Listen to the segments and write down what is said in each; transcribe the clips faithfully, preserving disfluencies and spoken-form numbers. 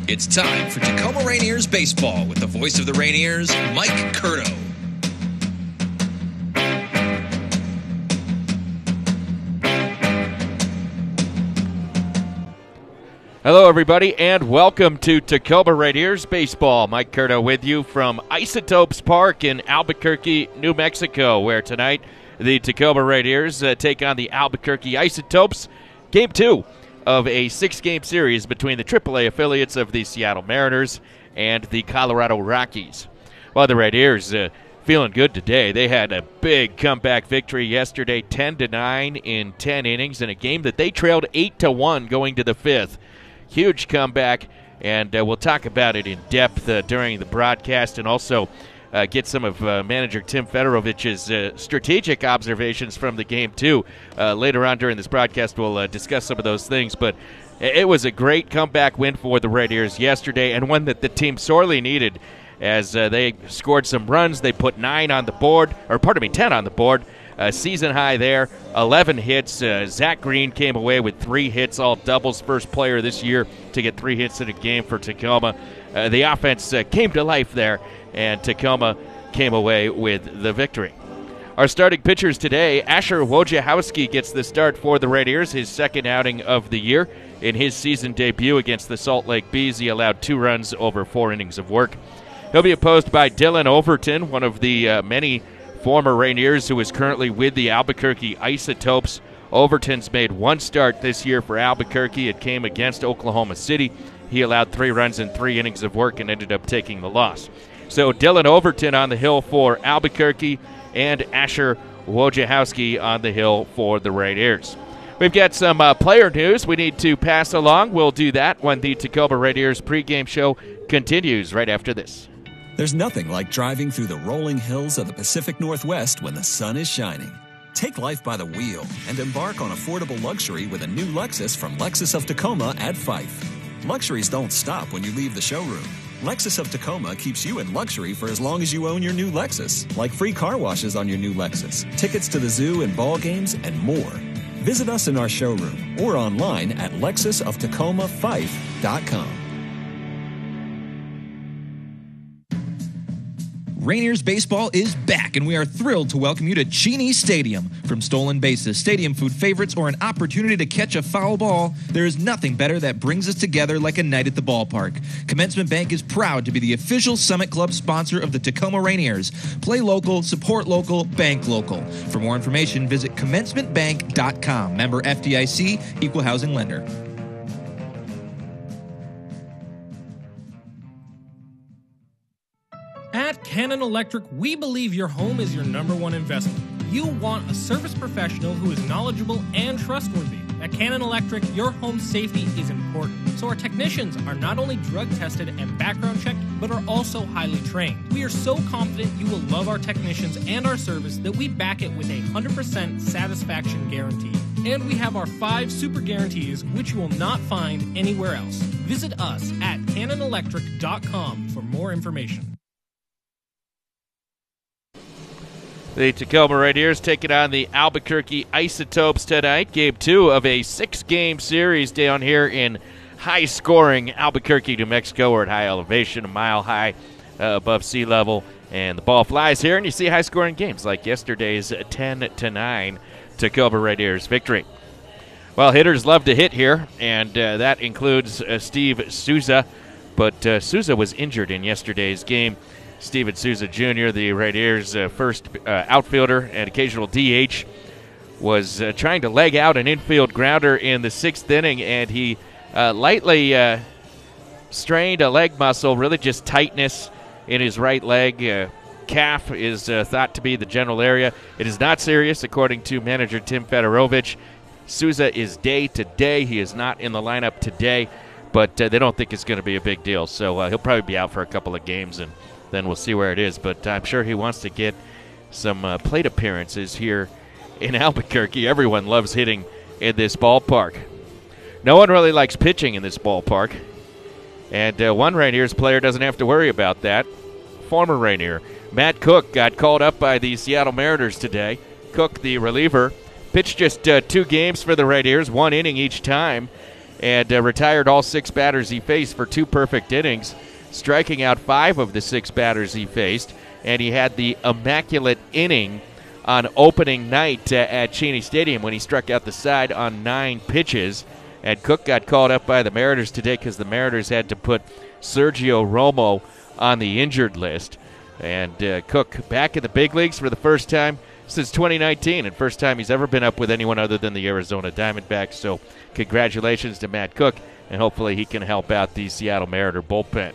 It's time for Tacoma Rainiers baseball with the voice of the Rainiers, Mike Curto. Hello, everybody, and welcome to Tacoma Rainiers baseball. Mike Curto with you from Isotopes Park in Albuquerque, New Mexico, where tonight the Tacoma Rainiers uh, take on the Albuquerque Isotopes. Game two of a six-game series between the triple A affiliates of the Seattle Mariners and the Colorado Rockies. Well, the Rainiers uh, feeling good today. They had a big comeback victory yesterday, ten to nine in ten innings, in a game that they trailed eight to one going to the fifth. Huge comeback, and uh, we'll talk about it in depth uh, during the broadcast, and also uh, get some of uh, manager Tim Fedorovic's uh, strategic observations from the game, too. Uh, later on during this broadcast, we'll uh, discuss some of those things, but it was a great comeback win for the Rainiers yesterday, and one that the team sorely needed, as uh, they scored some runs. They put nine on the board, or pardon me, ten on the board. Uh, season high there, eleven hits. Uh, Zach Green came away with three hits, all doubles, first player this year to get three hits in a game for Tacoma. Uh, the offense uh, came to life there, and Tacoma came away with the victory. Our starting pitchers today, Asher Wojciechowski gets the start for the Rainiers, his second outing of the year. In his season debut against the Salt Lake Bees, he allowed two runs over four innings of work. He'll be opposed by Dylan Overton, one of the uh, many former Rainiers who is currently with the Albuquerque Isotopes. Overton's made one start this year for Albuquerque. It came against Oklahoma City. He allowed three runs in three innings of work and ended up taking the loss. So Dylan Overton on the hill for Albuquerque, and Asher Wojciechowski on the hill for the Rainiers. We've got some uh, player news we need to pass along. We'll do that when the Tacoma Rainiers pregame show continues right after this. There's nothing like driving through the rolling hills of the Pacific Northwest when the sun is shining. Take life by the wheel and embark on affordable luxury with a new Lexus from Lexus of Tacoma at Fife. Luxuries don't stop when you leave the showroom. Lexus of Tacoma keeps you in luxury for as long as you own your new Lexus, like free car washes on your new Lexus, tickets to the zoo and ball games, and more. Visit us in our showroom or online at lexus of tacoma fife dot com. Rainiers baseball is back, and we are thrilled to welcome you to Cheney Stadium. From stolen bases, stadium food favorites, or an opportunity to catch a foul ball, there is nothing better that brings us together like a night at the ballpark. Commencement Bank is proud to be the official Summit Club sponsor of the Tacoma Rainiers. Play local, support local, bank local. For more information, visit commencement bank dot com. Member F D I C, Equal Housing Lender. At Cannon Electric, we believe your home is your number one investment. You want a service professional who is knowledgeable and trustworthy. At Cannon Electric, your home safety is important, so our technicians are not only drug tested and background checked, but are also highly trained. We are so confident you will love our technicians and our service that we back it with a one hundred percent satisfaction guarantee. And we have our five super guarantees, which you will not find anywhere else. Visit us at cannon electric dot com for more information. The Tacoma Rainiers taking on the Albuquerque Isotopes tonight. Game two of a six-game series down here in high-scoring Albuquerque, New Mexico. We're at high elevation, a mile high uh, above sea level. And the ball flies here, and you see high-scoring games like yesterday's ten to nine Tacoma Rainiers victory. Well, hitters love to hit here, and uh, that includes uh, Steve Souza. But uh, Souza was injured in yesterday's game. Steven Souza Junior, the Rainiers' uh, first uh, outfielder and occasional D H, was uh, trying to leg out an infield grounder in the sixth inning, and he uh, lightly uh, strained a leg muscle, really just tightness in his right leg. Uh, calf is uh, thought to be the general area. It is not serious, according to manager Tim Fedorovich. Souza is day to day. He is not in the lineup today, but uh, they don't think it's going to be a big deal. So uh, he'll probably be out for a couple of games, and then we'll see where it is. But I'm sure he wants to get some uh, plate appearances here in Albuquerque. Everyone loves hitting in this ballpark. No one really likes pitching in this ballpark. And uh, one Rainiers player doesn't have to worry about that. Former Rainier Matt Cook got called up by the Seattle Mariners today. Cook, the reliever, pitched just uh, two games for the Rainiers, one inning each time. and uh, retired all six batters he faced for two perfect innings, striking out five of the six batters he faced, and he had the immaculate inning on opening night uh, at Cheney Stadium when he struck out the side on nine pitches. And Cook got called up by the Mariners today because the Mariners had to put Sergio Romo on the injured list. And uh, Cook back in the big leagues for the first time since twenty nineteen, and first time he's ever been up with anyone other than the Arizona Diamondbacks. So congratulations to Matt Cook, and hopefully he can help out the Seattle Mariner bullpen.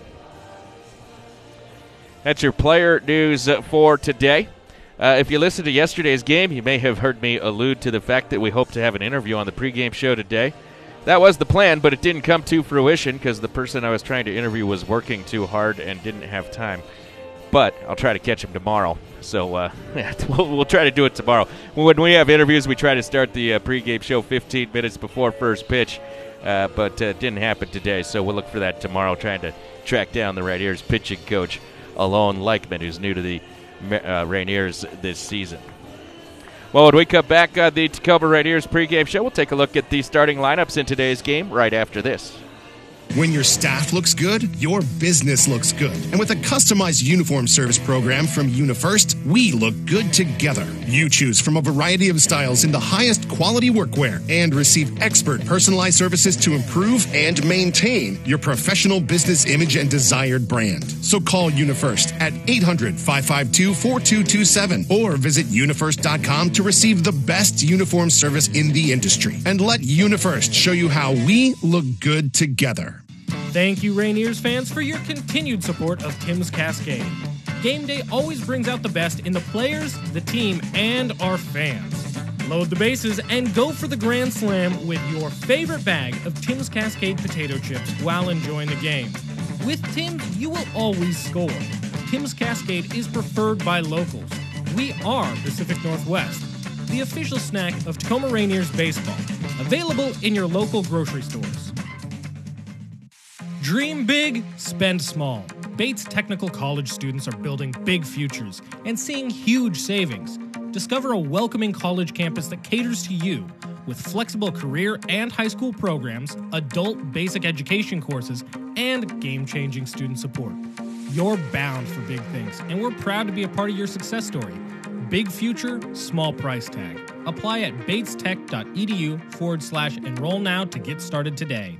That's your player news for today. Uh, if you listened to yesterday's game, you may have heard me allude to the fact that we hope to have an interview on the pregame show today. That was the plan, but it didn't come to fruition because the person I was trying to interview was working too hard and didn't have time. But I'll try to catch him tomorrow. So uh, yeah, we'll, we'll try to do it tomorrow. When we have interviews, we try to start the uh, pregame show fifteen minutes before first pitch, uh, but it uh, didn't happen today. So we'll look for that tomorrow, trying to track down the Rainiers pitching coach, Alon Leichman, who's new to the uh, Rainiers this season. Well, when we come back on the Tacoma Rainiers pregame show, we'll take a look at the starting lineups in today's game right after this. When your staff looks good, your business looks good. And with a customized uniform service program from UniFirst, we look good together. You choose from a variety of styles in the highest quality workwear and receive expert personalized services to improve and maintain your professional business image and desired brand. So call UniFirst at eight hundred, five five two, four two two seven or visit unifirst dot com to receive the best uniform service in the industry. And let UniFirst show you how we look good together. Thank you, Rainiers fans, for your continued support of Tim's Cascade. Game day always brings out the best in the players, the team, and our fans. Load the bases and go for the Grand Slam with your favorite bag of Tim's Cascade potato chips while enjoying the game. With Tim's, you will always score. Tim's Cascade is preferred by locals. We are Pacific Northwest, the official snack of Tacoma Rainiers baseball. Available in your local grocery stores. Dream big, spend small. Bates Technical College students are building big futures and seeing huge savings. Discover a welcoming college campus that caters to you with flexible career and high school programs, adult basic education courses, and game-changing student support. You're bound for big things, and we're proud to be a part of your success story. Big future, small price tag. Apply at batestech.edu forward slash enroll now to get started today.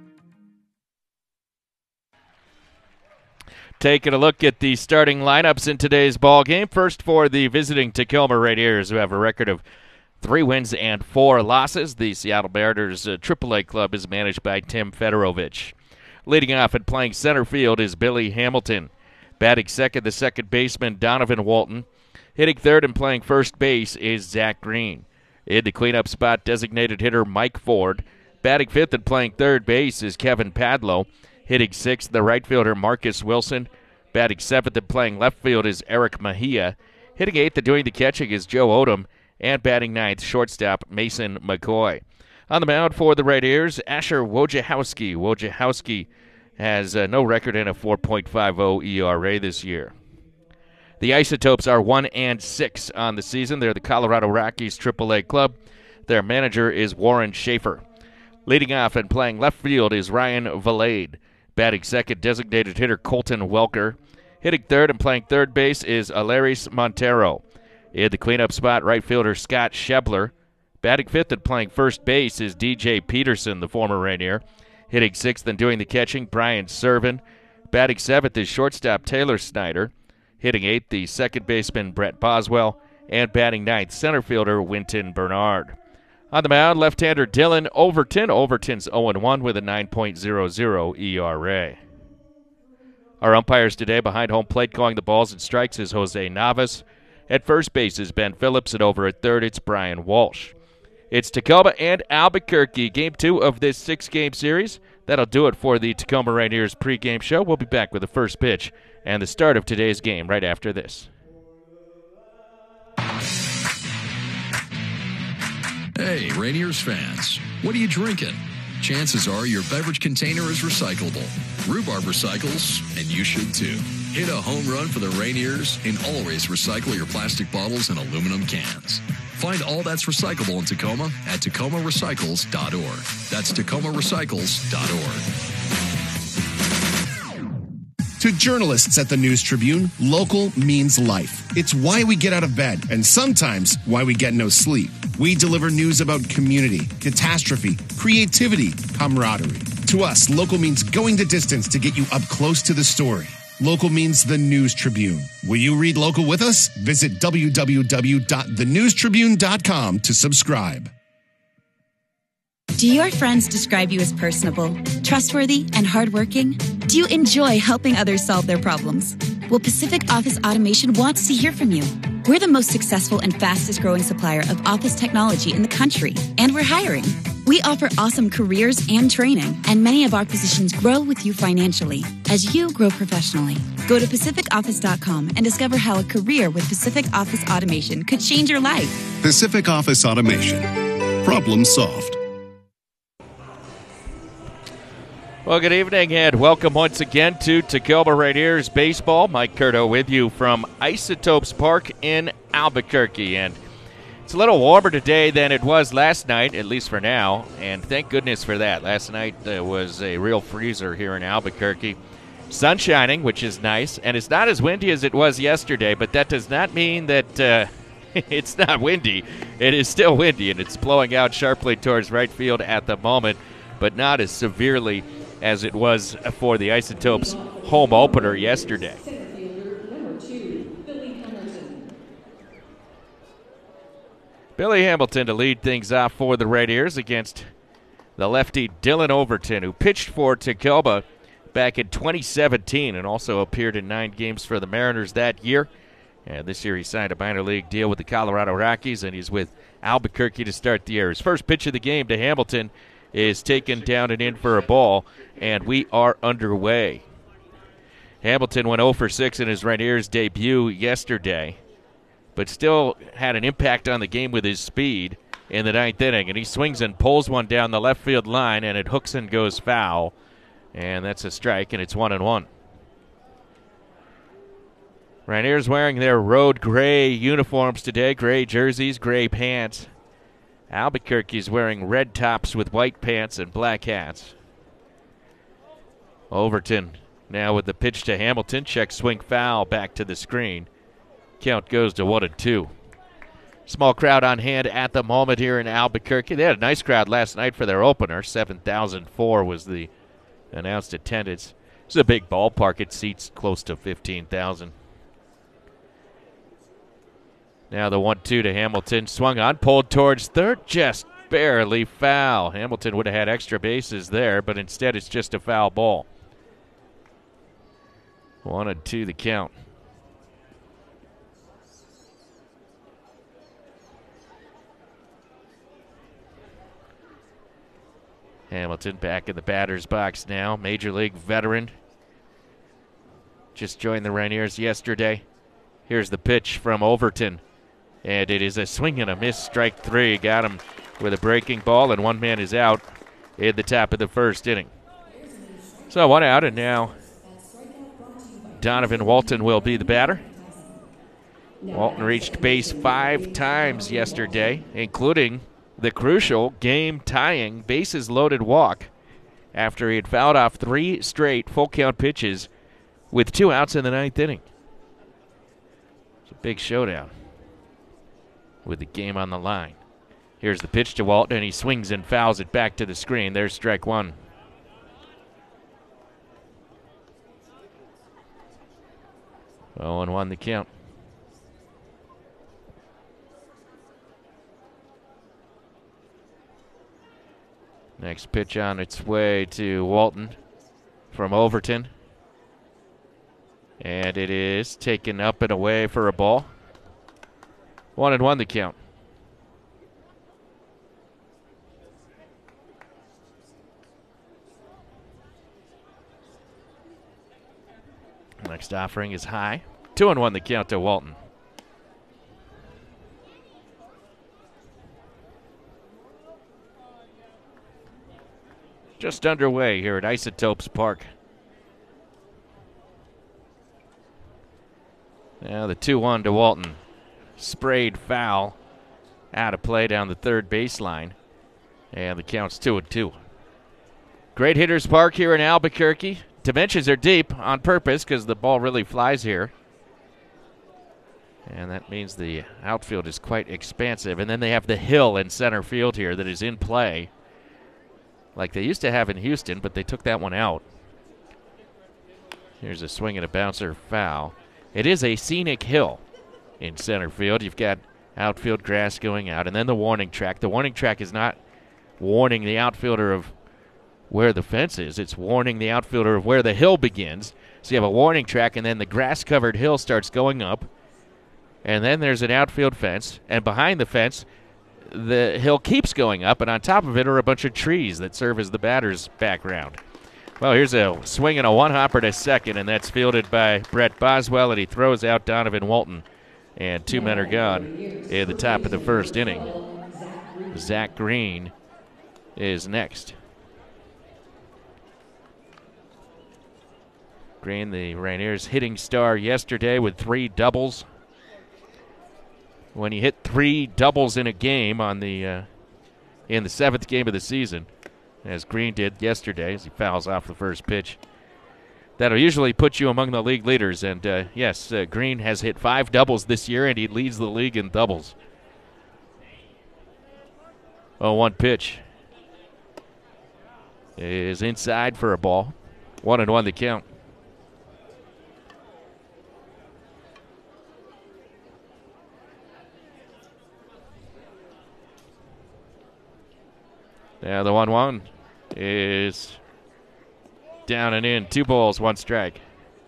Taking a look at the starting lineups in today's ball game. First for the visiting Tacoma Rainiers, who have a record of three wins and four losses. The Seattle Mariners uh, triple A club is managed by Tim Fedorovich. Leading off and playing center field is Billy Hamilton. Batting second, the second baseman Donovan Walton. Hitting third and playing first base is Zach Green. In the cleanup spot, designated hitter Mike Ford. Batting fifth and playing third base is Kevin Padlow. Hitting sixth, the right fielder Marcus Wilson. Batting seventh and playing left field is Eric Mejia. Hitting eighth and doing the catching is Joe Odom. And batting ninth, shortstop Mason McCoy. On the mound for the Rainiers, Asher Wojciechowski. Wojciechowski has uh, no record and a four point five oh E R A this year. The Isotopes are one and six on the season. They're the Colorado Rockies triple A club. Their manager is Warren Schaefer. Leading off and playing left field is Ryan Valade. Batting second, designated hitter Colton Welker. Hitting third and playing third base is Alaris Montero. In the cleanup spot, right fielder Scott Shebler. Batting fifth and playing first base is D J Peterson, the former Rainier. Hitting sixth and doing the catching, Brian Servin. Batting seventh is shortstop Taylor Snyder. Hitting eighth, the second baseman Brett Boswell. And batting ninth, center fielder Winton Bernard. On the mound, left-hander Dylan Overton. Overton's oh and one with a nine point oh oh E R A. Our umpires today behind home plate calling the balls and strikes is Jose Navas. At first base is Ben Phillips, and over at third it's Brian Walsh. It's Tacoma and Albuquerque, game two of this six-game series. That'll do it for the Tacoma Rainiers pregame show. We'll be back with the first pitch and the start of today's game right after this. Hey, Rainiers fans, what are you drinking? Chances are your beverage container is recyclable. Rhubarb recycles, and you should too. Hit a home run for the Rainiers and always recycle your plastic bottles and aluminum cans. Find all that's recyclable in Tacoma at tacoma recycles dot org. That's tacoma recycles dot org. To journalists at the News Tribune, local means life. It's why we get out of bed, and sometimes why we get no sleep. We deliver news about community, catastrophe, creativity, camaraderie. To us, local means going the distance to get you up close to the story. Local means the News Tribune. Will you read local with us? Visit w w w dot the news tribune dot com to subscribe. Do your friends describe you as personable, trustworthy, and hardworking? Do you enjoy helping others solve their problems? Well, Pacific Office Automation wants to hear from you. We're the most successful and fastest growing supplier of office technology in the country, and we're hiring. We offer awesome careers and training, and many of our positions grow with you financially as you grow professionally. Go to pacific office dot com and discover how a career with Pacific Office Automation could change your life. Pacific Office Automation. Problem solved. Well, good evening and welcome once again to Tacoma Rainiers Baseball. Mike Curto with you from Isotopes Park in Albuquerque. And it's a little warmer today than it was last night, at least for now, and thank goodness for that. Last night uh, was a real freezer here in Albuquerque. Sun shining, which is nice, and it's not as windy as it was yesterday, but that does not mean that uh, it's not windy. It is still windy, and it's blowing out sharply towards right field at the moment, but not as severely as it was for the Isotopes home opener yesterday. Billy Hamilton to lead things off for the Rainiers against the lefty Dylan Overton, who pitched for Tacoma back in twenty seventeen and also appeared in nine games for the Mariners that year. And this year he signed a minor league deal with the Colorado Rockies, and he's with Albuquerque to start the year. His first pitch of the game to Hamilton is taken down and in for a ball, and we are underway. Hamilton went oh for six in his Rainiers debut yesterday, but still had an impact on the game with his speed in the ninth inning. And he swings and pulls one down the left field line, and it hooks and goes foul. And that's a strike, and it's one and one. Rainiers wearing their road gray uniforms today, gray jerseys, gray pants. Albuquerque's wearing red tops with white pants and black hats. Overton now with the pitch to Hamilton. Check swing foul back to the screen. Count goes to one and two. Small crowd on hand at the moment here in Albuquerque. They had a nice crowd last night for their opener. seven thousand four was the announced attendance. It's a big ballpark. It seats close to fifteen thousand. Now the one two to Hamilton. Swung on, pulled towards third, just barely foul. Hamilton would have had extra bases there, but instead it's just a foul ball. One and two the count. Hamilton back in the batter's box now. Major League veteran. Just joined the Rainiers yesterday. Here's the pitch from Overton. And it is a swing and a miss, strike three. Got him with a breaking ball, and one man is out in the top of the first inning. So one out, and now Donovan Walton will be the batter. Walton reached base five times yesterday, including the crucial game-tying bases-loaded walk after he had fouled off three straight full-count pitches with two outs in the ninth inning. It's a big showdown with the game on the line. Here's the pitch to Walton, and he swings and fouls it back to the screen. There's strike one. oh and one the count. Next pitch on its way to Walton from Overton. And it is taken up and away for a ball. One and one the count. Next offering is high. Two and one the count to Walton. Just underway here at Isotopes Park. Now the two one to Walton. Sprayed foul out of play down the third baseline. And the count's two and two. Great Hitters Park here in Albuquerque. Dimensions are deep on purpose because the ball really flies here. And that means the outfield is quite expansive. And then they have the hill in center field here that is in play, like they used to have in Houston, but they took that one out. Here's a swing and a bouncer foul. It is a scenic hill in center field. You've got outfield grass going out, and then the warning track. The warning track is not warning the outfielder of where the fence is. It's warning the outfielder of where the hill begins. So you have a warning track, and then the grass-covered hill starts going up. And then there's an outfield fence, and behind the fence, the hill keeps going up, and on top of it are a bunch of trees that serve as the batter's background. Well, here's a swing and a one-hopper to second, and that's fielded by Brett Boswell, and he throws out Donovan Walton. And two men are gone in the top of the first inning. Zach Green is next. Green, the Rainiers' hitting star yesterday with three doubles. When he hit three doubles in a game on the uh, in the seventh game of the season, as Green did yesterday as he fouls off the first pitch, that'll usually put you among the league leaders. And uh, yes, uh, Green has hit five doubles this year, and he leads the league in doubles. Oh, one pitch is inside for a ball. One and one to count. Now the one one is down and in. Two balls, one strike.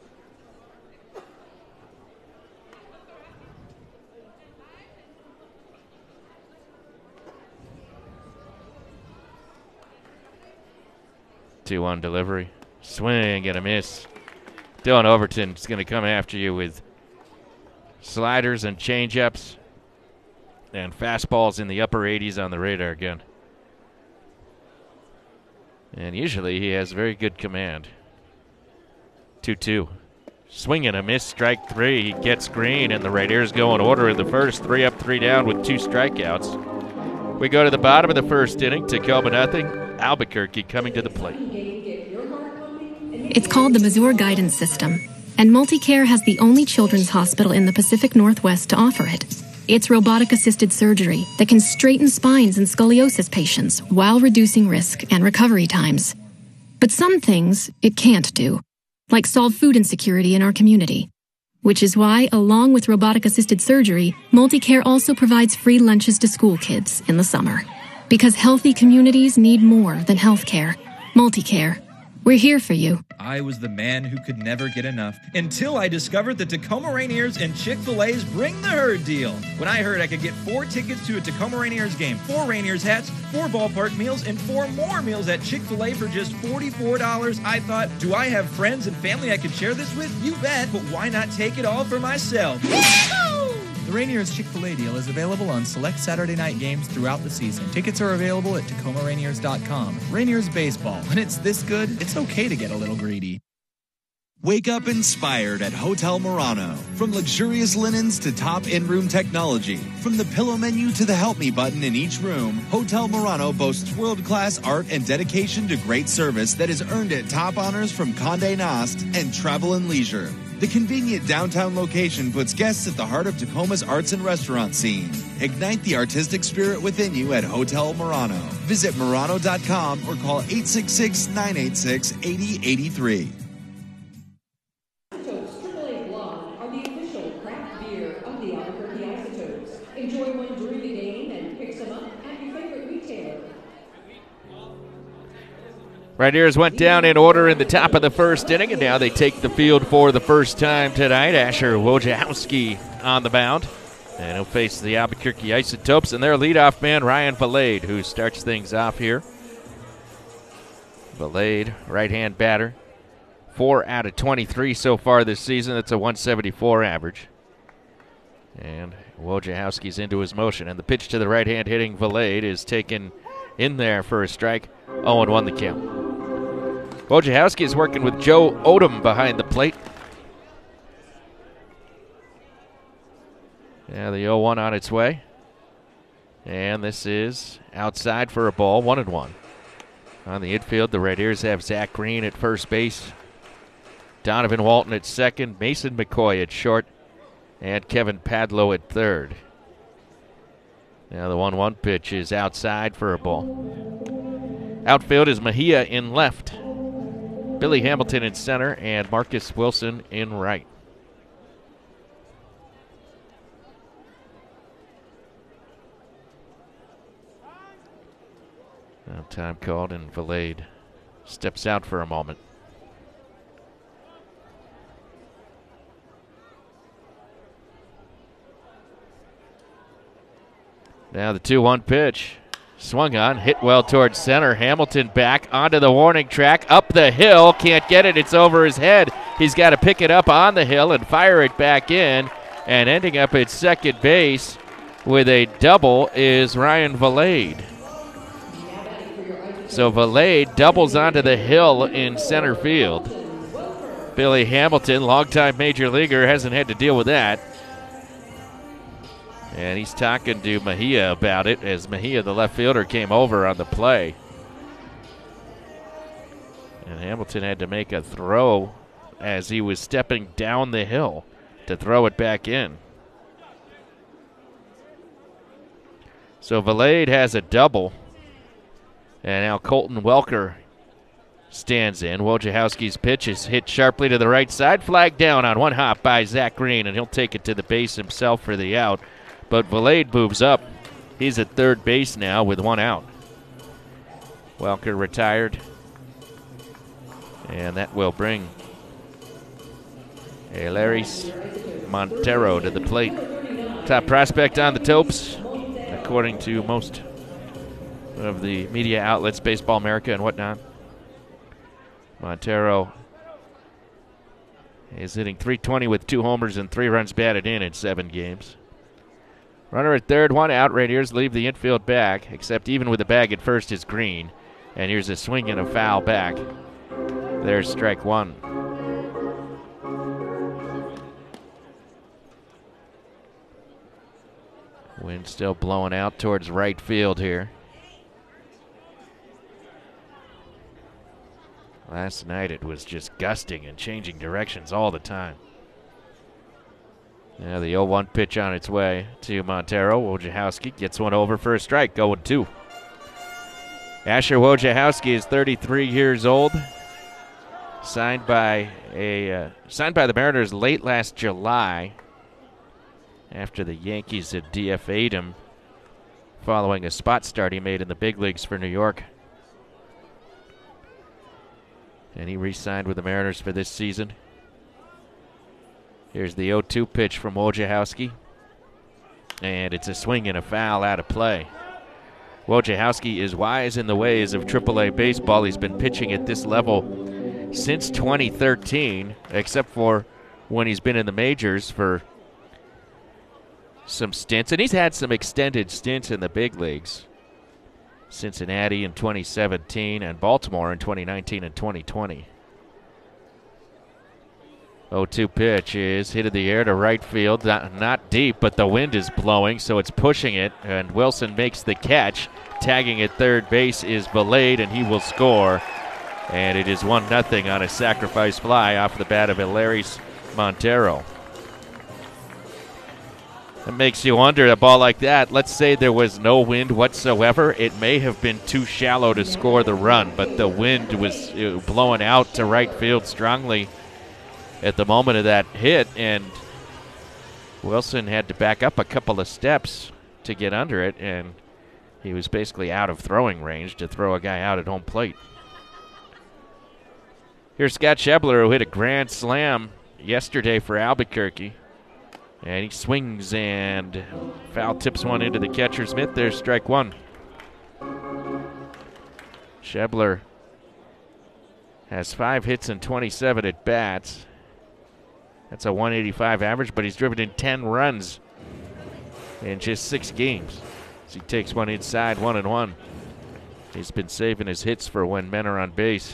two one delivery. Swing and a miss. Dylan Overton is going to come after you with sliders and changeups and fastballs in the upper eighties on the radar again. And usually he has very good command. two two. Swing and a miss, strike three. He gets Green, and the Rainiers go in order in the first. Three up, three down with two strikeouts. We go to the bottom of the first inning. Tacoma nothing. Albuquerque coming to the plate. It's called the Mazur Guidance System, and MultiCare has the only children's hospital in the Pacific Northwest to offer it. It's robotic-assisted surgery that can straighten spines in scoliosis patients while reducing risk and recovery times. But some things it can't do, like solve food insecurity in our community. Which is why, along with robotic-assisted surgery, MultiCare also provides free lunches to school kids in the summer. Because healthy communities need more than health care. MultiCare. We're here for you. I was the man who could never get enough until I discovered the Tacoma Rainiers and Chick-fil-A's Bring the Herd deal. When I heard I could get four tickets to a Tacoma Rainiers game, four Rainiers hats, four ballpark meals, and four more meals at Chick-fil-A for just forty-four dollars, I thought, do I have friends and family I could share this with? You bet, but why not take it all for myself? The Rainiers Chick-fil-A deal is available on select Saturday night games throughout the season. Tickets are available at Tacoma Rainiers dot com. Rainiers baseball. When it's this good, it's okay to get a little greedy. Wake up inspired at Hotel Murano. From luxurious linens to top in-room technology, from the pillow menu to the Help Me button in each room, Hotel Murano boasts world-class art and dedication to great service that has earned it top honors from Condé Nast and Travel and Leisure. The convenient downtown location puts guests at the heart of Tacoma's arts and restaurant scene. Ignite the artistic spirit within you at Hotel Murano. Visit Murano dot com or call eight six six, nine eight six, eight zero eight three. Rainiers went down in order in the top of the first inning, and now they take the field for the first time tonight. Asher Wojciechowski on the mound, and he'll face the Albuquerque Isotopes and their leadoff man, Ryan Valade, who starts things off here. Valade, right-hand batter, four out of twenty-three so far this season. That's a one seventy-four average. And Wojciechowski's into his motion, and the pitch to the right-hand hitting Valade is taken in there for a strike. oh and one the count. Wojciechowski is working with Joe Odom behind the plate. Yeah, the oh one on its way. And this is outside for a ball, one and one. On the infield, the Rainiers have Zach Green at first base, Donovan Walton at second, Mason McCoy at short, and Kevin Padlow at third. Now the one one pitch is outside for a ball. Outfield is Mejia in left, Billy Hamilton in center, and Marcus Wilson in right. Now time called, and Valade steps out for a moment. Now the two one pitch. Swung on, hit well towards center. Hamilton back onto the warning track, up the hill. Can't get it, it's over his head. He's got to pick it up on the hill and fire it back in. And ending up at second base with a double is Ryan Valade. So Valade doubles onto the hill in center field. Billy Hamilton, longtime major leaguer, hasn't had to deal with that. And he's talking to Mejia about it as Mejia, the left fielder, came over on the play. And Hamilton had to make a throw as he was stepping down the hill to throw it back in. So Valade has a double. And now Colton Welker stands in. Wojciechowski's pitch is hit sharply to the right side. Flag down on one hop by Zach Green, and he'll take it to the base himself for the out. But Valade moves up. He's at third base now with one out. Welker retired. And that will bring Eleris Montero to the plate. Top prospect on the Topes, according to most of the media outlets, Baseball America and whatnot. Montero is hitting three twenty with two homers and three runs batted in in seven games. Runner at third, one out. Rainiers leave the infield back, except even with the bag at first is Green. And here's a swing and a foul back. There's strike one. Wind still blowing out towards right field here. Last night it was just gusting and changing directions all the time. Now the oh one pitch on its way to Montero. Wojciechowski gets one over for a strike, oh two. Asher Wojciechowski is thirty-three years old. Signed by a uh, signed by the Mariners late last July after the Yankees had D F A'd him following a spot start he made in the big leagues for New York. And he re-signed with the Mariners for this season. Here's the oh two pitch from Wojciechowski. And it's a swing and a foul out of play. Wojciechowski is wise in the ways of triple A baseball. He's been pitching at this level since twenty thirteen, except for when he's been in the majors for some stints. And he's had some extended stints in the big leagues. Cincinnati in twenty seventeen and Baltimore in twenty nineteen and twenty twenty. oh two pitch is hit in the air to right field. Not, not deep, but the wind is blowing, so it's pushing it. And Wilson makes the catch. Tagging at third base is Valade, and he will score. And it is one nothing on a sacrifice fly off the bat of Eleris Montero. It makes you wonder, a ball like that, let's say there was no wind whatsoever, it may have been too shallow to score the run, but the wind was blowing out to right field strongly at the moment of that hit, and Wilson had to back up a couple of steps to get under it, and he was basically out of throwing range to throw a guy out at home plate. Here's Scott Schebler, who hit a grand slam yesterday for Albuquerque. And he swings and foul tips one into the catcher's mitt. There's strike one. Schebler has five hits and twenty-seven at bats. That's a one eighty-five average, but he's driven in ten runs in just six games. So he takes one inside, one and one. He's been saving his hits for when men are on base.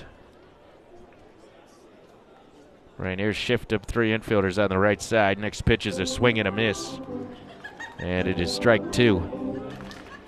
Rainiers shift up three infielders on the right side. Next pitch is a swing and a miss. And it is strike two.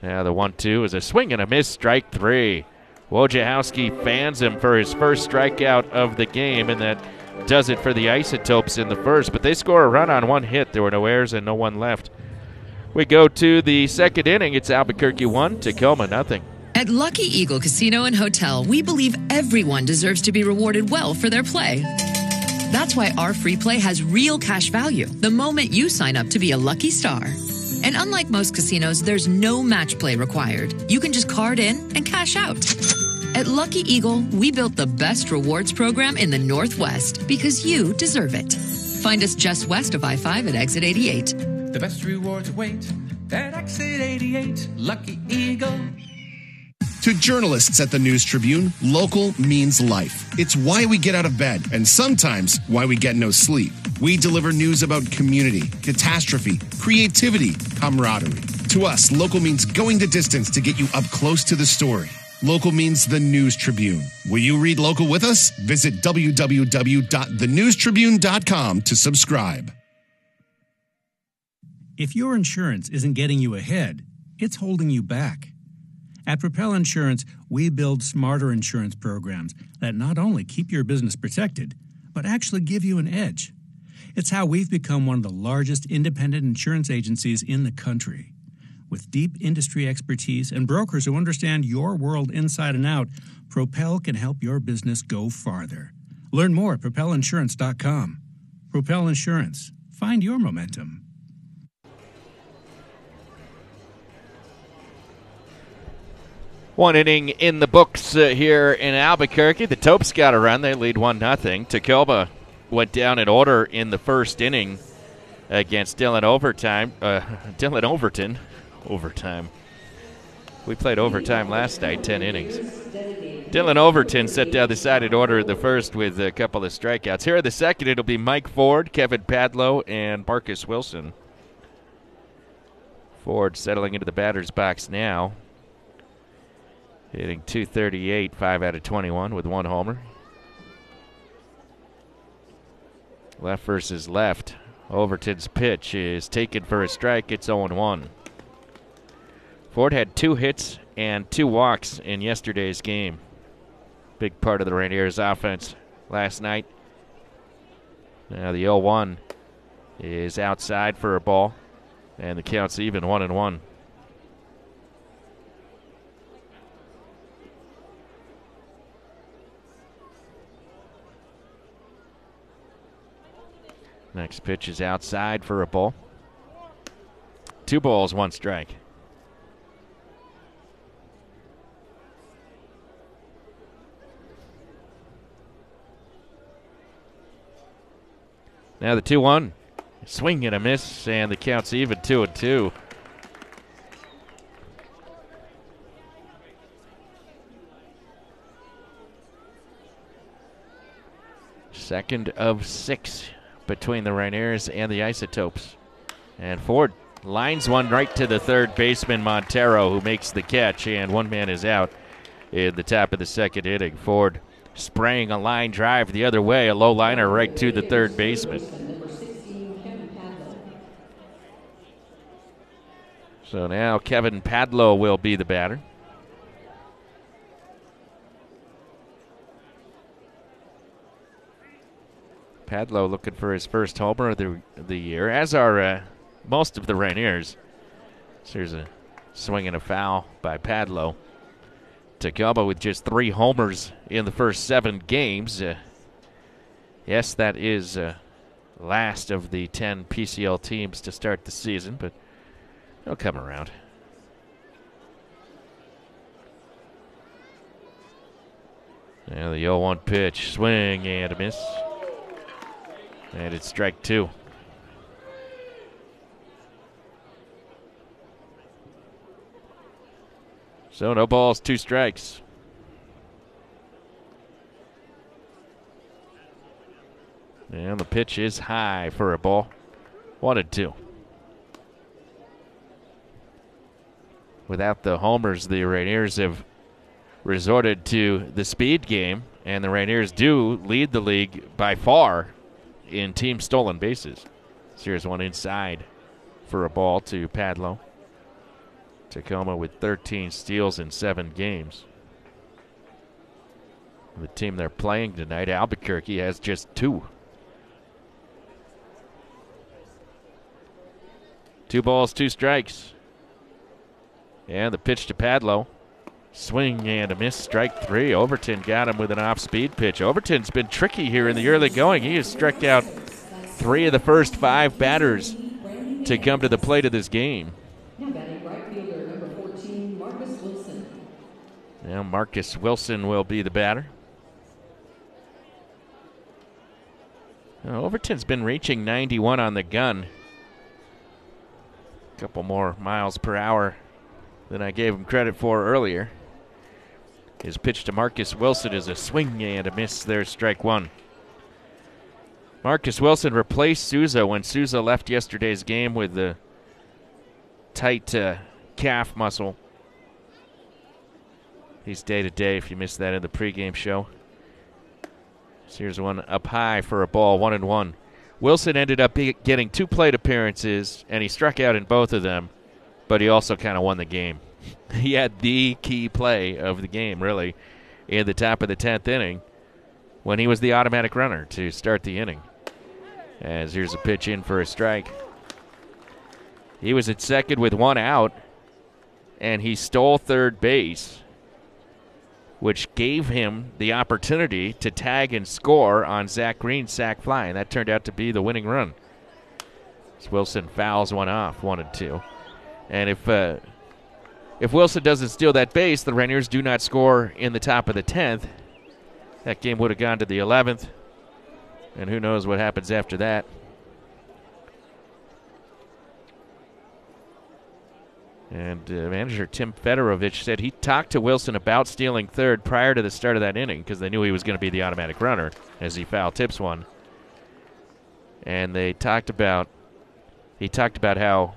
Now the one two is a swing and a miss, strike three. Wojciechowski fans him for his first strikeout of the game, and that does it for the Isotopes in the first. But they score a run on one hit. There were no errors and no one left. We go to the second inning. It's Albuquerque one, Tacoma nothing. At Lucky Eagle Casino and Hotel, we believe everyone deserves to be rewarded well for their play. That's why our free play has real cash value the moment you sign up to be a lucky star. And unlike most casinos, there's no match play required. You can just card in and cash out. At Lucky Eagle, we built the best rewards program in the Northwest because you deserve it. Find us just west of I five at exit eighty-eight. The best rewards await at exit eighty-eight, Lucky Eagle. To journalists at the News Tribune, local means life. It's why we get out of bed, and sometimes why we get no sleep. We deliver news about community, catastrophe, creativity, camaraderie. To us, local means going the distance to get you up close to the story. Local means the News Tribune. Will you read local with us? Visit w w w dot the news tribune dot com to subscribe. If your insurance isn't getting you ahead, it's holding you back. At Propel Insurance, we build smarter insurance programs that not only keep your business protected, but actually give you an edge. It's how we've become one of the largest independent insurance agencies in the country. With deep industry expertise and brokers who understand your world inside and out, Propel can help your business go farther. Learn more at propel insurance dot com. Propel Insurance. Find your momentum. One inning in the books uh, here in Albuquerque. The Topes got a run. They lead one nothing. Tacoma went down in order in the first inning against Dylan Overtime. Uh, Dylan Overton. Overtime. We played overtime last night, ten innings. Dylan Overton set down the sided order in the first with a couple of strikeouts. Here in the second, it'll be Mike Ford, Kevin Padlow, and Marcus Wilson. Ford settling into the batter's box now. Hitting two thirty-eight, five out of twenty-one with one homer. Left versus left. Overton's pitch is taken for a strike. It's oh one. Ford had two hits and two walks in yesterday's game. Big part of the Rainiers' offense last night. Now the oh one is outside for a ball, and the count's even, one and one. Next pitch is outside for a ball. Two balls, one strike. Now the two one. Swing and a miss, and the count's even, two and two. Second of six between the Rainiers and the Isotopes. And Ford lines one right to the third baseman, Montero, who makes the catch, and one man is out in the top of the second inning. Ford spraying a line drive the other way, a low liner right to the third baseman. So now Kevin Padlow will be the batter. Padlow looking for his first homer of the, the year, as are uh, most of the Rainiers. So here's a swing and a foul by Padlow. Tacoma with just three homers in the first seven games. Uh, yes, that is uh, last of the ten P C L teams to start the season, but they'll come around. Now the oh one pitch, swing and a miss. And it's strike two. So no balls, two strikes. And the pitch is high for a ball. One and two. Without the homers, the Rainiers have resorted to the speed game, and the Rainiers do lead the league by far in team stolen bases. So here's one inside for a ball to Padlow. Tacoma with thirteen steals in seven games. The team they're playing tonight, Albuquerque, has just two. Two balls, two strikes. And the pitch to Padlo. Swing and a miss, strike three. Overton got him with an off-speed pitch. Overton's been tricky here in the early going. He has struck out three of the first five batters to come to the plate of this game. Now batting right fielder number fourteen, Marcus Wilson. Now Marcus Wilson will be the batter. Now, Overton's been reaching ninety-one on the gun. A couple more miles per hour than I gave him credit for earlier. His pitch to Marcus Wilson is a swing and a miss. There's strike one. Marcus Wilson replaced Souza when Souza left yesterday's game with the tight uh, calf muscle. He's day-to-day if you missed that in the pregame show. So here's one up high for a ball, one and one. Wilson ended up be- getting two plate appearances, and he struck out in both of them, but he also kind of won the game. He had the key play of the game, really, in the top of the tenth inning when he was the automatic runner to start the inning. As here's a pitch in for a strike. He was at second with one out, and he stole third base, which gave him the opportunity to tag and score on Zach Green's sac fly, and that turned out to be the winning run. As Wilson fouls one off, one and two. And if uh, if Wilson doesn't steal that base, the Rainiers do not score in the top of the tenth. That game would have gone to the eleventh, and who knows what happens after that. And uh, manager Tim Fedorovich said he talked to Wilson about stealing third prior to the start of that inning because they knew he was going to be the automatic runner as he foul tips one. And they talked about, he talked about how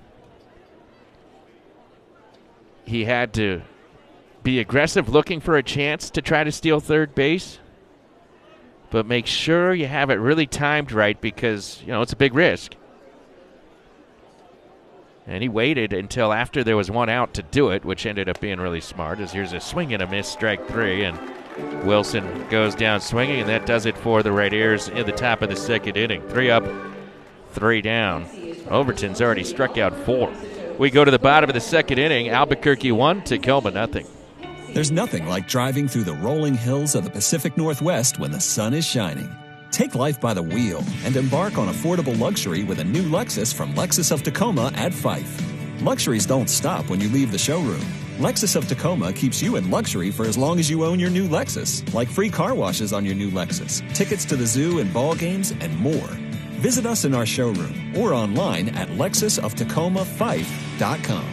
he had to be aggressive looking for a chance to try to steal third base, but make sure you have it really timed right because, you know, it's a big risk. And he waited until after there was one out to do it, which ended up being really smart, as here's a swing and a miss, strike three, and Wilson goes down swinging, and that does it for the Rainiers in the top of the second inning. Three up, three down. Overton's already struck out four. We go to the bottom of the second inning. Albuquerque one, Tacoma nothing. There's nothing like driving through the rolling hills of the Pacific Northwest when the sun is shining. Take life by the wheel and embark on affordable luxury with a new Lexus from Lexus of Tacoma at Fife. Luxuries don't stop when you leave the showroom. Lexus of Tacoma keeps you in luxury for as long as you own your new Lexus, like free car washes on your new Lexus, tickets to the zoo and ball games, and more. Visit us in our showroom or online at lexus of tacoma fife dot com.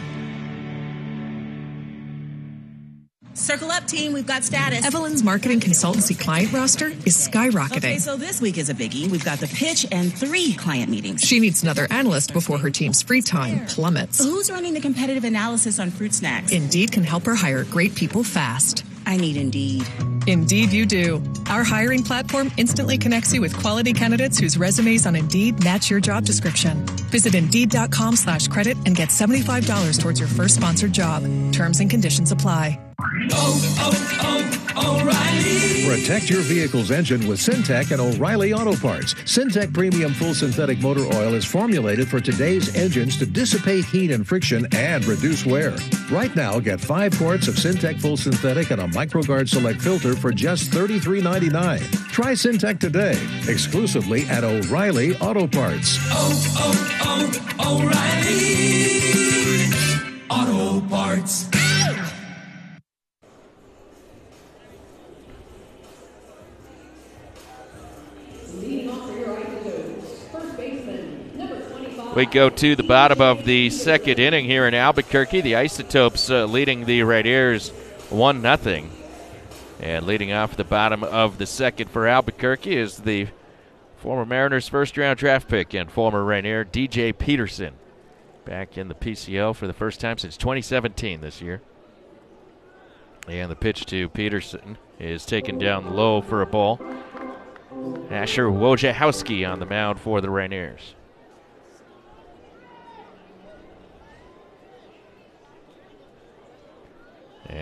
Circle up, team. We've got status. Evelyn's marketing consultancy client roster is skyrocketing. Okay, so this week is a biggie. We've got the pitch and three client meetings. She needs another analyst before her team's free time plummets. So who's running the competitive analysis on fruit snacks? Indeed can help her hire great people fast. I need Indeed. Indeed you do. Our hiring platform instantly connects you with quality candidates whose resumes on Indeed match your job description. Visit Indeed.com slash credit and get seventy-five dollars towards your first sponsored job. Terms and conditions apply. Oh, oh, oh, O'Reilly. Protect your vehicle's engine with Syntec and O'Reilly Auto Parts. Syntec Premium Full Synthetic Motor Oil is formulated for today's engines to dissipate heat and friction and reduce wear. Right now, get five quarts of Syntec Full Synthetic and a MicroGuard Select filter for just thirty-three ninety-nine. Try Syntec today, exclusively at O'Reilly Auto Parts. Oh, oh, oh, O'Reilly Auto Parts. We go to the bottom of the second inning here in Albuquerque. The Isotopes uh, leading the Rainiers one nothing. And leading off the bottom of the second for Albuquerque is the former Mariners first-round draft pick and former Rainier D J Peterson. Back in the P C L for the first time since twenty seventeen this year. And the pitch to Peterson is taken down low for a ball. Asher Wojciechowski on the mound for the Rainiers.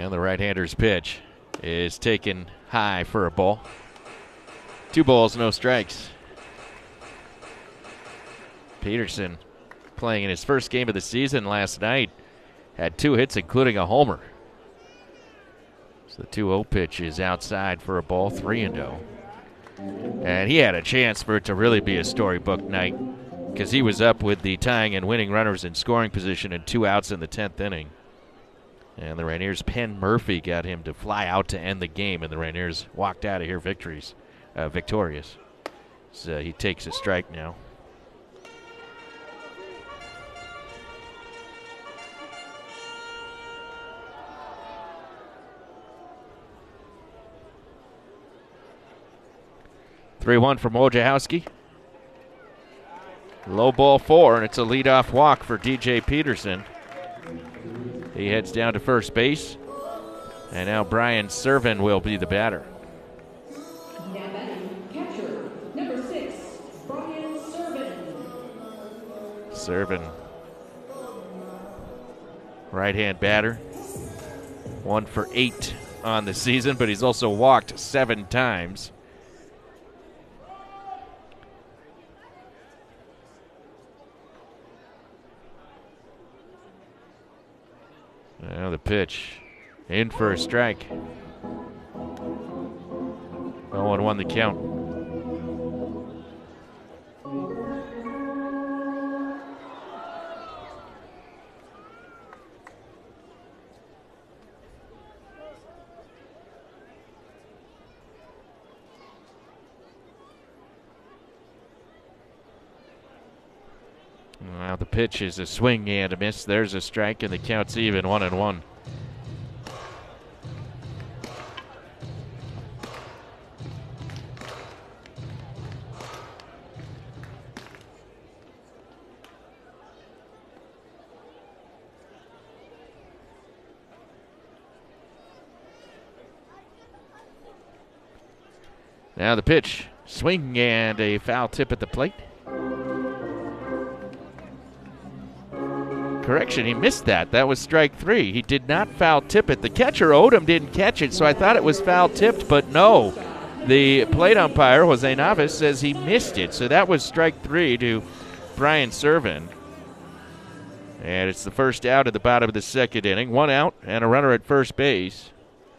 And the right-hander's pitch is taken high for a ball. Two balls, no strikes. Peterson, playing in his first game of the season last night, had two hits, including a homer. So the two oh pitch is outside for a ball, three and oh. And he had a chance for it to really be a storybook night because he was up with the tying and winning runners in scoring position and two outs in the tenth inning. And the Rainiers' Penn Murphy got him to fly out to end the game, and the Rainiers walked out of here victories, uh, victorious. So he takes a strike now. three one from Wojciechowski. Low ball four, and it's a leadoff walk for D J Peterson. He heads down to first base, and now Brian Servin will be the batter. Now batting, catcher, number six, Brian Servin. Servin, right-hand batter, one for eight on the season, but he's also walked seven times. Now the pitch, in for a strike. oh one one the count. Now the pitch is a swing and a miss. There's a strike, and the count's even, one and one. Now the pitch, swing and a foul tip at the plate. Correction, he missed that. That was strike three. He did not foul tip it. The catcher, Odom, didn't catch it, so I thought it was foul tipped, but no. The plate umpire, Jose Navas, says he missed it, so that was strike three to Brian Servin. And it's the first out at the bottom of the second inning. One out and a runner at first base.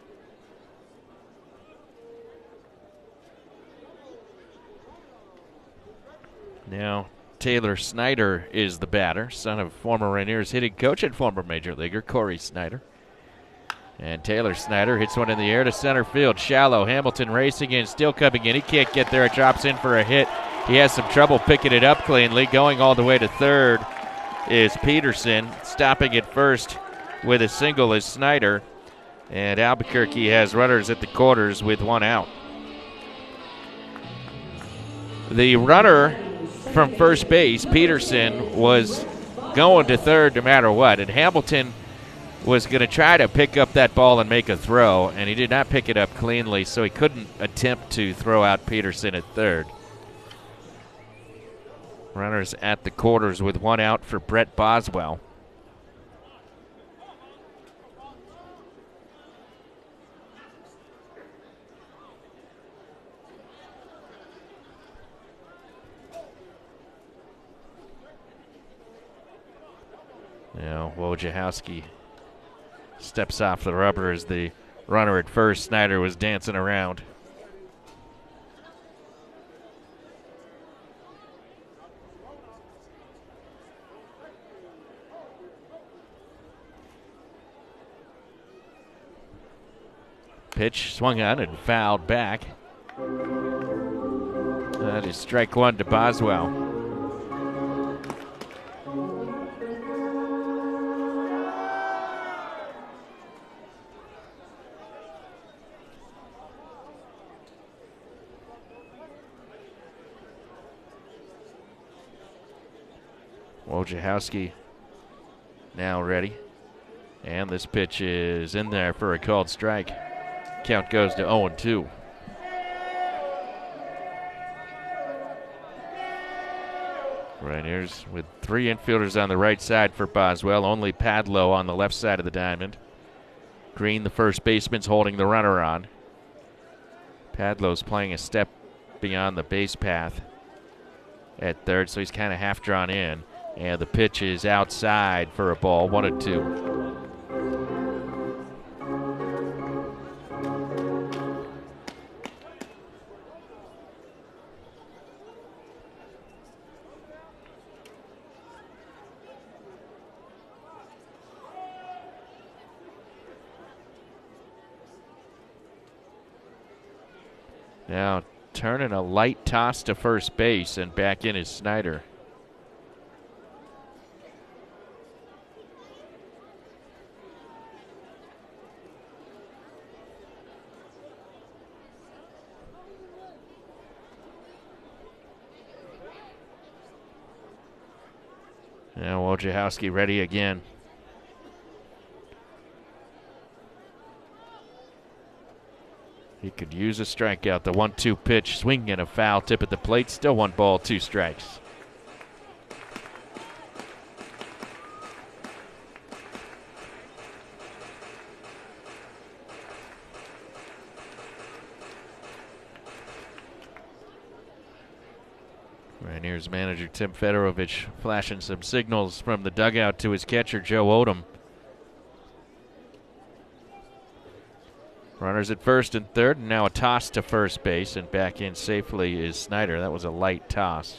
Now, Taylor Snyder is the batter, son of former Rainiers hitting coach and former Major Leaguer Corey Snyder. And Taylor Snyder hits one in the air to center field. Shallow, Hamilton racing in, still coming in. He can't get there. It drops in for a hit. He has some trouble picking it up cleanly. Going all the way to third is Peterson. Stopping at first with a single is Snyder. And Albuquerque has runners at the quarters with one out. The runner from first base, Peterson, was going to third no matter what, and Hamilton was going to try to pick up that ball and make a throw, and he did not pick it up cleanly, so he couldn't attempt to throw out Peterson at third. Runners at the quarters with one out for Brett Boswell. Now Wojciechowski steps off the rubber as the runner at first, Snyder, was dancing around. Pitch swung on and fouled back. That is strike one to Boswell. Wojciechowski now ready. And this pitch is in there for a called strike. Count goes to oh and two. Rainiers with three infielders on the right side for Boswell. Only Padlo on the left side of the diamond. Green, the first baseman's holding the runner on. Padlow's playing a step beyond the base path at third, so he's kind of half drawn in. And the pitch is outside for a ball, one and two. Now turning a light toss to first base, and back in is Snyder. Now Wojciechowski ready again. He could use a strikeout. The one two pitch, swing and a foul tip at the plate. Still one ball, two strikes. Rainiers manager Tim Fedorovich flashing some signals from the dugout to his catcher Joe Odom. Runners at first and third, and now a toss to first base, and back in safely is Snyder. That was a light toss.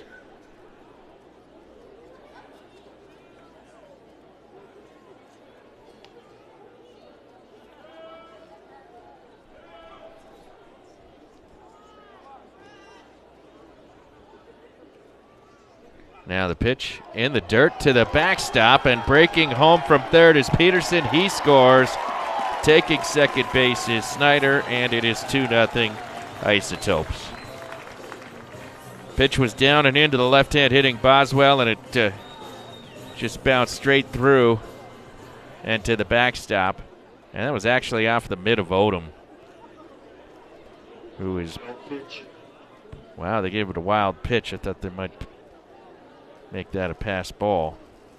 Now the pitch in the dirt to the backstop, and breaking home from third is Peterson. He scores. Taking second base is Snyder, and it is two nothing Isotopes. Pitch was down and into the left-hand hitting Boswell, and it uh, just bounced straight through and to the backstop. And that was actually off the mid of Odom, who is, wow, they gave it a wild pitch. I thought they might make that a pass ball.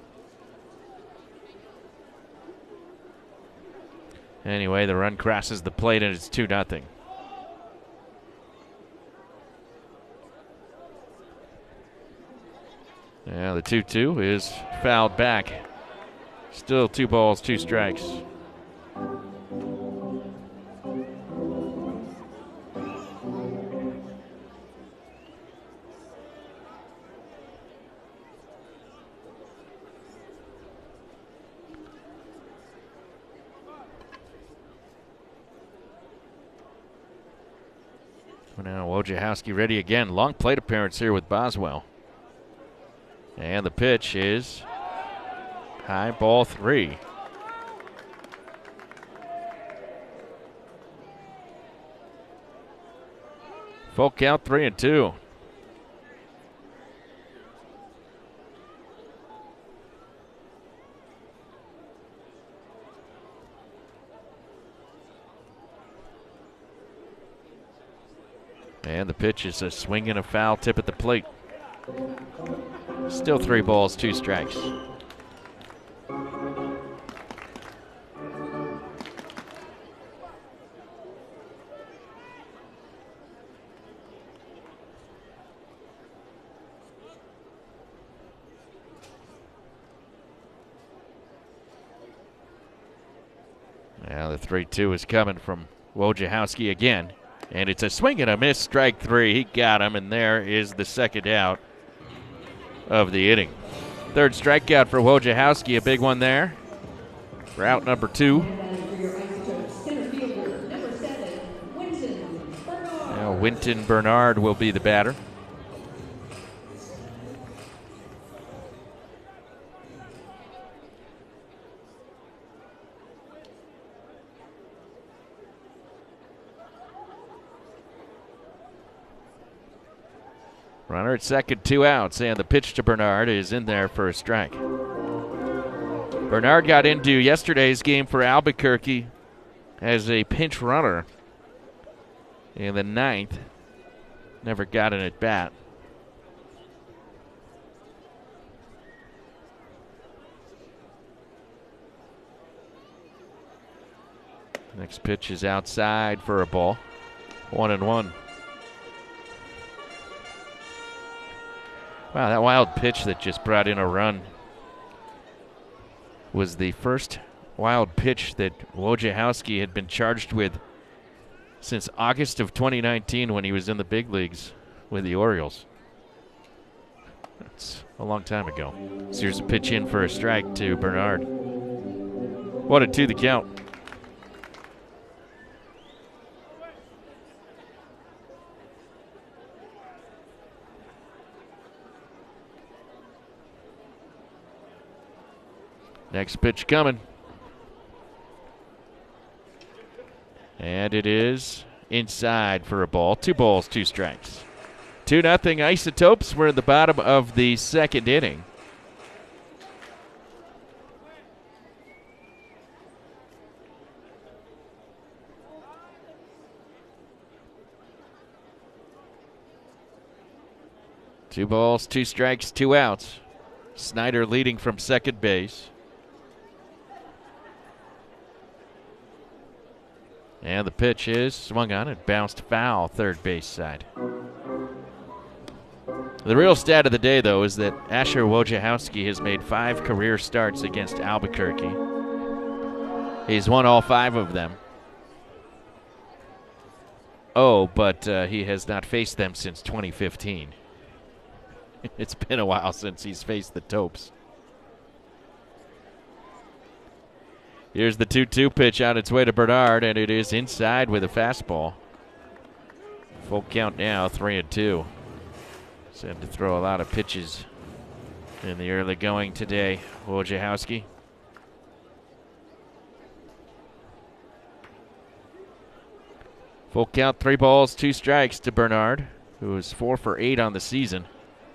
Anyway, the run crosses the plate, and it's two nothing. Now the two two is fouled back. Still two balls, two strikes. Now Wojciechowski ready again. Long plate appearance here with Boswell. And the pitch is high, ball three. Full count, three and two. And the pitch is a swing and a foul tip at the plate. Still three balls, two strikes. Now the three two is coming from Wojciechowski again. And it's a swing and a miss, strike three. He got him, and there is the second out of the inning. Third strikeout for Wojciechowski, a big one there. For out number two. Now Winton Bernard will be the batter. Runner at second, two outs, and the pitch to Bernard is in there for a strike. Bernard got into yesterday's game for Albuquerque as a pinch runner in the ninth. Never got an at bat. Next pitch is outside for a ball. One and one. Wow, that wild pitch that just brought in a run was the first wild pitch that Wojciechowski had been charged with since August of twenty nineteen when he was in the big leagues with the Orioles. That's a long time ago. So here's a pitch in for a strike to Bernard. One and two the count. Next pitch coming. And it is inside for a ball. Two balls, two strikes. Two nothing Isotopes. We're in the bottom of the second inning. Two balls, two strikes, two outs. Snyder leading from second base. And the pitch is swung on and bounced foul, third base side. The real stat of the day, though, is that Asher Wojciechowski has made five career starts against Albuquerque. He's won all five of them. Oh, but uh, he has not faced them since twenty fifteen. It's been a while since he's faced the Topes. Here's the two two pitch on its way to Bernard, and it is inside with a fastball. Full count now, three and two. He's had to throw a lot of pitches in the early going today, Wojciechowski. Full count, three balls, two strikes to Bernard, who is four for eight on the season.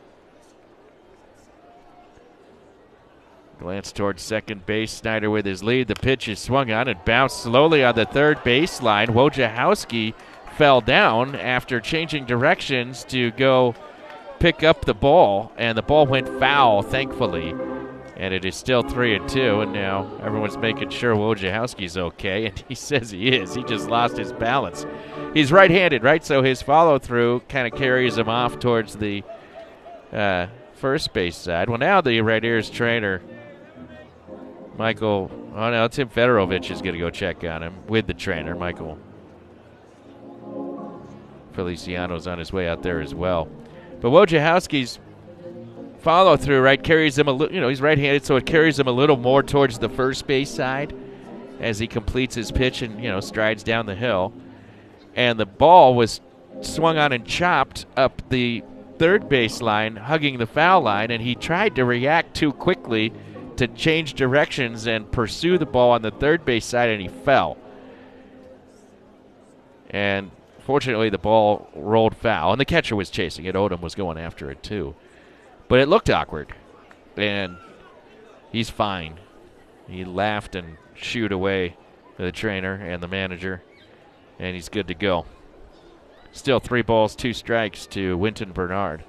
Glance towards second base. Snyder with his lead. The pitch is swung on and bounced slowly on the third baseline. Wojciechowski fell down after changing directions to go pick up the ball, and the ball went foul, thankfully. And it is still three and two, and now everyone's making sure Wojciechowski's okay, and he says he is. He just lost his balance. He's right-handed, right? So his follow-through kind of carries him off towards the uh, first base side. Well, now the Rainiers trainer, Michael, oh no, Tim Fedorovich is going to go check on him with the trainer. Michael Feliciano's on his way out there as well. But Wojciechowski's follow through, right, carries him a little, you know, he's right-handed, so it carries him a little more towards the first base side as he completes his pitch and, you know, strides down the hill. And the ball was swung on and chopped up the third base line, hugging the foul line, and he tried to react too quickly to change directions and pursue the ball on the third base side, and he fell. And fortunately, the ball rolled foul, and the catcher was chasing it. Odom was going after it, too. But it looked awkward, and he's fine. He laughed and shooed away the trainer and the manager, and he's good to go. Still three balls, two strikes to Winton Bernard.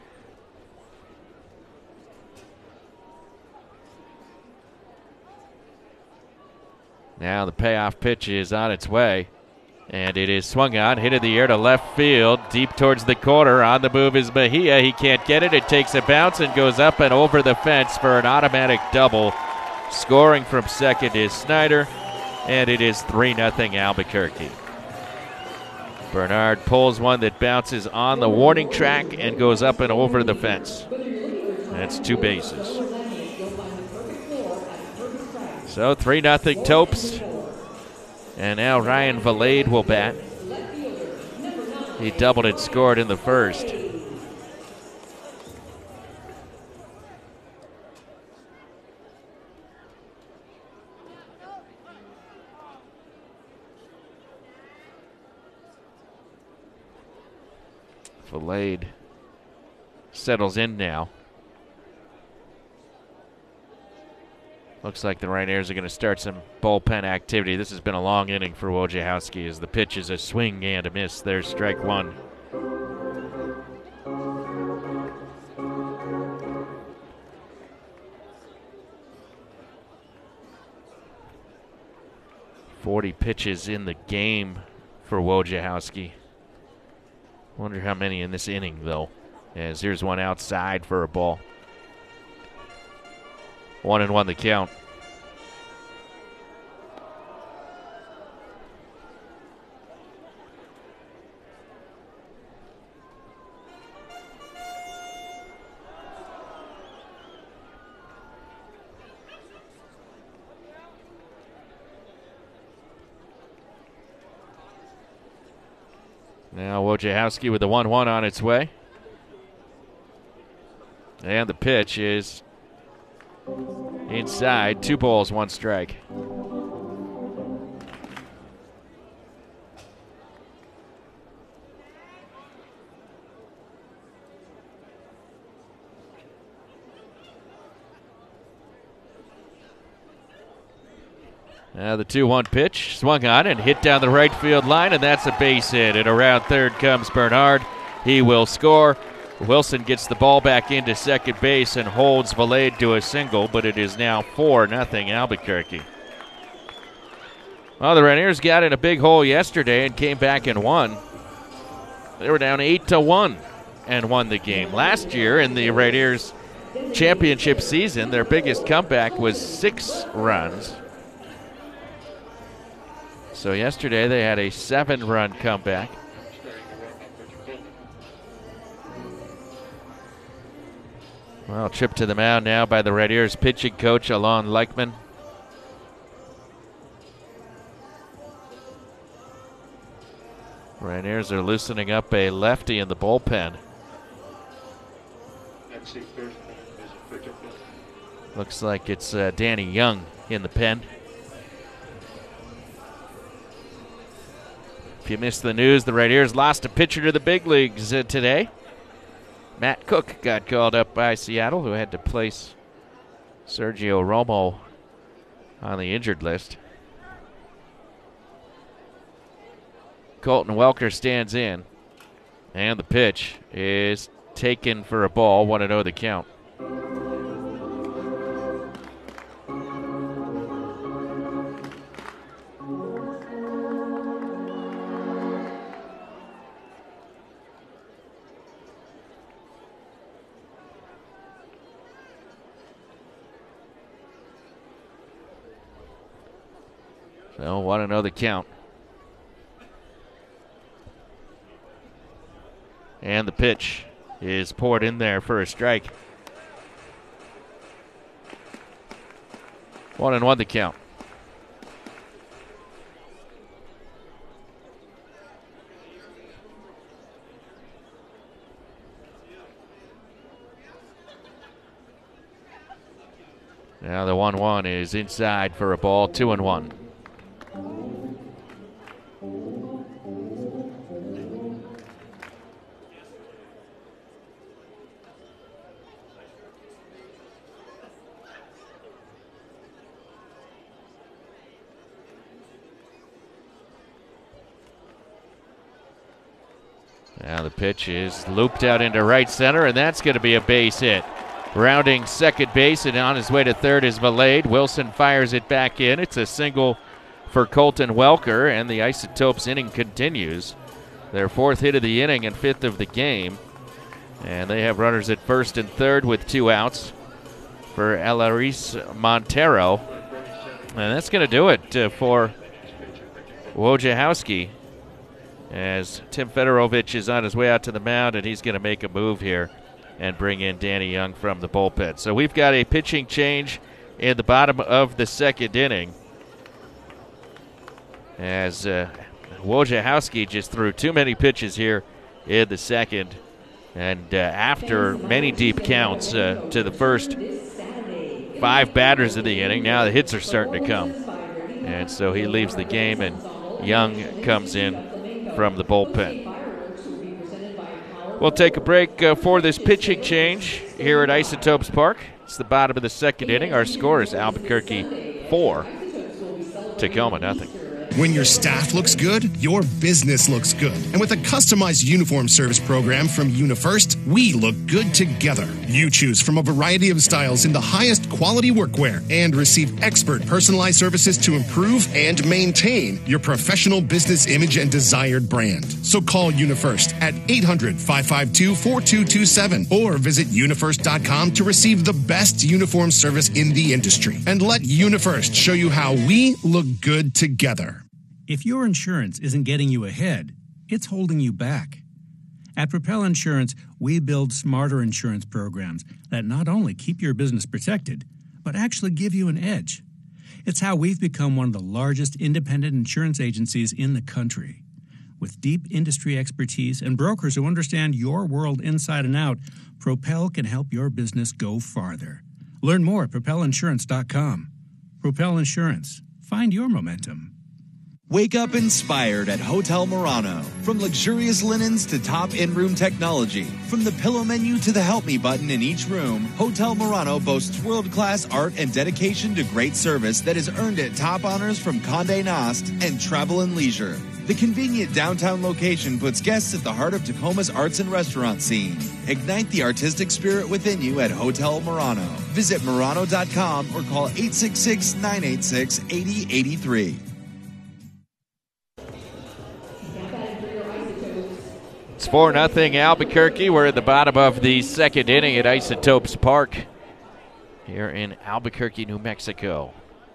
Now the payoff pitch is on its way, and it is swung on, hit in the air to left field, deep towards the corner. On the move is Mejia. He can't get it. It takes a bounce and goes up and over the fence for an automatic double. Scoring from second is Snyder, and it is three nothing Albuquerque. Bernard pulls one that bounces on the warning track and goes up and over the fence. That's two bases. So three nothing Topes. And now Ryan Valade will bat. He doubled and scored in the first. Valade settles in now. Looks like the Rainiers are going to start some bullpen activity. This has been a long inning for Wojciechowski as the pitch is a swing and a miss. There's strike one. forty pitches in the game for Wojciechowski. Wonder how many in this inning, though, as here's one outside for a ball. One and one the count. Now Wojciechowski with the one one on its way. And the pitch is inside. Two balls, one strike. Now the two one pitch, swung on and hit down the right field line, and that's a base hit. And around third comes Bernard. He will score. Wilson gets the ball back into second base and holds Valade to a single, but it is now four nothing Albuquerque. Well, the Rainiers got in a big hole yesterday and came back and won. They were down eight to one and won the game. Last year in the Rainiers championship season, their biggest comeback was six runs. So yesterday they had a seven-run comeback. Well, trip to the mound now by the Rainiers pitching coach Alon Leichman. Rainiers are loosening up a lefty in the bullpen. Looks like it's uh, Danny Young in the pen. If you missed the news, the Rainiers lost a pitcher to the big leagues uh, today. Matt Cook got called up by Seattle, who had to place Sergio Romo on the injured list. Colton Welker stands in, and the pitch is taken for a ball. one and oh the count. So one and oh the count. And the pitch is poured in there for a strike. One and one the count. Now the one one is inside for a ball, two and one. Now the pitch is looped out into right center, and that's going to be a base hit. Rounding second base and on his way to third is Valade. Wilson fires it back in. It's a single for Colton Welker, and the Isotopes inning continues. Their fourth hit of the inning and fifth of the game. And they have runners at first and third with two outs for Elaris Montero. And that's going to do it uh, for Wojciechowski, as Tim Fedorovich is on his way out to the mound, and he's going to make a move here and bring in Danny Young from the bullpen. So we've got a pitching change in the bottom of the second inning, as uh, Wojciechowski just threw too many pitches here in the second. And uh, after many deep counts uh, to the first five batters of the inning, now the hits are starting to come. And so he leaves the game, and Young comes in from the bullpen. We'll take a break uh, for this pitching change here at Isotopes Park. It's the bottom of the second inning. Our score is Albuquerque four, Tacoma nothing. When your staff looks good, your business looks good. And with a customized uniform service program from UniFirst, we look good together. You choose from a variety of styles in the highest quality workwear and receive expert personalized services to improve and maintain your professional business image and desired brand. So call UniFirst at eight hundred, five five two, four two two seven or visit unifirst dot com to receive the best uniform service in the industry. And let UniFirst show you how we look good together. If your insurance isn't getting you ahead, it's holding you back. At Propel Insurance, we build smarter insurance programs that not only keep your business protected, but actually give you an edge. It's how we've become one of the largest independent insurance agencies in the country. With deep industry expertise and brokers who understand your world inside and out, Propel can help your business go farther. Learn more at propel insurance dot com. Propel Insurance. Find your momentum. Wake up inspired at Hotel Murano. From luxurious linens to top in-room technology, from the pillow menu to the help me button in each room, Hotel Murano boasts world-class art and dedication to great service that has earned it top honors from Condé Nast and Travel and Leisure. The convenient downtown location puts guests at the heart of Tacoma's arts and restaurant scene. Ignite the artistic spirit within you at Hotel Murano. Visit Murano dot com or call eight six six, nine eight six, eight zero eight three. It's four nothing Albuquerque. We're at the bottom of the second inning at Isotopes Park here in Albuquerque, New Mexico.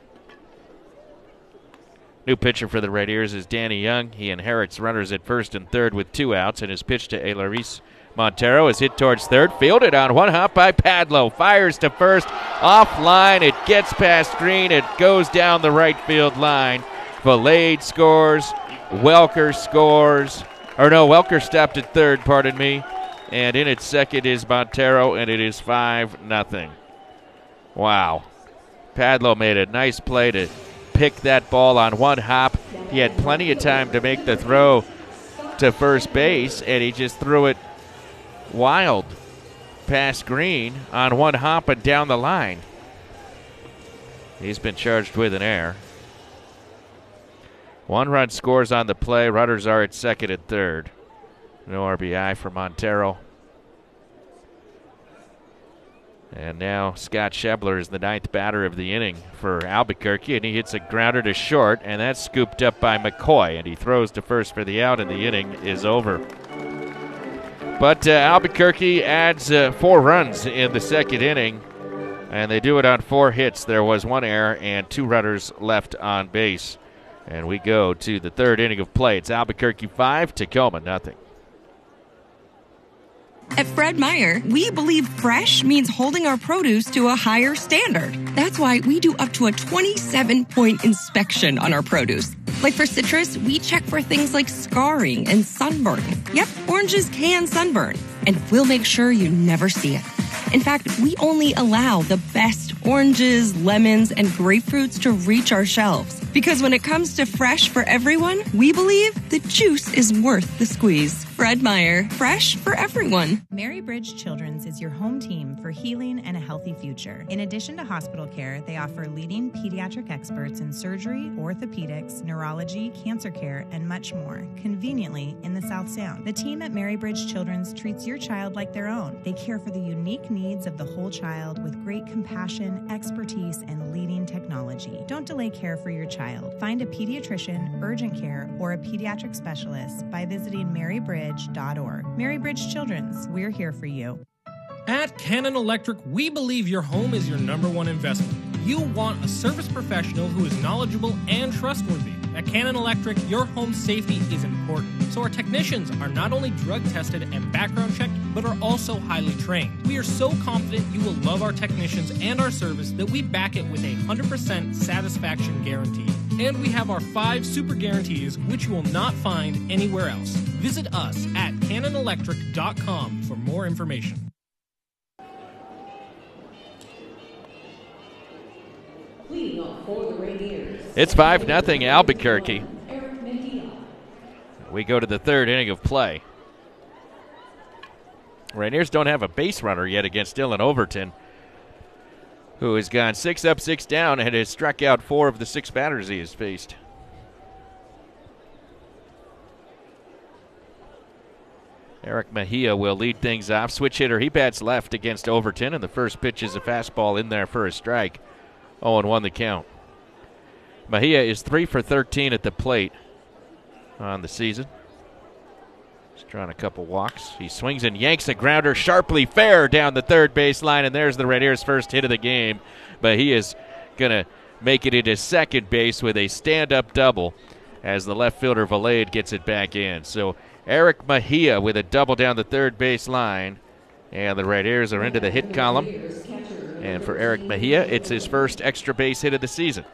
New pitcher for the Rainiers is Danny Young. He inherits runners at first and third with two outs, and his pitch to Elaris Montero is hit towards third. Fielded on one hop by Padlo. Fires to first. Offline. It gets past Green. It goes down the right field line. Valade scores. Welker scores. Or no, Welker stopped at third, pardon me. And in at second is Montero, and it is five nothing. Wow. Padlo made a nice play to pick that ball on one hop. He had plenty of time to make the throw to first base, and he just threw it wild past Green on one hop and down the line. He's been charged with an error. One run scores on the play. Runners are at second and third. No R B I for Montero. And now Scott Schebler is the ninth batter of the inning for Albuquerque, and he hits a grounder to short, and that's scooped up by McCoy, and he throws to first for the out, and the inning is over. But uh, Albuquerque adds uh, four runs in the second inning, and they do it on four hits. There was one error and two runners left on base. And we go to the third inning of play. It's Albuquerque five, Tacoma nothing. At Fred Meyer, we believe fresh means holding our produce to a higher standard. That's why we do up to a twenty-seven point inspection on our produce. Like for citrus, we check for things like scarring and sunburn. Yep, oranges can sunburn, and we'll make sure you never see it. In fact, we only allow the best oranges, lemons, and grapefruits to reach our shelves. Because when it comes to fresh for everyone, we believe the juice is worth the squeeze. Fred Meyer, fresh for everyone. Mary Bridge Children's is your home team for healing and a healthy future. In addition to hospital care, they offer leading pediatric experts in surgery, orthopedics, neurology, cancer care, and much more, conveniently in the South Sound. The team at Mary Bridge Children's treats your child like their own. They care for the unique needs of the whole child with great compassion, expertise, and leading technology. Don't delay care for your child. Find a pediatrician, urgent care, or a pediatric specialist by visiting mary bridge dot org. Mary Bridge Children's, we're here for you. At Cannon Electric, we believe your home is your number one investment. You want a service professional who is knowledgeable and trustworthy. At Cannon Electric, your home safety is important, so our technicians are not only drug tested and background checked, but are also highly trained. We are so confident you will love our technicians and our service that we back it with a one hundred percent satisfaction guarantee. And we have our five super guarantees, which you will not find anywhere else. Visit us at cannon electric dot com for more information. It's five nothing Albuquerque. We go to the third inning of play. Rainiers don't have a base runner yet against Dylan Overton, who has gone six up, six down, and has struck out four of the six batters he has faced. Eric Mejia will lead things off. Switch hitter, he bats left against Overton, and the first pitch is a fastball in there for a strike. oh and one the count. Mejia is three for thirteen at the plate on the season. He's drawn a couple walks. He swings and yanks a grounder sharply fair down the third base line, and there's the Rainiers' first hit of the game. But he is going to make it into second base with a stand-up double as the left fielder Valade gets it back in. So Eric Mejia with a double down the third base line, and the Rainiers are into the hit column. And for Eric Mejia, it's his first extra base hit of the season.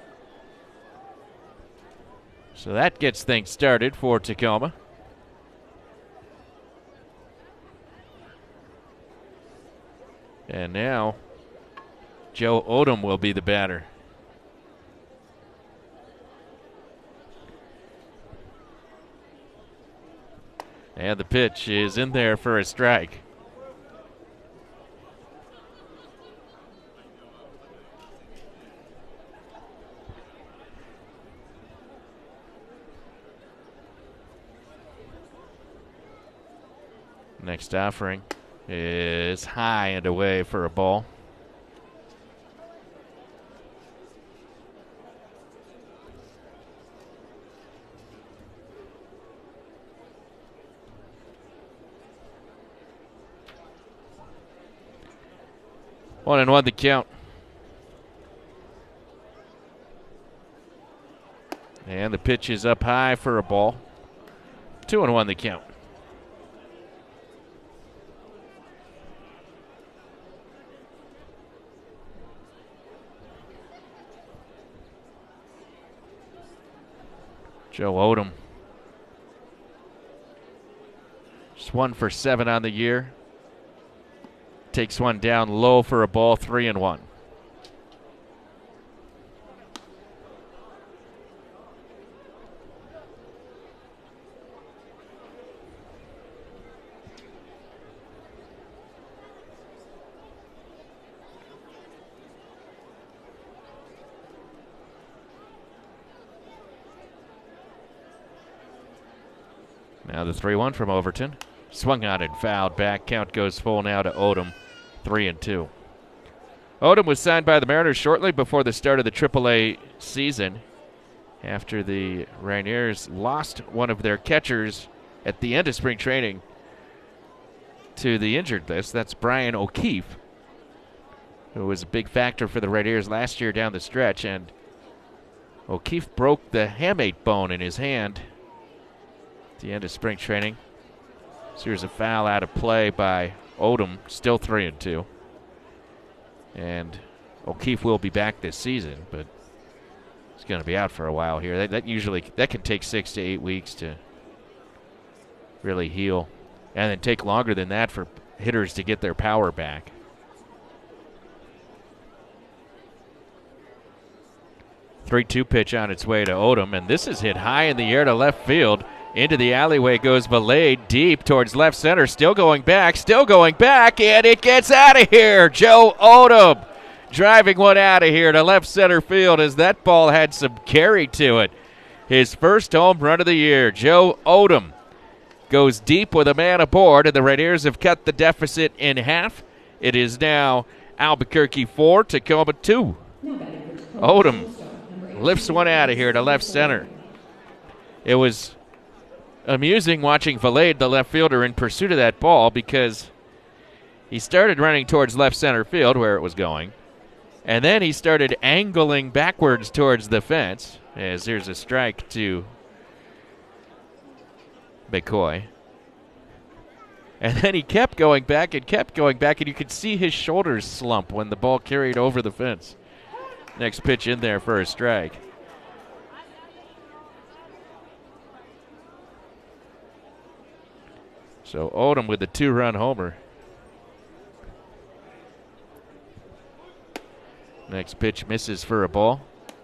So that gets things started for Tacoma. And now Joe Odom will be the batter. And the pitch is in there for a strike. Next offering is high and away for a ball. One and one the count. And the pitch is up high for a ball. Two and one the count. Joe Odom. Just one for seven on the year. Takes one down low for a ball, three and one. Now the three one from Overton. Swung on and fouled back. Count goes full now to Odom, three and two. Odom was signed by the Mariners shortly before the start of the triple A season, after the Rainiers lost one of their catchers at the end of spring training to the injured list. That's Brian O'Keefe, who was a big factor for the Rainiers last year down the stretch. And O'Keefe broke the hamate bone in his hand at the end of spring training. So here's a foul out of play by Odom, still three and two. And O'Keefe will be back this season, but he's going to be out for a while here. That, that usually that can take six to eight weeks to really heal, and then take longer than that for hitters to get their power back. three two pitch on its way to Odom, and this is hit high in the air to left field. Into the alleyway goes Valade, deep towards left center, still going back, still going back, and it gets out of here. Joe Odom driving one out of here to left center field as that ball had some carry to it. His first home run of the year. Joe Odom goes deep with a man aboard, and the Rainiers have cut the deficit in half. It is now Albuquerque four, Tacoma two. Odom lifts one out of here to left center. It was amusing watching Valade, the left fielder, in pursuit of that ball, because he started running towards left center field where it was going, and then he started angling backwards towards the fence, as there's a strike to McCoy. And then he kept going back and kept going back, and you could see his shoulders slump when the ball carried over the fence. Next pitch in there for a strike. So Odom with the two-run homer. Next pitch misses for a ball.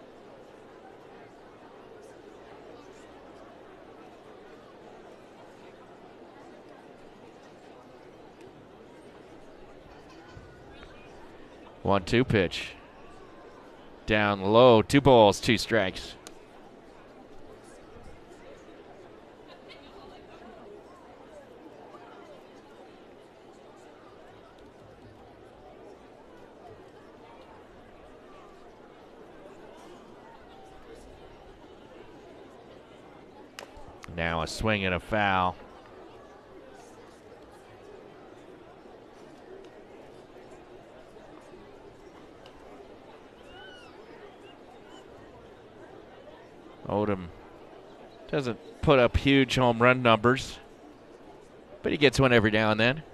one two pitch. Down low, two balls, two strikes. Now a swing and a foul. Odom doesn't put up huge home run numbers, but he gets one every now and then.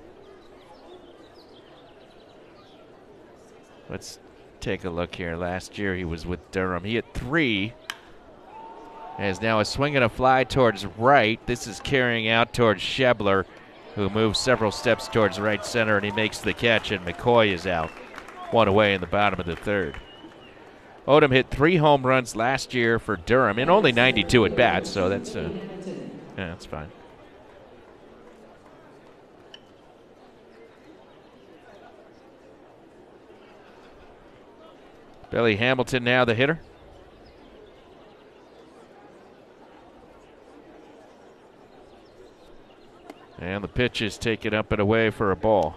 Let's take a look here. Last year he was with Durham. He hit three. As now a swing and a fly towards right. This is carrying out towards Schebler, who moves several steps towards right center, and he makes the catch, and McCoy is out. One away in the bottom of the third. Odom hit three home runs last year for Durham in only ninety-two at bats, so that's uh, yeah, that's fine. Billy Hamilton now the hitter. And the pitch is taken up and away for a ball.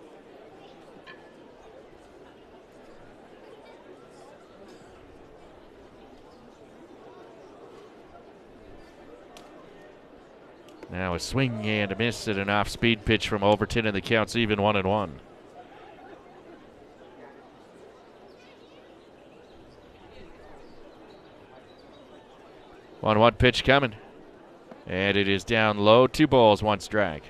Now a swing and a miss at an off-speed pitch from Overton, and the count's even one and one. One one pitch coming. And it is down low. Two balls, one strike.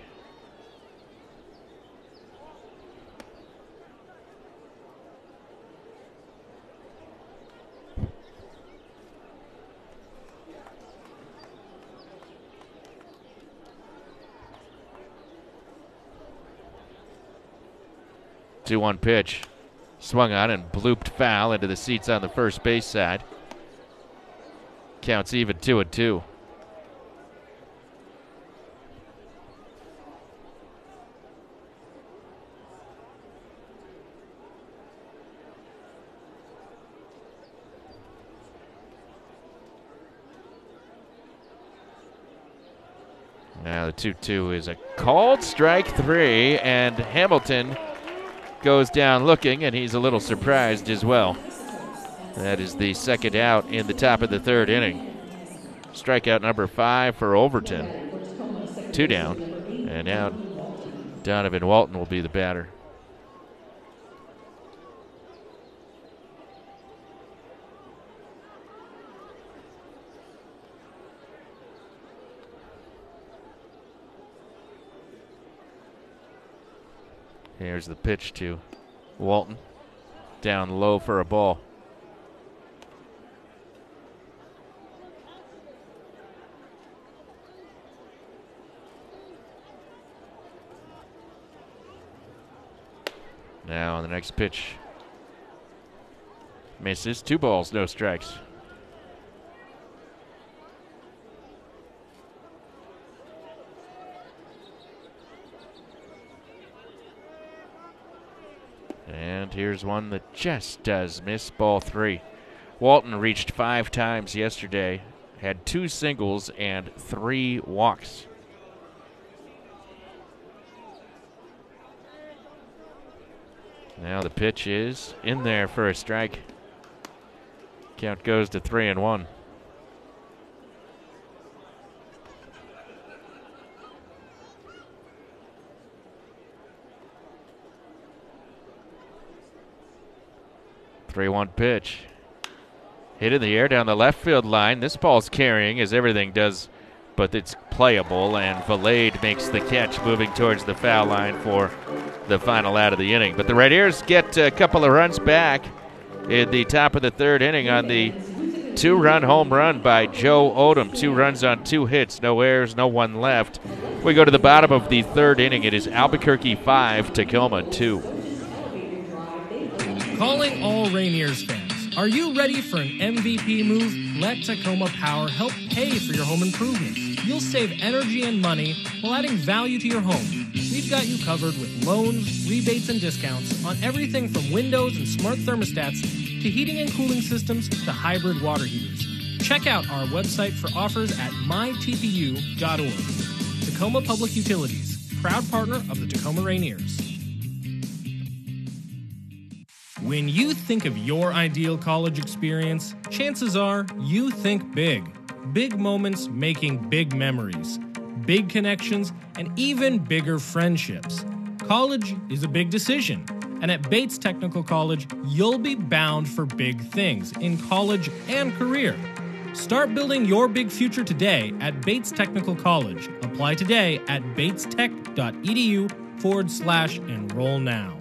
two one pitch. Swung on and blooped foul into the seats on the first base side. Counts even two and two. Now the two two is a called strike three, and Hamilton goes down looking, and he's a little surprised as well. That is the second out in the top of the third inning. Strikeout number five for Overton. Two down, and now Donovan Walton will be the batter. Here's the pitch to Walton. Down low for a ball. Now on the next pitch. Misses. Two balls, no strikes. And here's one that just does miss, ball three. Walton reached five times yesterday, had two singles and three walks. Now the pitch is in there for a strike. Count goes to three and one. three one pitch. Hit in the air down the left field line. This ball's carrying, as everything does, but it's playable, and Valade makes the catch, moving towards the foul line for the final out of the inning. But the Rainiers get a couple of runs back in the top of the third inning on the two-run home run by Joe Odom. Two runs on two hits, no errors, no one left. We go to the bottom of the third inning. It is Albuquerque five, Tacoma two. Calling all Rainiers fans. Are you ready for an M V P move? Let Tacoma Power help pay for your home improvements. You'll save energy and money while adding value to your home. We've got you covered with loans, rebates, and discounts on everything from windows and smart thermostats to heating and cooling systems to hybrid water heaters. Check out our website for offers at my t p u dot org. Tacoma Public Utilities, proud partner of the Tacoma Rainiers. When you think of your ideal college experience, chances are you think big. Big moments making big memories, big connections, and even bigger friendships. College is a big decision, and at Bates Technical College, you'll be bound for big things in college and career. Start building your big future today at Bates Technical College. Apply today at bates-tech.edu forward slash enroll now.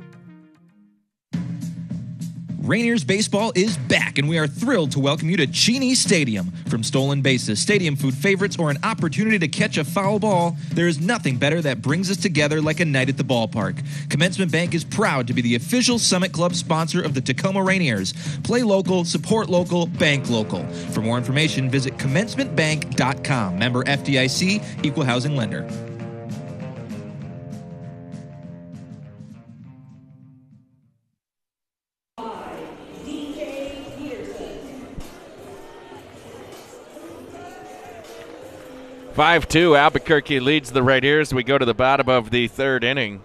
Rainiers baseball is back, and we are thrilled to welcome you to Cheney Stadium. From stolen bases, stadium food favorites, or an opportunity to catch a foul ball, there is nothing better that brings us together like a night at the ballpark. Commencement Bank is proud to be the official Summit Club sponsor of the Tacoma Rainiers. Play local, support local, bank local. For more information, visit commencement bank dot com. Member F D I C, Equal Housing Lender. five two, Albuquerque leads the Rainiers. We go to the bottom of the third inning.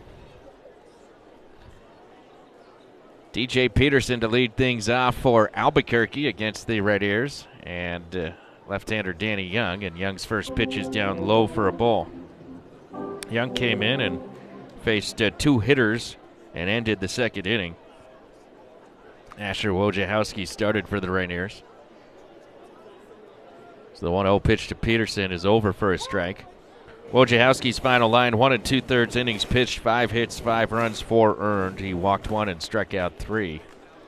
D J Peterson to lead things off for Albuquerque against the Rainiers. And uh, left-hander Danny Young. And Young's first pitch is down low for a ball. Young came in and faced uh, two hitters and ended the second inning. Asher Wojciechowski started for the Rainiers. So the one oh pitch to Peterson is over for a strike. Wojciechowski's final line, one and two-thirds innings pitched, five hits, five runs, four earned. He walked one and struck out three.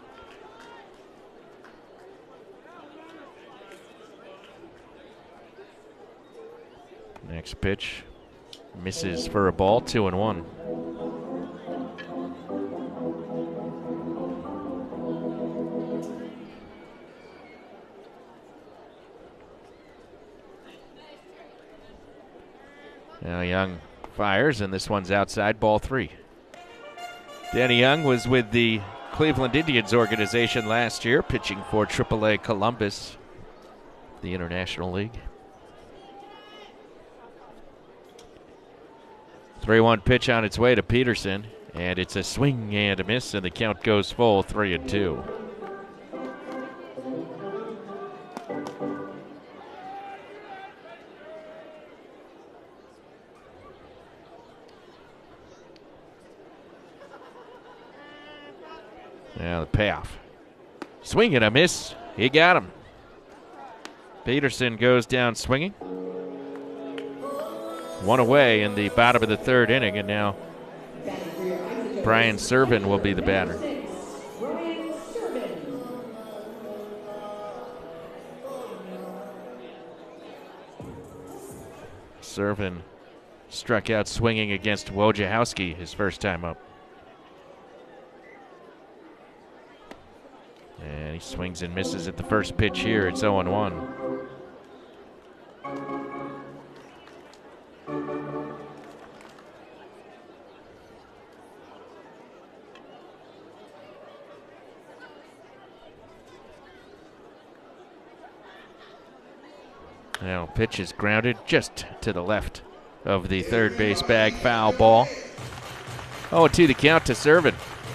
Next pitch misses for a ball, two and one. Now Young fires, and this one's outside, ball three. Danny Young was with the Cleveland Indians organization last year, pitching for triple A Columbus, the International League. three one pitch on its way to Peterson, and it's a swing and a miss, and the count goes full, three and two. Now the payoff. Swing and a miss. He got him. Peterson goes down swinging. One away in the bottom of the third inning, and now Brian Servin will be the batter. Servin struck out swinging against Wojciechowski his first time up. And he swings and misses at the first pitch here. It's oh and one. Now pitch is grounded just to the left of the third base bag, foul ball. oh two the count to Servin.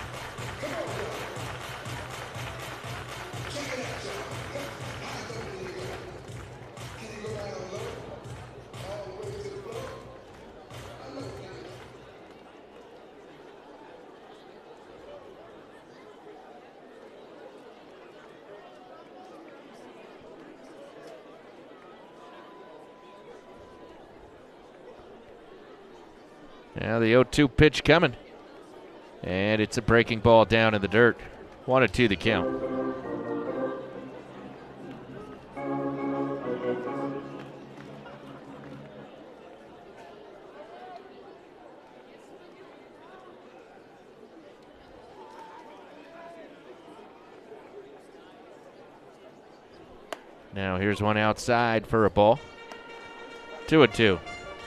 Now the oh two pitch coming. And it's a breaking ball down in the dirt. one and two the count. Now here's one outside for a ball. Two and two.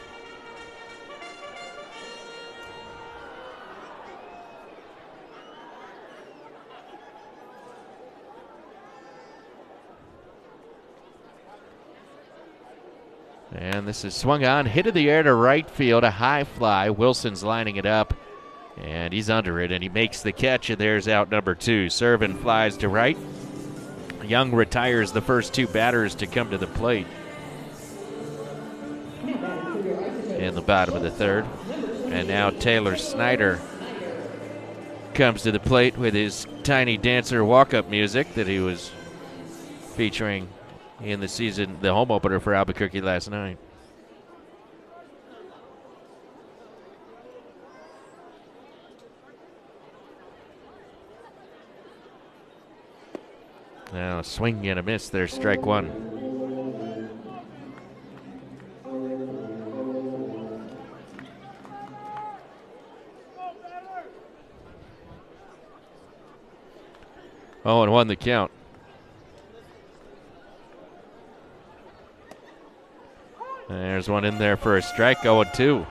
And this is swung on, hit in the air to right field, a high fly. Wilson's lining it up, and he's under it, and he makes the catch, and there's out number two. Servin flies to right, Young retires the first two batters to come to the plate in the bottom of the third. And now Taylor Snyder comes to the plate with his Tiny Dancer walk-up music that he was featuring in the season, the home opener for Albuquerque last night. Now, swing and a miss there, strike one. Oh, and one the count. There's one in there for a strike, oh and two.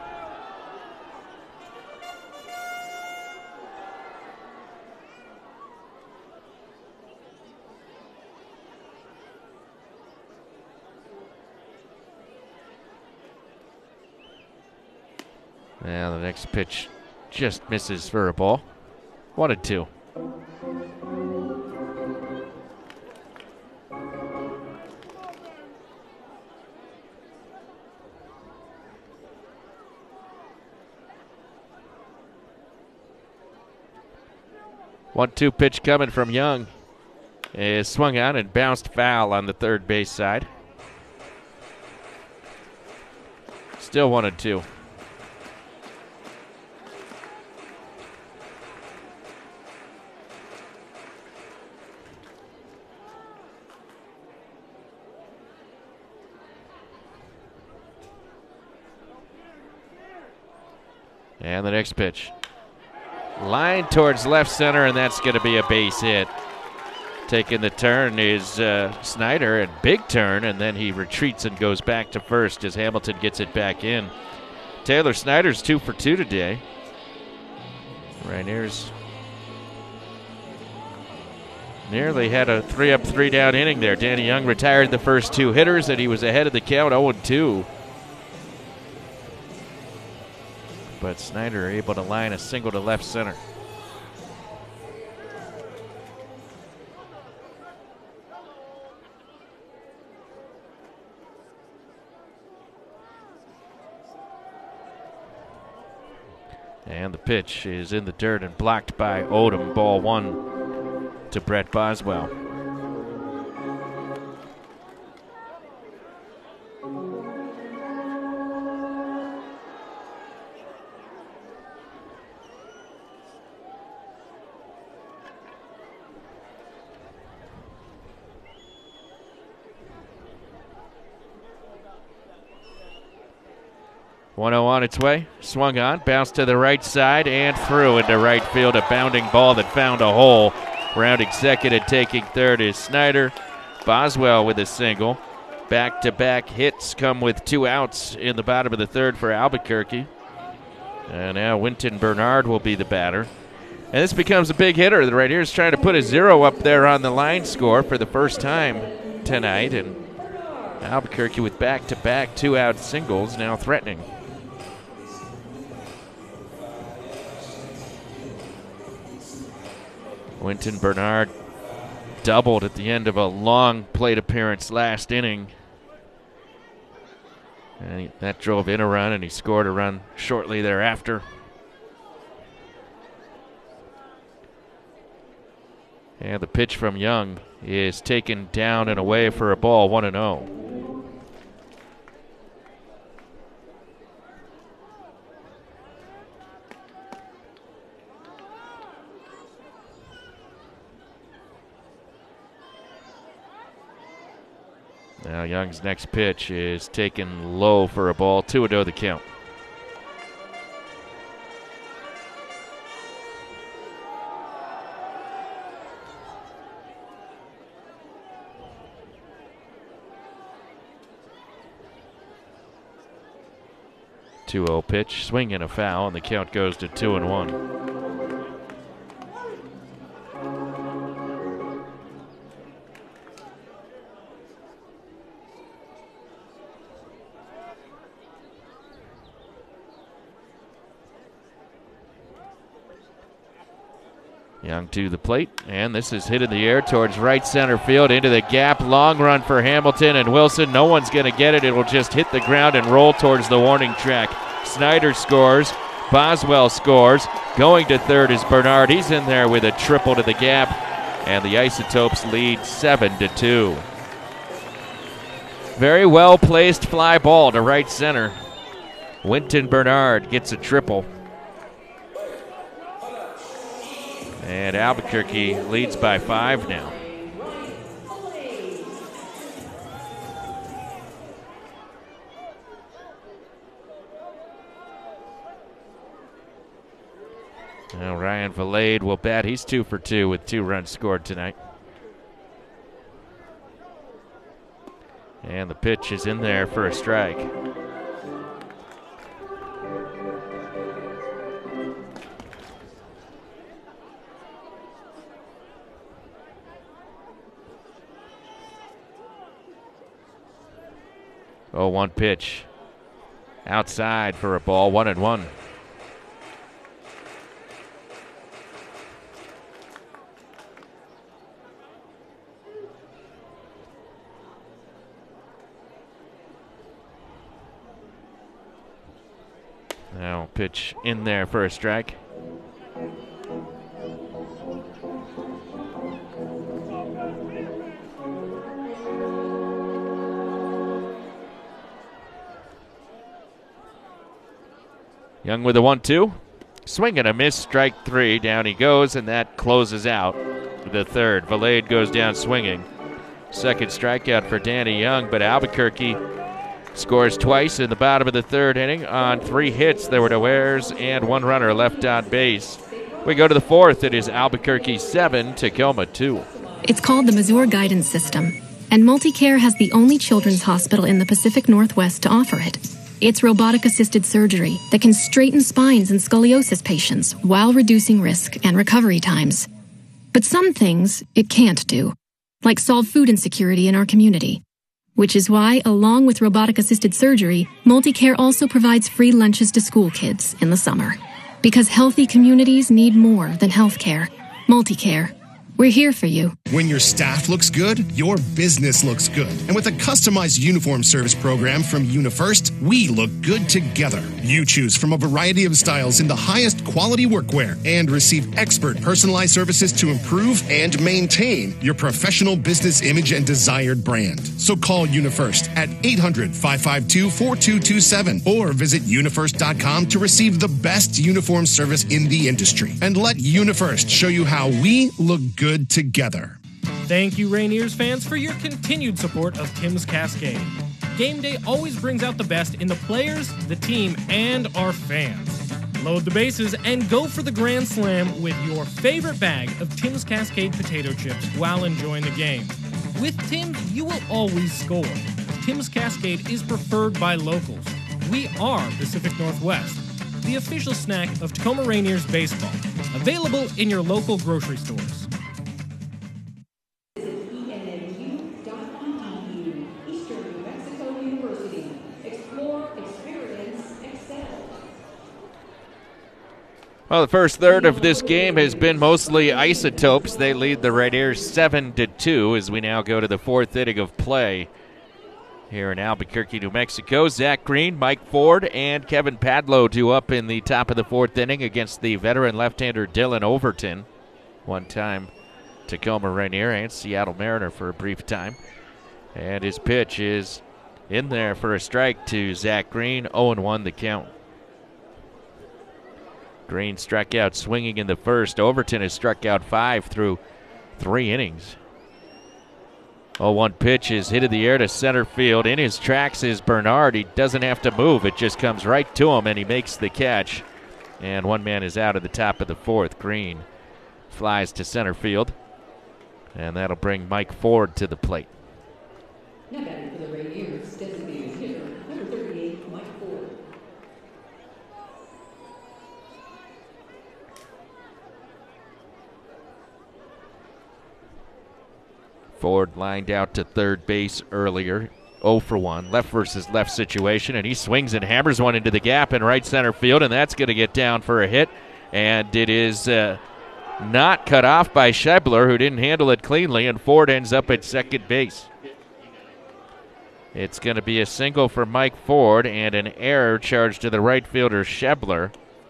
Now the next pitch just misses for a ball. One and two. one two pitch coming from Young is swung on and bounced foul on the third base side. Still one and two. And the next pitch. Line towards left center, and that's going to be a base hit. Taking the turn is uh, Snyder, and big turn, and then he retreats and goes back to first as Hamilton gets it back in. Taylor Snyder's two for two today. Rainiers nearly had a three up, three down inning there. Danny Young retired the first two hitters, and he was ahead of the count oh and two. But Snyder able to line a single to left center. And the pitch is in the dirt and blocked by Odom. Ball one to Brett Boswell. one oh on its way, swung on, bounced to the right side and through into right field. A bounding ball that found a hole. Rounding second and taking third is Snyder. Boswell with a single. Back-to-back hits come with two outs in the bottom of the third for Albuquerque. And now Winton Bernard will be the batter. And this becomes a big hitter. The right here is trying to put a zero up there on the line score for the first time tonight. And Albuquerque with back-to-back two-out singles now threatening. Winton Bernard doubled at the end of a long plate appearance last inning. And he, that drove in a run, and he scored a run shortly thereafter. And the pitch from Young is taken down and away for a ball, one and oh. Now Young's next pitch is taken low for a ball, two and oh the count. two oh pitch, swing and a foul, and the count goes to two and one. Young to the plate, and this is hit in the air towards right center field into the gap. Long run for Hamilton and Wilson. No one's going to get it. It will just hit the ground and roll towards the warning track. Snyder scores. Boswell scores. Going to third is Bernard. He's in there with a triple to the gap, and the Isotopes lead seven to two. Very well placed fly ball to right center. Winton Bernard gets a triple. And Albuquerque leads by five now. Now Ryan Valade will bat. He's two for two with two runs scored tonight. And the pitch is in there for a strike. Oh, one pitch. Outside for a ball, one and one. Now pitch in there for a strike. Young with a one two. Swing and a miss, strike three. Down he goes, and that closes out the third. Valade goes down swinging. Second strikeout for Danny Young, but Albuquerque scores twice in the bottom of the third inning on three hits. There were no errors and one runner left on base. We go to the fourth. It is Albuquerque seven, Tacoma two. It's called the Mazur Guidance System, and MultiCare has the only children's hospital in the Pacific Northwest to offer it. It's robotic-assisted surgery that can straighten spines in scoliosis patients while reducing risk and recovery times. But some things it can't do, like solve food insecurity in our community. Which is why, along with robotic-assisted surgery, MultiCare also provides free lunches to school kids in the summer. Because healthy communities need more than health care. MultiCare. We're here for you. When your staff looks good, your business looks good. And with a customized uniform service program from UniFirst, we look good together. You choose from a variety of styles in the highest quality workwear and receive expert personalized services to improve and maintain your professional business image and desired brand. So call UniFirst at eight hundred, five five two, four two two seven or visit unifirst dot com to receive the best uniform service in the industry. And let UniFirst show you how we look good. Good together. Thank you, Rainiers fans, for your continued support of Tim's Cascade. Game day always brings out the best in the players, the team, and our fans. Load the bases and go for the Grand Slam with your favorite bag of Tim's Cascade potato chips while enjoying the game. With Tim's, you will always score. Tim's Cascade is preferred by locals. We are Pacific Northwest, the official snack of Tacoma Rainiers baseball. Available in your local grocery stores. Well, the first third of this game has been mostly Isotopes. They lead the Rainiers seven to two as we now go to the fourth inning of play here in Albuquerque, New Mexico. Zach Green, Mike Ford, and Kevin Padlow due up in the top of the fourth inning against the veteran left-hander Dylan Overton, one-time Tacoma Rainier and Seattle Mariner for a brief time. And his pitch is in there for a strike to Zach Green, oh and one the count. Green struck out swinging in the first. Overton has struck out five through three innings. oh one pitch is hit in the air to center field. In his tracks is Bernard. He doesn't have to move. It just comes right to him, and he makes the catch. And one man is out at the top of the fourth. Green flies to center field. And that'll bring Mike Ford to the plate. Now batting for the Rainiers, designated hitter, number thirty-eight, Mike Ford. Ford lined out to third base earlier, oh for one, left versus left situation, and he swings and hammers one into the gap in right center field, and that's going to get down for a hit, and it is uh, not cut off by Schebler, who didn't handle it cleanly, and Ford ends up at second base. It's going to be a single for Mike Ford and an error charged to the right fielder, Schebler.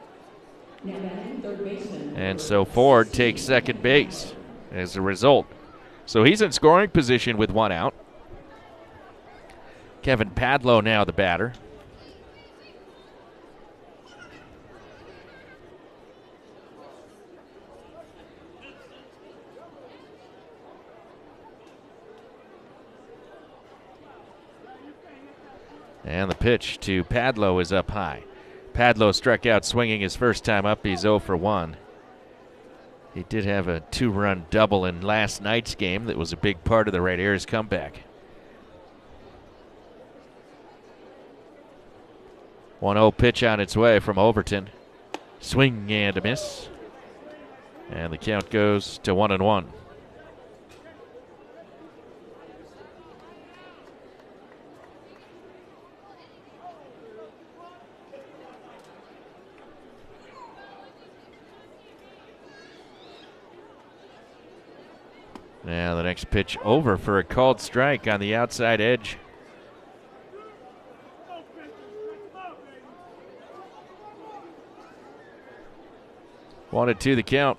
And so Ford takes second base as a result. So he's in scoring position with one out. Kevin Padlo now the batter. And the pitch to Padlo is up high. Padlo struck out swinging his first time up. He's oh for one. He did have a two-run double in last night's game that was a big part of the Rainiers' comeback. one oh pitch on its way from Overton. Swing and a miss. And the count goes to one and one. Now the next pitch over for a called strike on the outside edge. One and two the count.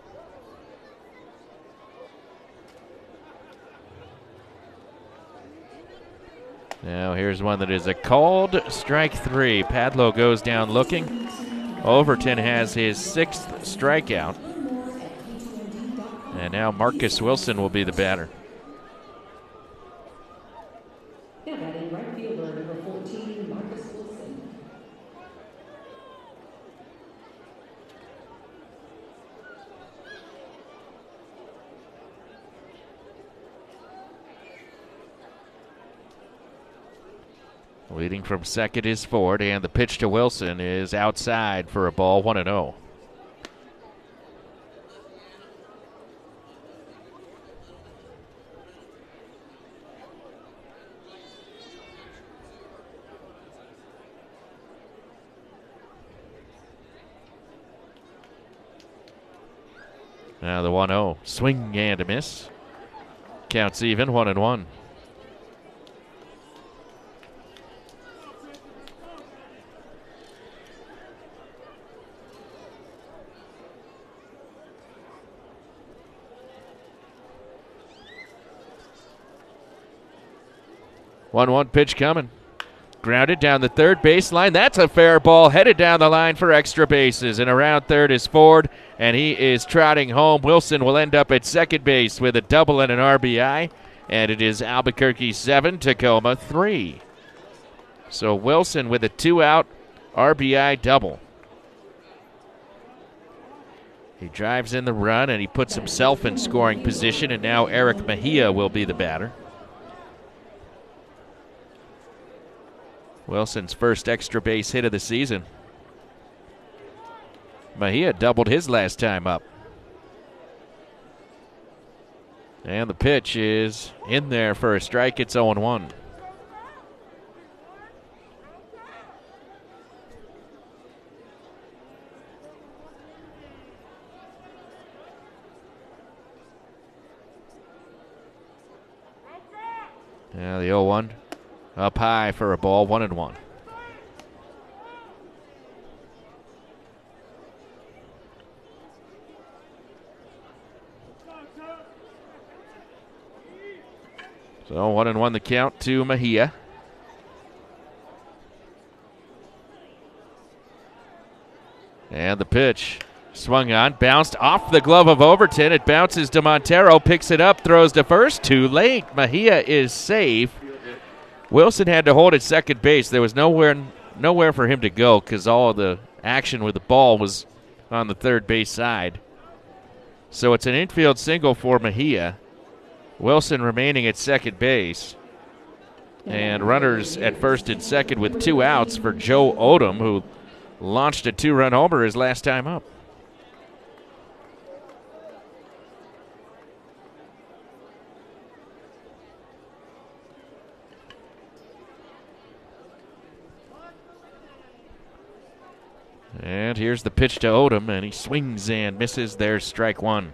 Now here's one that is a called strike three. Padlo goes down looking. Overton has his sixth strikeout. And now Marcus Wilson will be the batter. Now batting right fielder number fourteen, Marcus Wilson. Leading from second is Ford, and the pitch to Wilson is outside for a ball, one and oh. Now the one oh. Swing and a miss. Counts even, one and one. one one pitch coming. Grounded down the third baseline. That's a fair ball. Headed down the line for extra bases. And around third is Ford, and he is trotting home. Wilson will end up at second base with a double and an R B I. And it is Albuquerque seven, Tacoma three. So Wilson with a two-out R B I double. He drives in the run, and he puts himself in scoring position, and now Eric Mejia will be the batter. Wilson's first extra base hit of the season. Mejia doubled his last time up. And the pitch is in there for a strike. It's oh one. Now the oh one. Up high for a ball, one and one. So one and one the count to Mejia. And the pitch swung on, bounced off the glove of Overton. It bounces to Montero, picks it up, throws to first. Too late. Mejia is safe. Wilson had to hold at second base. There was nowhere nowhere for him to go because all of the action with the ball was on the third base side. So it's an infield single for Mejia. Wilson remaining at second base. And runners at first and second with two outs for Joe Odom, who launched a two-run homer his last time up. And here's the pitch to Odom, and he swings and misses. There's strike one.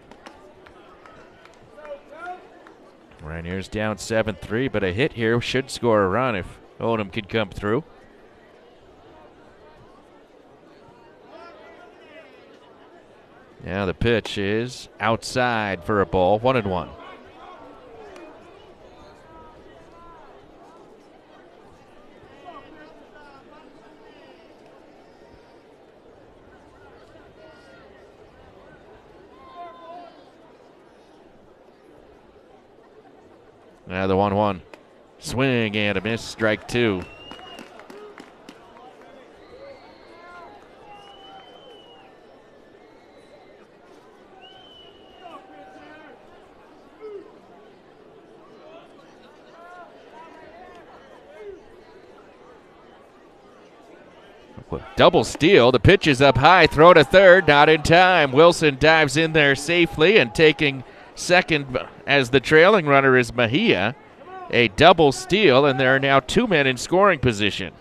Rainiers down seven three, but a hit here should score a run if Odom could come through. Now the pitch is outside for a ball, one and one. Now the one one. Swing and a miss, strike two. Double steal. The pitch is up high. Throw to third. Not in time. Wilson dives in there safely and taking second as the trailing runner is Mejia. A double steal, and there are now two men in scoring position.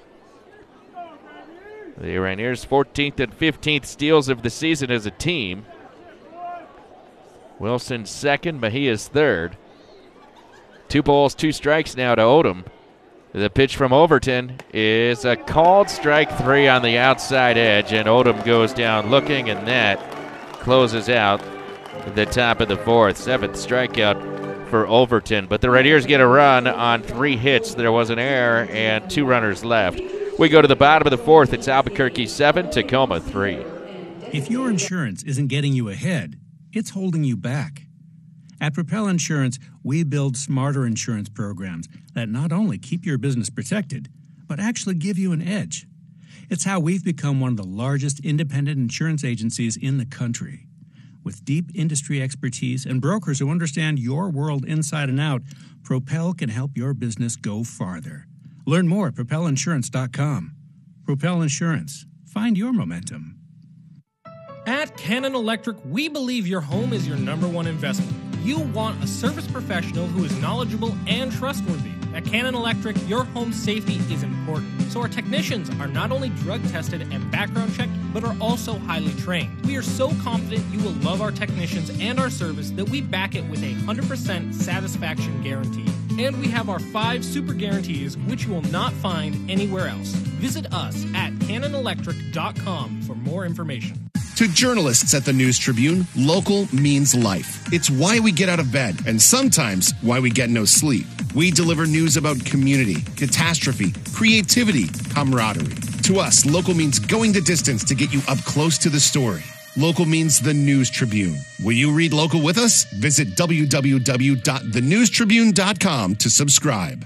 The Rainiers' fourteenth and fifteenth steals of the season as a team. Wilson's second, Mejia's third. Two balls, two strikes now to Odom. The pitch from Overton is a called strike three on the outside edge, and Odom goes down looking, and that closes out the top of the fourth. Seventh strikeout for Overton. But the Rainiers get a run on three hits. There was an error and two runners left. We go to the bottom of the fourth. It's Albuquerque seven, Tacoma three. If your insurance isn't getting you ahead, it's holding you back. At Propel Insurance, we build smarter insurance programs that not only keep your business protected, but actually give you an edge. It's how we've become one of the largest independent insurance agencies in the country. With deep industry expertise and brokers who understand your world inside and out, Propel can help your business go farther. Learn more at propel insurance dot com. Propel Insurance. Find your momentum. At Cannon Electric, we believe your home is your number one investment. You want a service professional who is knowledgeable and trustworthy. At Cannon Electric, your home safety is important, so our technicians are not only drug tested and background checked, but are also highly trained. We are so confident you will love our technicians and our service that we back it with a one hundred percent satisfaction guarantee. And we have our five super guarantees, which you will not find anywhere else. Visit us at cannon electric dot com for more information. To journalists at the News Tribune, local means life. It's why we get out of bed, and sometimes why we get no sleep. We deliver news about community, catastrophe, creativity, camaraderie. To us, local means going the distance to get you up close to the story. Local means the News Tribune. Will you read local with us? Visit w w w dot the news tribune dot com to subscribe.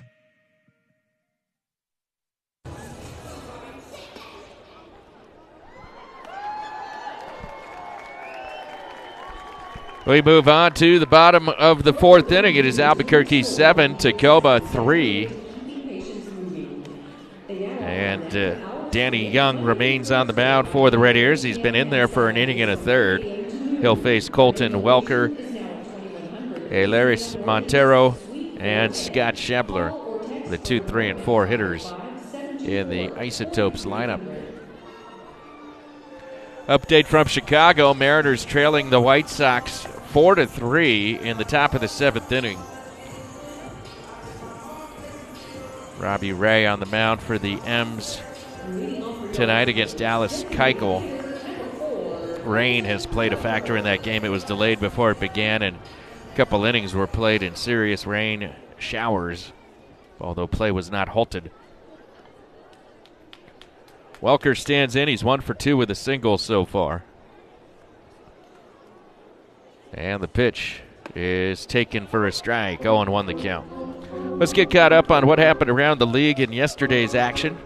We move on to the bottom of the fourth inning. It is Albuquerque seven, Tacoma three. And uh, Danny Young remains on the mound for the Rainiers. He's been in there for an inning and a third. He'll face Colton Welker, Hilaris Montero, and Scott Schebler, the two, three, and four hitters in the Isotopes lineup. Update from Chicago. Mariners trailing the White Sox four to three in the top of the seventh inning. Robbie Ray on the mound for the M's tonight against Dallas Keuchel. Rain has played a factor in that game. It was delayed before it began, and a couple innings were played in serious rain showers, although play was not halted. Welker stands in. He's one for two with a single so far. And the pitch is taken for a strike. oh and one the count. Let's get caught up on what happened around the league in yesterday's action.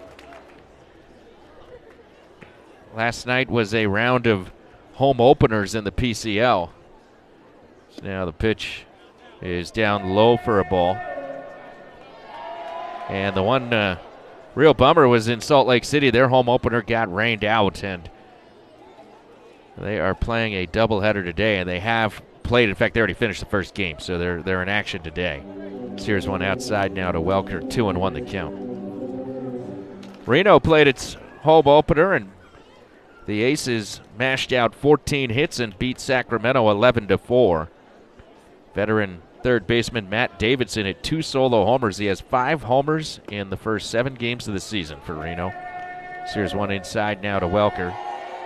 Last night was a round of home openers in the P C L. So now the pitch is down low for a ball. And the one uh, real bummer was in Salt Lake City. Their home opener got rained out, and they are playing a doubleheader today, and they have played. In fact, they already finished the first game, so they're they're in action today. So here's one outside now to Welker, two and one the count. Reno played its home opener and The Aces mashed out fourteen hits and beat Sacramento eleven to four. Veteran third baseman Matt Davidson hit two solo homers. He has five homers in the first seven games of the season for Reno. So here's one inside now to Welker.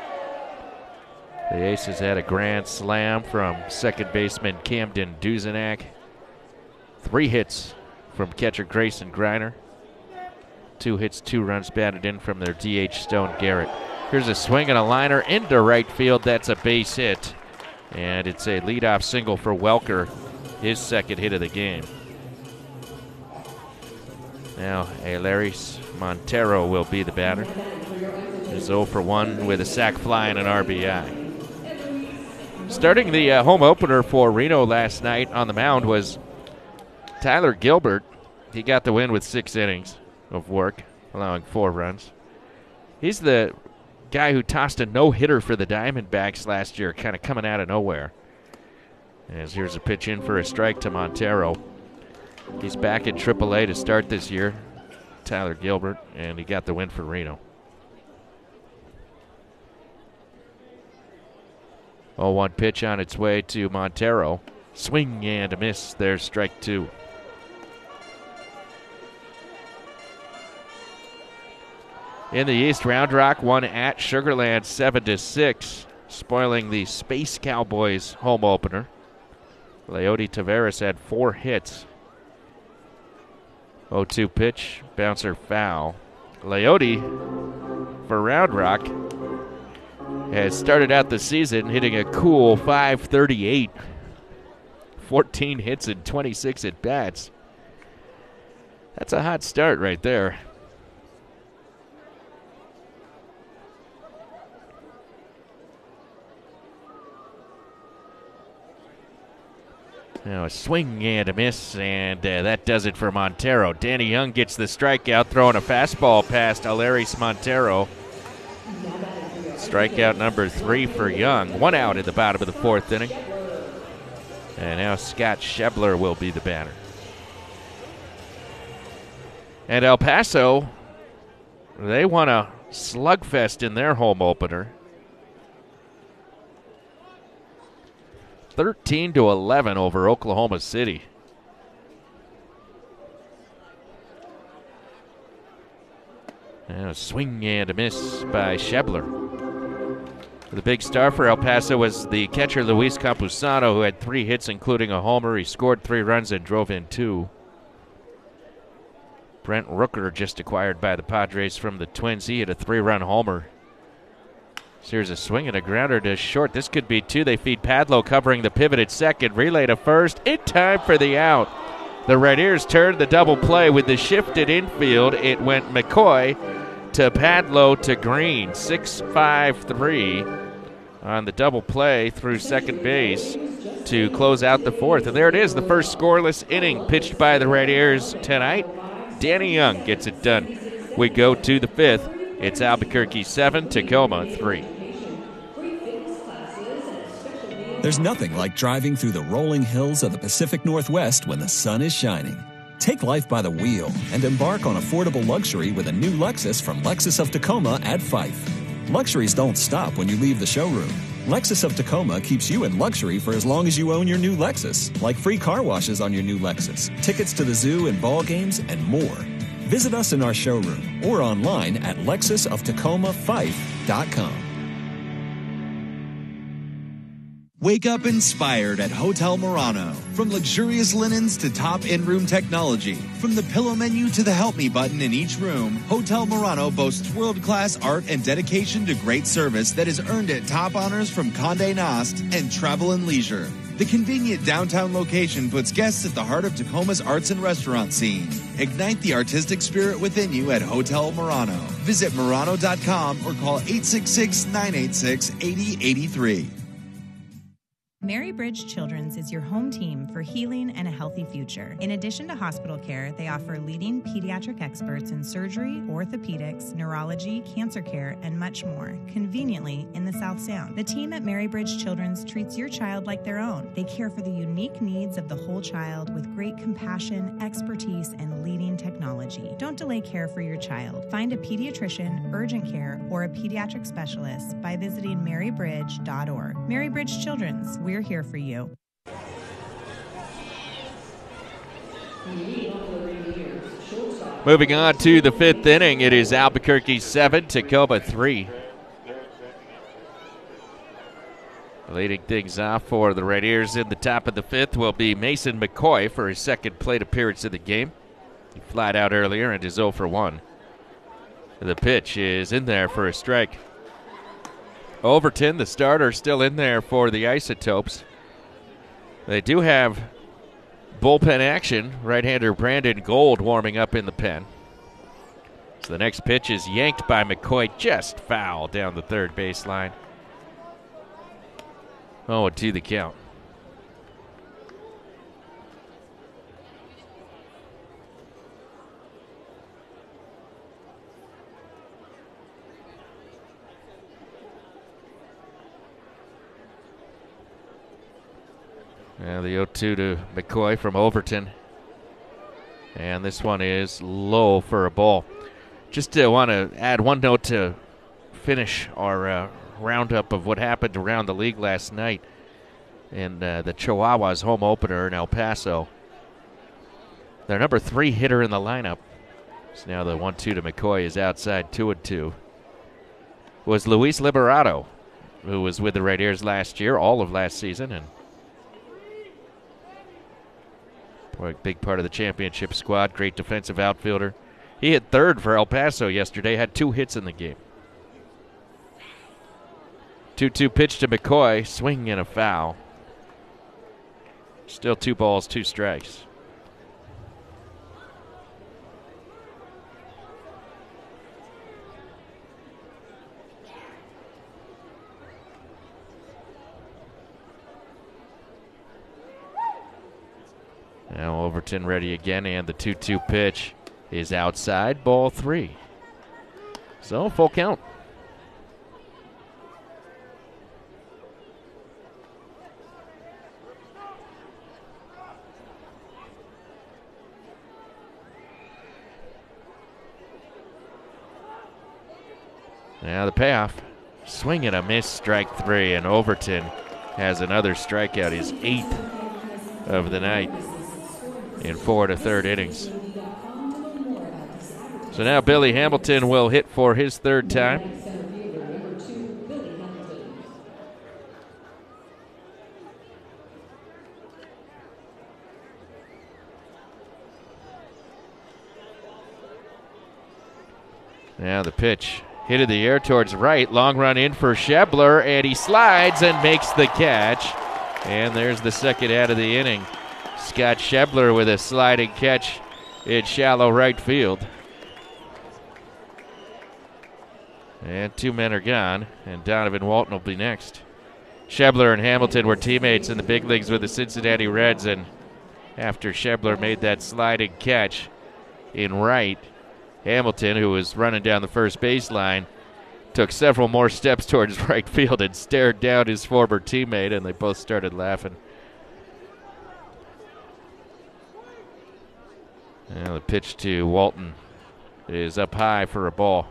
The Aces had a grand slam from second baseman Camden Duzenak. Three hits from catcher Grayson Greiner. Two hits, two runs batted in from their D H Stone Garrett. Here's a swing and a liner into right field. That's a base hit. And it's a leadoff single for Welker, his second hit of the game. Now, Alaris Montero will be the batter. He's oh for one with a sac fly and an R B I. Starting the uh, home opener for Reno last night on the mound was Tyler Gilbert. He got the win with six innings of work, allowing four runs. He's the guy who tossed a no-hitter for the Diamondbacks last year, kind of coming out of nowhere. As here's a pitch in for a strike to Montero. He's back in triple A to start this year, Tyler Gilbert, and he got the win for Reno. oh one pitch on its way to Montero. Swing and a miss. There's strike two. In the East, Round Rock won at Sugar Land seven to six, spoiling the Space Cowboys home opener. Leody Taveras had four hits. oh two pitch, bouncer foul. Leody, for Round Rock, has started out the season hitting a cool five thirty-eight. fourteen hits and twenty-six at-bats. That's a hot start right there. Now a swing and a miss, and uh, that does it for Montero. Danny Young gets the strikeout, throwing a fastball past Alaris Montero. Strikeout number three for Young. One out at the bottom of the fourth inning. And now Scott Schebler will be the batter. And El Paso, they won a slugfest in their home opener. thirteen to eleven over Oklahoma City. And a swing and a miss by Schebler. The big star for El Paso was the catcher Luis Campusano, who had three hits, including a homer. He scored three runs and drove in two. Brent Rooker, just acquired by the Padres from the Twins, he hit a three-run homer. So here's a swing and a grounder to short. This could be two. They feed Padlo covering the pivot at second. Relay to first in time for the out. The Red Ears turned the double play with the shifted infield. It went McCoy to Padlo to Green. six five three on the double play through second base to close out the fourth. And there it is, the first scoreless inning pitched by the Red Ears tonight. Danny Young gets it done. We go to the fifth. It's Albuquerque seven, Tacoma three. There's nothing like driving through the rolling hills of the Pacific Northwest when the sun is shining. Take life by the wheel and embark on affordable luxury with a new Lexus from Lexus of Tacoma at Fife. Luxuries don't stop when you leave the showroom. Lexus of Tacoma keeps you in luxury for as long as you own your new Lexus, like free car washes on your new Lexus, tickets to the zoo and ball games, and more. Visit us in our showroom or online at lexus of tacoma fife dot com. Wake up inspired at Hotel Murano. From luxurious linens to top in-room technology, from the pillow menu to the help me button in each room, Hotel Murano boasts world-class art and dedication to great service that has earned it top honors from Condé Nast and Travel and Leisure. The convenient downtown location puts guests at the heart of Tacoma's arts and restaurant scene. Ignite the artistic spirit within you at Hotel Murano. Visit Murano dot com or call eight six six, nine eight six, eight zero eight three. Mary Bridge Children's is your home team for healing and a healthy future. In addition to hospital care, they offer leading pediatric experts in surgery, orthopedics, neurology, cancer care, and much more, conveniently in the South Sound. The team at Mary Bridge Children's treats your child like their own. They care for the unique needs of the whole child with great compassion, expertise, and leading technology. Don't delay care for your child. Find a pediatrician, urgent care, or a pediatric specialist by visiting mary bridge dot org. Mary Bridge Children's, we're here for you. Moving on to the fifth inning, it is Albuquerque seven, Tacoma three. Leading things off for the Rainiers in the top of the fifth will be Mason McCoy for his second plate appearance of the game. He flied out earlier and is oh for one. The pitch is in there for a strike. Overton, the starter, still in there for the Isotopes. They do have bullpen action. Right-hander Brandon Gold warming up in the pen. So the next pitch is yanked by McCoy, just foul down the third baseline. Oh, and to the count. Now the oh two to McCoy from Overton. And this one is low for a ball. Just uh, want to add one note to finish our uh, roundup of what happened around the league last night in uh, the Chihuahuas home opener in El Paso. Their number three hitter in the lineup. So now the one two to McCoy is outside two and two. Was Luis Liberato, who was with the Rainiers last year, all of last season, and a big part of the championship squad. Great defensive outfielder. He hit third for El Paso yesterday, had two hits in the game. two two pitch to McCoy, swing and a foul. Still two balls, two strikes. Now Overton ready again, and the two two pitch is outside, ball three. So full count. Now the payoff. Swing and a miss, strike three, and Overton has another strikeout, his eighth of the night in four to third innings. So now Billy Hamilton will hit for his third time. Now the pitch. Hit in the air towards right. Long run in for Schebler, and he slides and makes the catch. And there's the second out of the inning. Scott Schebler with a sliding catch in shallow right field. And two men are gone, and Donovan Walton will be next. Schebler and Hamilton were teammates in the big leagues with the Cincinnati Reds, and after Schebler made that sliding catch in right, Hamilton, who was running down the first baseline, took several more steps towards right field and stared down his former teammate, and they both started laughing. Now the pitch to Walton is up high for a ball.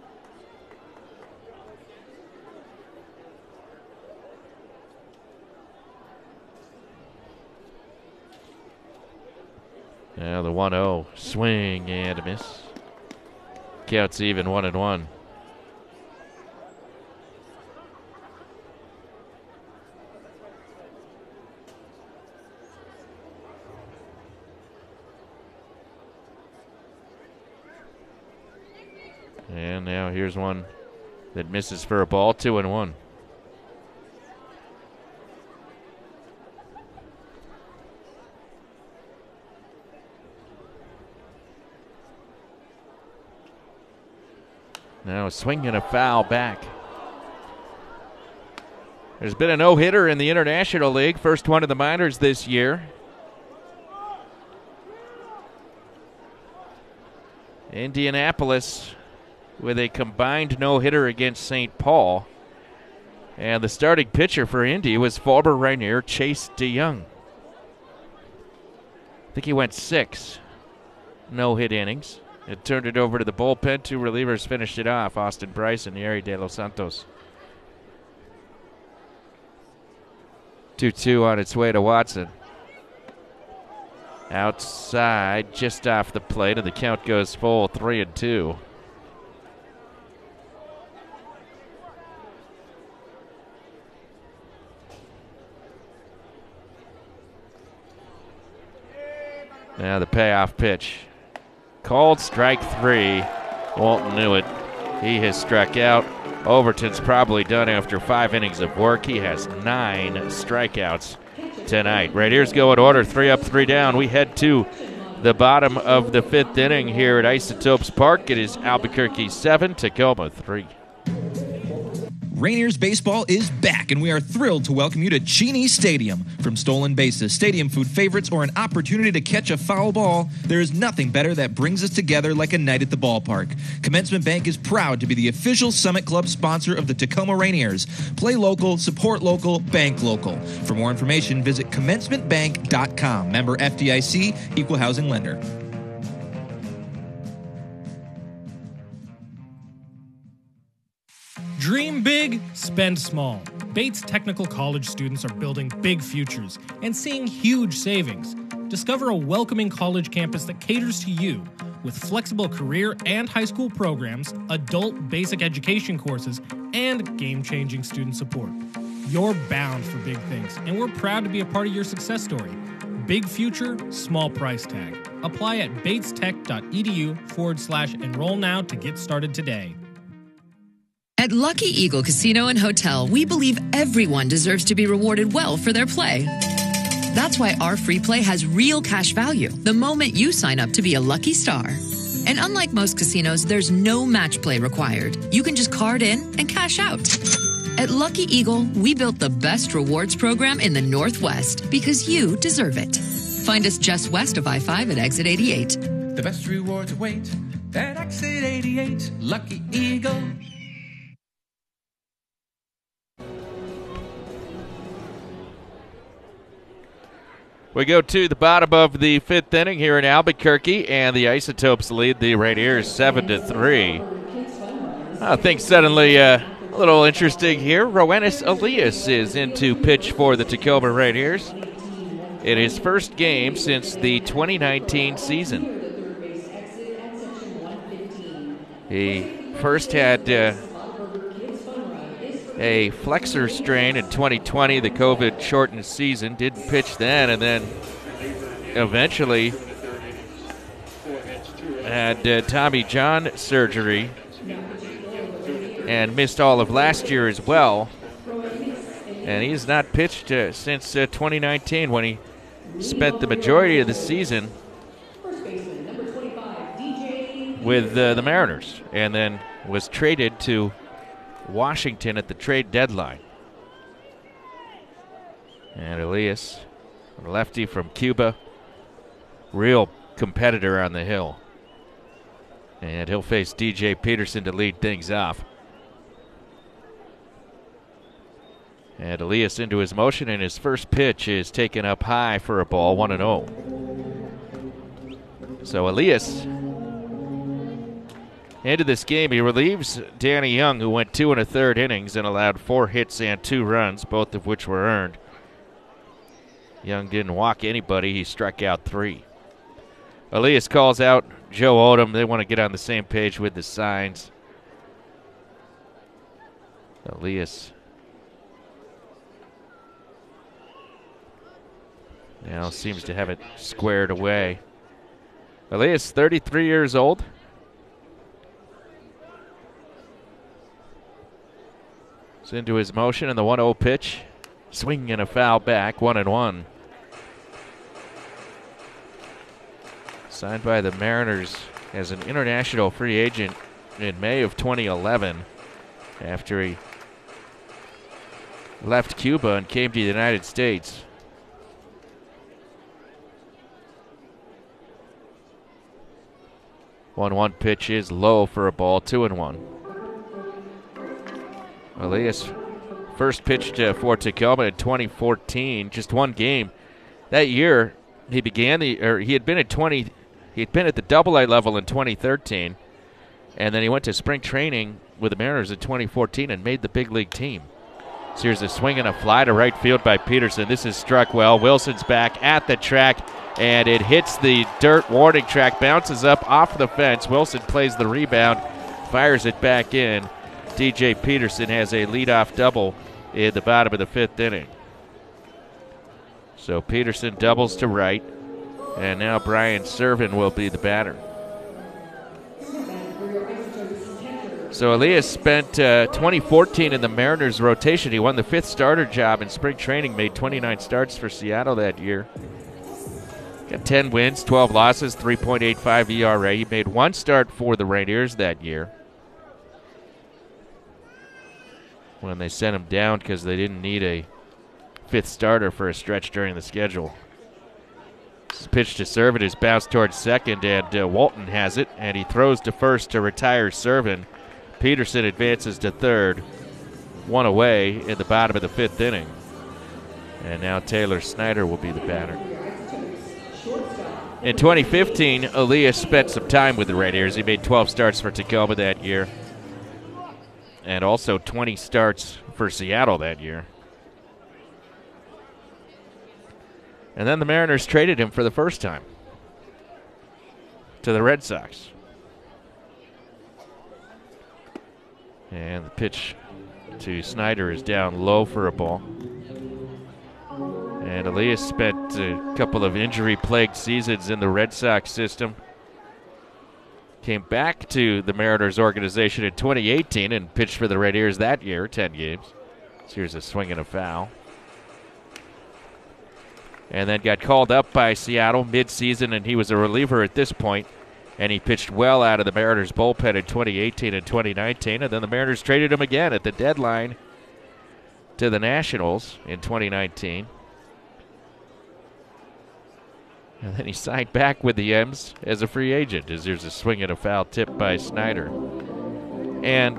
Now the one oh, swing and a miss. Counts even, one and one. And now here's one that misses for a ball, two and one. Now a swing and a foul back. There's been a no-hitter in the International League, first one in the minors this year. Indianapolis with a combined no-hitter against Saint Paul. And the starting pitcher for Indy was former Rainier Chase DeYoung. I think he went six no-hit innings. It turned it over to the bullpen. Two relievers finished it off, Austin Bryce and Yeri De Los Santos. two two on its way to Watson. Outside, just off the plate, and the count goes full, three and two. Now the payoff pitch. Called strike three. Walton knew it. He has struck out. Overton's probably done after five innings of work. He has nine strikeouts tonight. Rainiers go in order, three up, three down. We head to the bottom of the fifth inning here at Isotopes Park. It is Albuquerque seven, Tacoma three. Rainiers baseball is back, and we are thrilled to welcome you to Cheney Stadium. From stolen bases, stadium food favorites, or an opportunity to catch a foul ball, there is nothing better that brings us together like a night at the ballpark. Commencement Bank is proud to be the official Summit Club sponsor of the Tacoma Rainiers. Play local, support local, bank local. For more information, visit commencement bank dot com. Member F D I C, Equal Housing Lender. Dream big, spend small. Bates Technical College students are building big futures and seeing huge savings. Discover a welcoming college campus that caters to you with flexible career and high school programs, adult basic education courses, and game-changing student support. You're bound for big things, and we're proud to be a part of your success story. Big future, small price tag. Apply at batestech.edu forward slash enroll now to get started today. At Lucky Eagle Casino and Hotel, we believe everyone deserves to be rewarded well for their play. That's why our free play has real cash value the moment you sign up to be a lucky star. And unlike most casinos, there's no match play required. You can just card in and cash out. At Lucky Eagle, we built the best rewards program in the Northwest because you deserve it. Find us just west of I five at exit eighty-eight. The best rewards await at exit eighty-eight. Lucky Eagle. We go to the bottom of the fifth inning here in Albuquerque, and the Isotopes lead the Rainiers seven to three. Oh, things suddenly uh, a little interesting here. Roenis Elias is in to pitch for the Tacoma Rainiers in his first game since the twenty nineteen season. He first had uh, a flexor strain in twenty twenty, the COVID-shortened season. Didn't pitch then, and then eventually had uh, Tommy John surgery and missed all of last year as well. And he's not pitched uh, since uh, twenty nineteen, when he spent the majority of the season with uh, the Mariners, and then was traded to Washington at the trade deadline. And Elias, a lefty from Cuba, real competitor on the hill. And he'll face D J Peterson to lead things off. And Elias into his motion, and his first pitch is taken up high for a ball, one and oh. So Elias, into this game, he relieves Danny Young, who went two and a third innings and allowed four hits and two runs, both of which were earned. Young didn't walk anybody. He struck out three. Elias calls out Joe Odom. They want to get on the same page with the signs. Elias now seems to have it squared away. Elias, thirty-three years old. It's into his motion, and the one oh pitch. Swing and a foul back, one and one. Signed by the Mariners as an international free agent in May of twenty eleven, after he left Cuba and came to the United States. one one pitch is low for a ball, two and one. Elias first pitched uh, for Tacoma in twenty fourteen, just one game. That year, he began the, or he had been at twenty, he had been at the Double A level in twenty thirteen, and then he went to spring training with the Mariners in twenty fourteen and made the big league team. So here's a swing and a fly to right field by Peterson. This is struck well. Wilson's back at the track, and it hits the dirt warning track, bounces up off the fence. Wilson plays the rebound, fires it back in. D J Peterson has a leadoff double in the bottom of the fifth inning. So Peterson doubles to right, and now Brian Serven will be the batter. So Elias spent uh, twenty fourteen in the Mariners rotation. He won the fifth starter job in spring training, made twenty-nine starts for Seattle that year. Got ten wins, twelve losses, three point eight five E R A. He made one start for the Rainiers that year when they sent him down because they didn't need a fifth starter for a stretch during the schedule. This pitch to Serven is bounced towards second, and uh, Walton has it, and he throws to first to retire Serven. Peterson advances to third, one away in the bottom of the fifth inning. And now Taylor Snyder will be the batter. In twenty fifteen, Elias spent some time with the Rainiers. He made twelve starts for Tacoma that year, and also twenty starts for Seattle that year. And then the Mariners traded him for the first time to the Red Sox. And the pitch to Snyder is down low for a ball. And Elias spent a couple of injury-plagued seasons in the Red Sox system. Came back to the Mariners organization in twenty eighteen and pitched for the Rainiers that year, ten games. So here's a swing and a foul. And then got called up by Seattle mid-season, and he was a reliever at this point. And he pitched well out of the Mariners bullpen in twenty eighteen and twenty nineteen. And then the Mariners traded him again at the deadline to the Nationals in twenty nineteen. And then he signed back with the M's as a free agent, as there's a swing and a foul tip by Snyder. And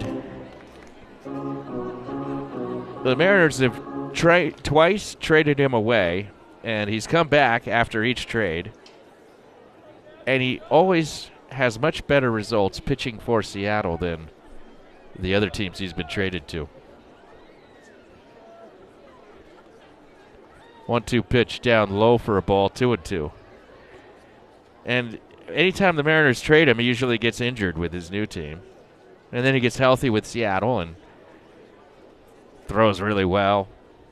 the Mariners have tra- twice traded him away, and he's come back after each trade. And he always has much better results pitching for Seattle than the other teams he's been traded to. one two pitch down low for a ball, two and two. And anytime the Mariners trade him, he usually gets injured with his new team. And then he gets healthy with Seattle and throws really well.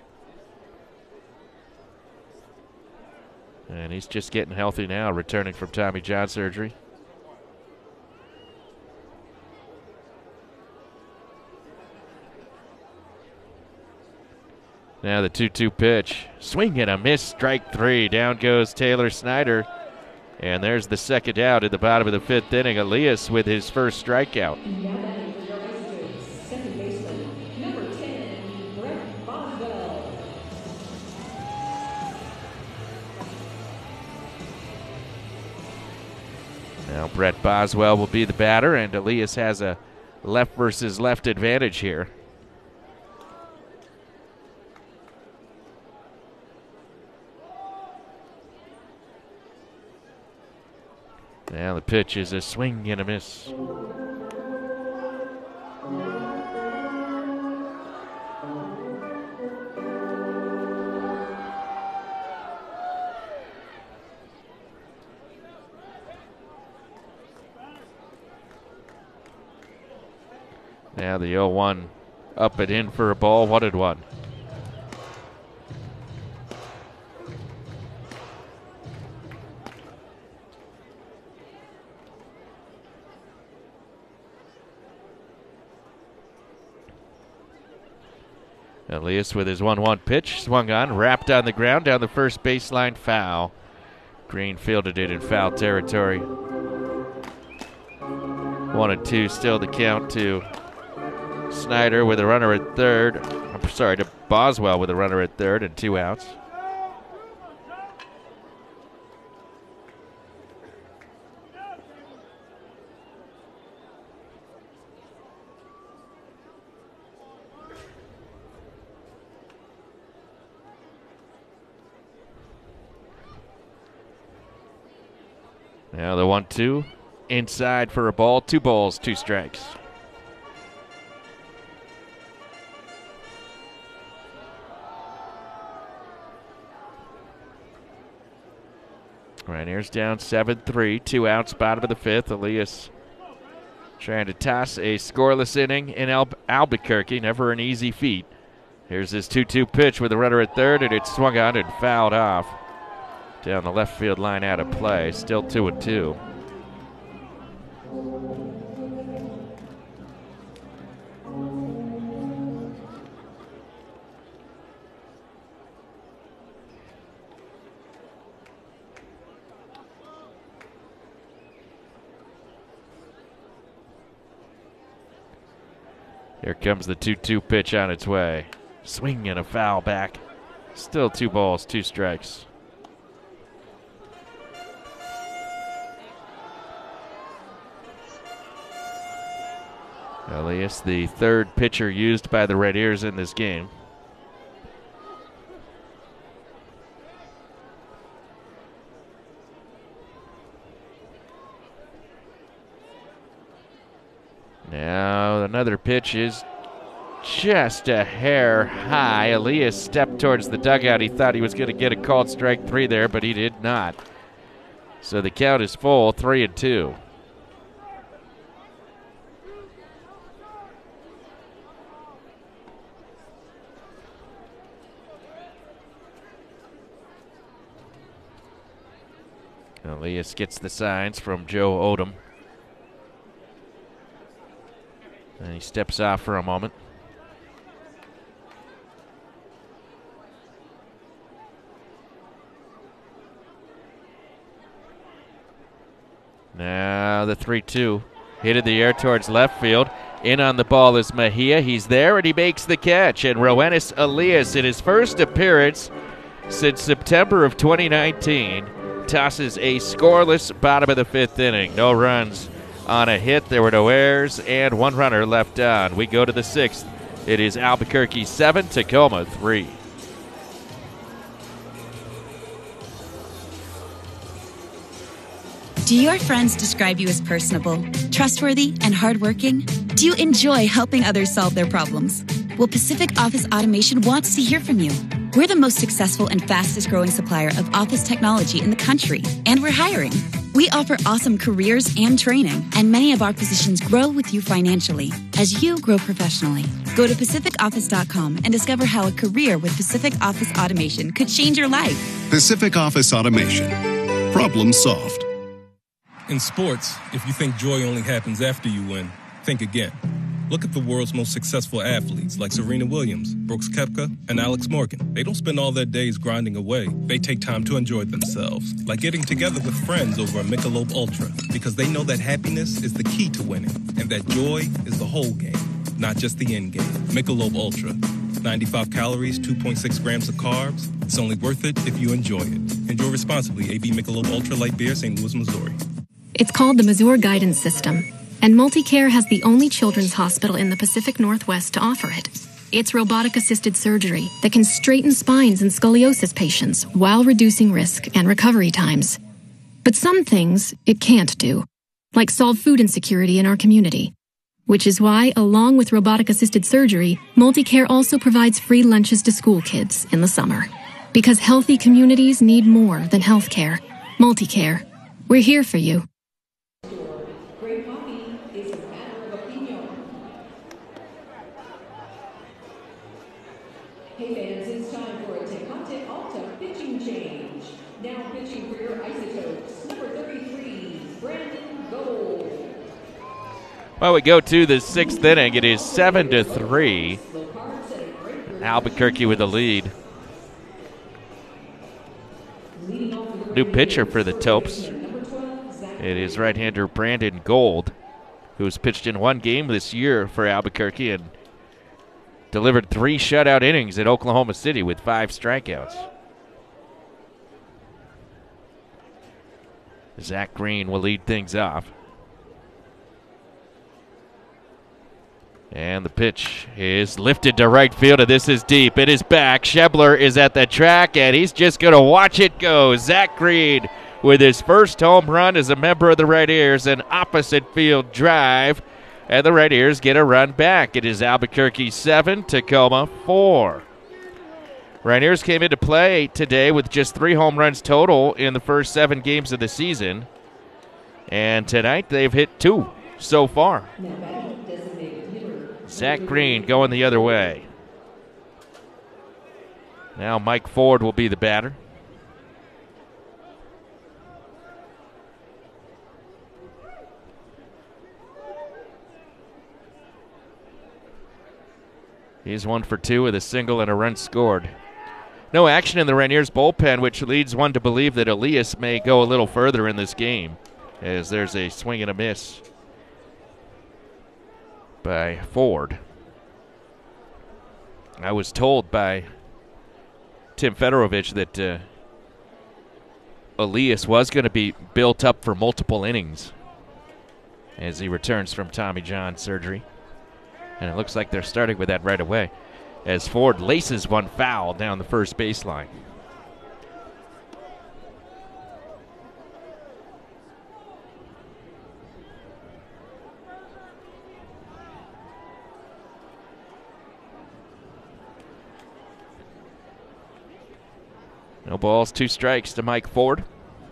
And he's just getting healthy now, returning from Tommy John surgery. Now the two two pitch. Swing and a miss, strike three. Down goes Taylor Snyder. And there's the second out at the bottom of the fifth inning. Elias with his first strikeout. Now Brett Boswell will be the batter, and Elias has a left versus left advantage here. Now the pitch is a swing and a miss. Now the oh one up and in for a ball, one and one. Elias with his one one pitch, swung on, wrapped on the ground, down the first baseline, foul. Green fielded it in foul territory. One and two, still the count to Snyder with a runner at third. sorry, to Boswell with a runner at third and two outs. Now the one two. Inside for a ball. Two balls, two strikes. Rainiers down seven three. Two outs, bottom of the fifth. Elias trying to toss a scoreless inning in Al- Albuquerque. Never an easy feat. Here's his two two pitch with a runner at third, and it's swung on and fouled off. Down the left field line, out of play. Still two and two. Here comes the two two pitch on its way. Swing and a foul back. Still two balls, two strikes. Elias, the third pitcher used by the Rainiers in this game. Now another pitch is just a hair high. Elias stepped towards the dugout. He thought he was going to get a called strike three there, but he did not. So the count is full, three and two. Elias gets the signs from Joe Odom. And he steps off for a moment. Now the three two. Hit in the air towards left field. In on the ball is Mejia. He's there and he makes the catch. And Roenis Elias, in his first appearance since September of twenty nineteen, tosses a scoreless bottom of the fifth inning. No runs on a hit. There were no errors and one runner left on. We go to the sixth. It is Albuquerque seven, Tacoma three. Do your friends describe you as personable, trustworthy, and hardworking? Do you enjoy helping others solve their problems? Well, Pacific Office Automation wants to hear from you. We're the most successful and fastest growing supplier of office technology in the country, and we're hiring. We offer awesome careers and training, and many of our positions grow with you financially as you grow professionally. Go to Pacific Office dot com and discover how a career with Pacific Office Automation could change your life. Pacific Office Automation. Problem solved. In sports, if you think joy only happens after you win, think again. Look at the world's most successful athletes like Serena Williams, Brooks Koepka, and Alex Morgan. They don't spend all their days grinding away. They take time to enjoy themselves, like getting together with friends over a Michelob Ultra, because they know that happiness is the key to winning, and that joy is the whole game, not just the end game. Michelob Ultra. ninety-five calories, two point six grams of carbs. It's only worth it if you enjoy it. Enjoy responsibly. A B Michelob Ultra Light Beer, Saint Louis, Missouri. It's called the Mazur Guidance System, and MultiCare has the only children's hospital in the Pacific Northwest to offer it. It's robotic-assisted surgery that can straighten spines in scoliosis patients while reducing risk and recovery times. But some things it can't do, like solve food insecurity in our community. Which is why, along with robotic-assisted surgery, MultiCare also provides free lunches to school kids in the summer. Because healthy communities need more than health care. MultiCare. We're here for you. Great coffee is a matter of opinion. Hey fans, it's time for a Tecate Alta pitching change. Now pitching for your Isotopes, number thirty-three, Brandon Gold. Well, we go to the sixth inning. It is seven to three. Albuquerque with the lead. New pitcher for the Topes. It is right-hander Brandon Gold, who's pitched in one game this year for Albuquerque and delivered three shutout innings at Oklahoma City with five strikeouts. Zach Green will lead things off. And the pitch is lifted to right field, and this is deep. It is back. Schebler is at the track, and he's just going to watch it go. Zach Green with his first home run as a member of the Red Ears, an opposite field drive, and the Red Ears get a run back. It is Albuquerque seven, Tacoma four. Red Ears came into play today with just three home runs total in the first seven games of the season, and tonight they've hit two so far. Zach Green going the other way. Now Mike Ford will be the batter. He's one for two with a single and a run scored. No action in the Rainiers bullpen, which leads one to believe that Elias may go a little further in this game, as there's a swing and a miss by Ford. I was told by Tim Fedorovich that uh, Elias was going to be built up for multiple innings as he returns from Tommy John surgery. And it looks like they're starting with that right away as Ford laces one foul down the first baseline. No balls, two strikes to Mike Ford.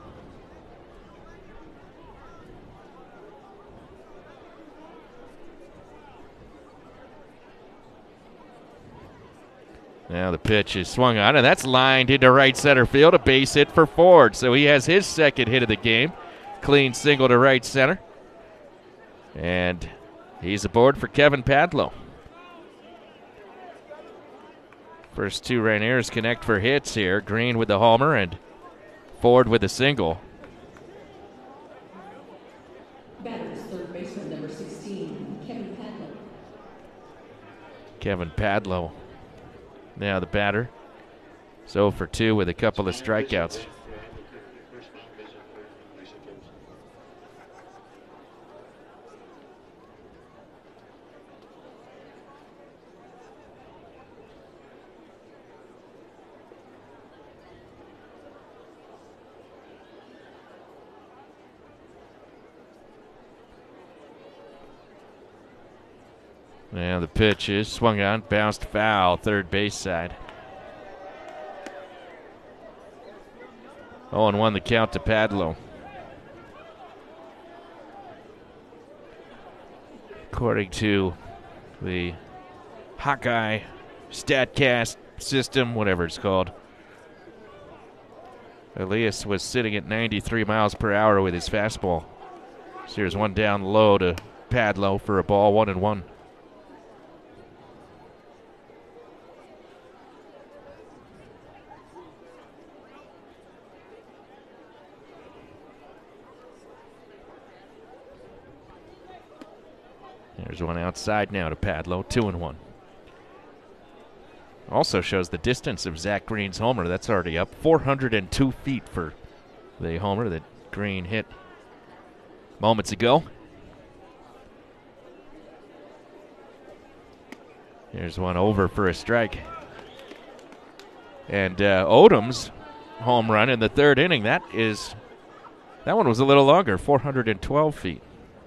Now the pitch is swung on, and that's lined into right center field, a base hit for Ford. So he has his second hit of the game. Clean single to right center. And he's aboard for Kevin Padlow. First two Rainiers connect for hits here. Green with the homer and Ford with the single. Batters third baseman number sixteen, Kevin Padlow. Kevin Padlow. Now the batter. So for two with a couple of strikeouts. Now the pitch is swung on, bounced foul, third base side. oh and one the count to Padlow. According to the Hawkeye StatCast system, whatever it's called, Elias was sitting at ninety-three miles per hour with his fastball. So here's one down low to Padlow for a ball, one and one. There's one outside now to Padlow, two and one. Also shows the distance of Zach Green's homer. That's already up four hundred two feet for the homer that Green hit moments ago. Here's one over for a strike. And uh, Odom's home run in the third inning, that is, that one was a little longer, four hundred twelve feet.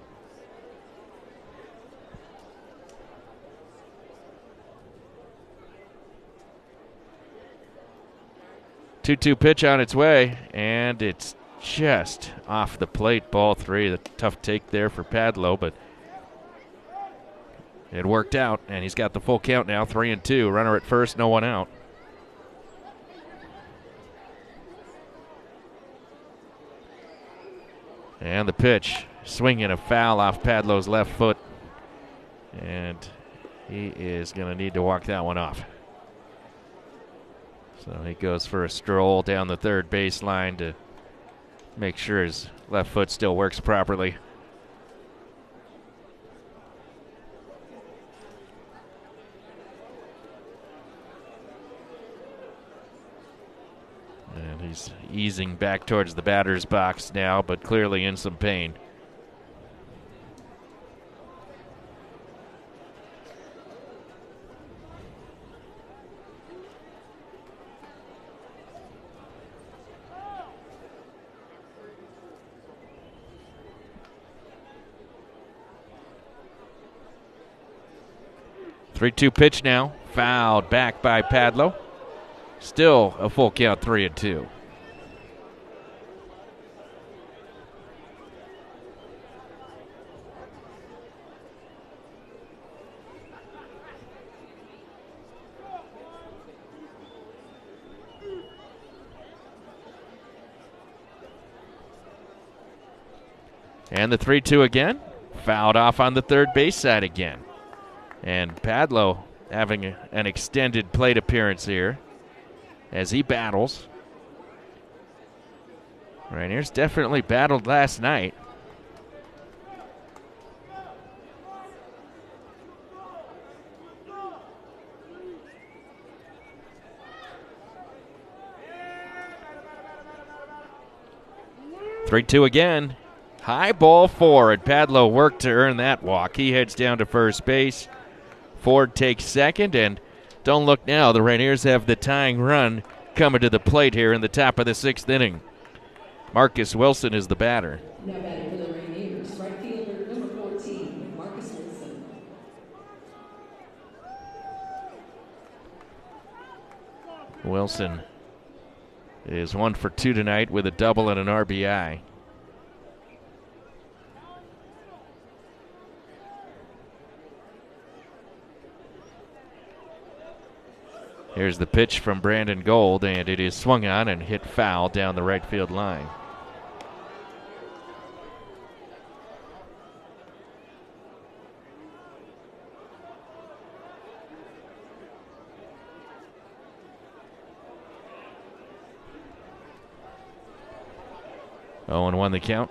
two two pitch on its way, and it's just off the plate, ball three. The tough take there for Padlow, but it worked out, and he's got the full count now, three and two. Runner at first, no one out. And the pitch, swinging a foul off Padlow's left foot, and he is going to need to walk that one off. So he goes for a stroll down the third baseline to make sure his left foot still works properly. He's easing back towards the batter's box now, but clearly in some pain. three two pitch now. Fouled back by Padlo. Still a full count, three and two. And the three two again. Fouled off on the third base side again. And Padlo having a, an extended plate appearance here as he battles. Rainiers definitely battled last night. three two again. High ball forward. Padlo worked to earn that walk. He heads down to first base. Ford takes second, and don't look now. The Rainiers have the tying run coming to the plate here in the top of the sixth inning. Marcus Wilson is the batter. Now batting for the Rainiers, right fielder number fourteen, Marcus Wilson. Wilson is one for two tonight with a double and an R B I. Here's the pitch from Brandon Gold, and it is swung on and hit foul down the right field line. oh and one the count.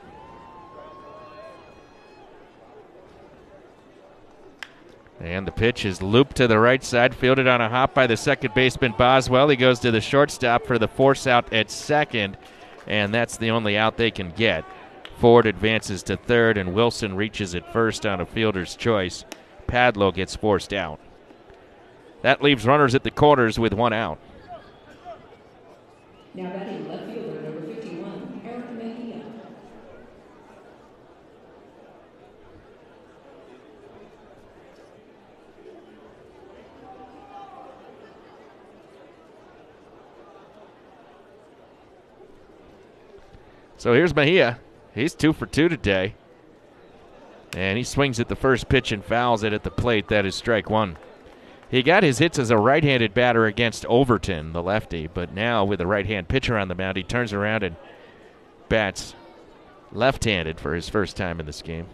And the pitch is looped to the right side, fielded on a hop by the second baseman Boswell. He goes to the shortstop for the force out at second, and that's the only out they can get. Ford advances to third, and Wilson reaches at first on a fielder's choice. Padlo gets forced out. That leaves runners at the corners with one out. Now batting left fielder number fifty-one, Eric Mejia. So here's Mejia. He's two for two today. And he swings at the first pitch and fouls it at the plate. That is strike one. He got his hits as a right-handed batter against Overton, the lefty, but now with a right-hand pitcher on the mound, he turns around and bats left-handed for his first time in this game.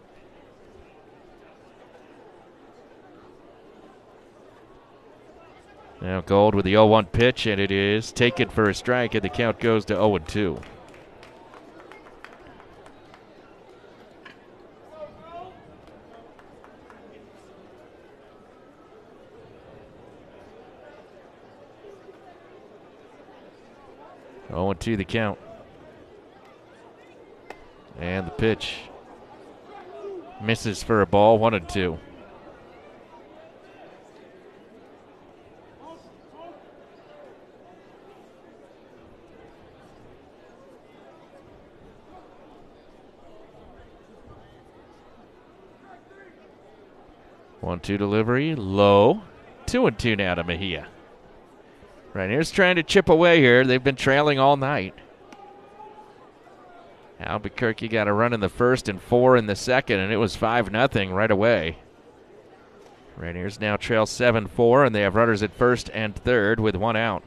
Now Gold with the oh one pitch, and it is taken for a strike, and the count goes to oh and two. oh and two the count. And the pitch misses for a ball, one and two. one two delivery, low. two and two now to Mejia. Rainiers trying to chip away here. They've been trailing all night. Albuquerque got a run in the first and four in the second, and it was five nothing right away. Rainiers now trail seven four, and they have runners at first and third with one out.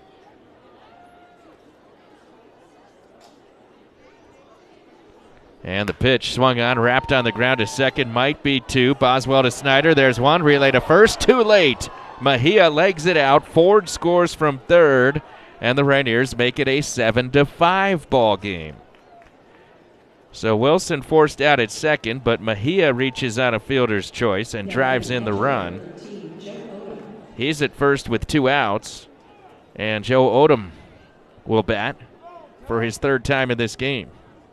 And the pitch swung on, wrapped on the ground to second, might be two. Boswell to Snyder. There's one. Relay to first. Too late. Mejia legs it out. Ford scores from third, and the Rainiers make it a seven to five ball game. So Wilson forced out at second, but Mejia reaches on a fielder's choice and drives in the run. He's at first with two outs, and Joe Odom will bat for his third time in this game.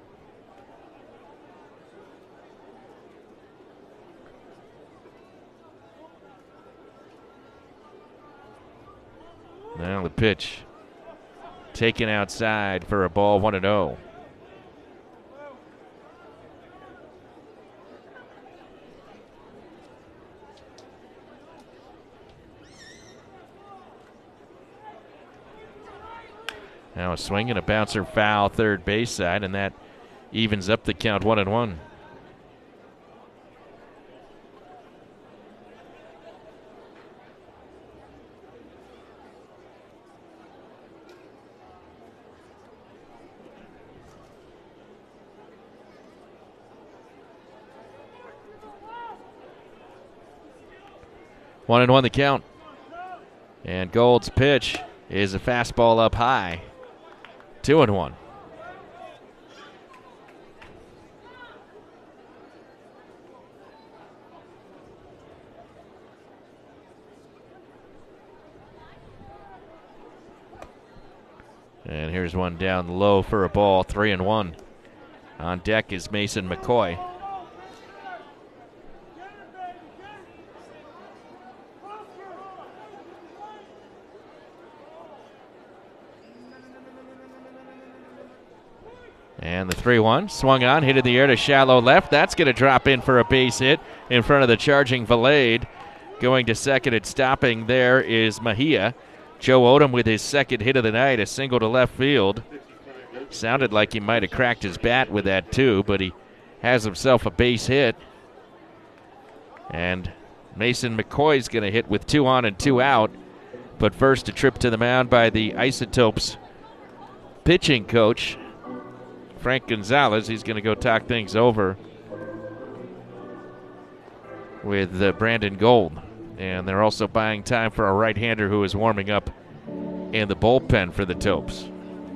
Now the pitch taken outside for a ball, one and oh. Now a swing and a bouncer foul third base side, and that evens up the count one and one. One and one the count. And Gold's pitch is a fastball up high. Two and one. And here's one down low for a ball, three and one. On deck is Mason McCoy. And the three one swung on, hit in the air to shallow left. That's going to drop in for a base hit in front of the charging Valade. Going to second and stopping there is Mejia. Joe Odom with his second hit of the night, a single to left field. Sounded like he might have cracked his bat with that too, but he has himself a base hit. And Mason McCoy's going to hit with two on and two out. But first, a trip to the mound by the Isotopes pitching coach, Frank Gonzalez. He's going to go talk things over with uh, Brandon Gold. And they're also buying time for a right-hander who is warming up in the bullpen for the Topes.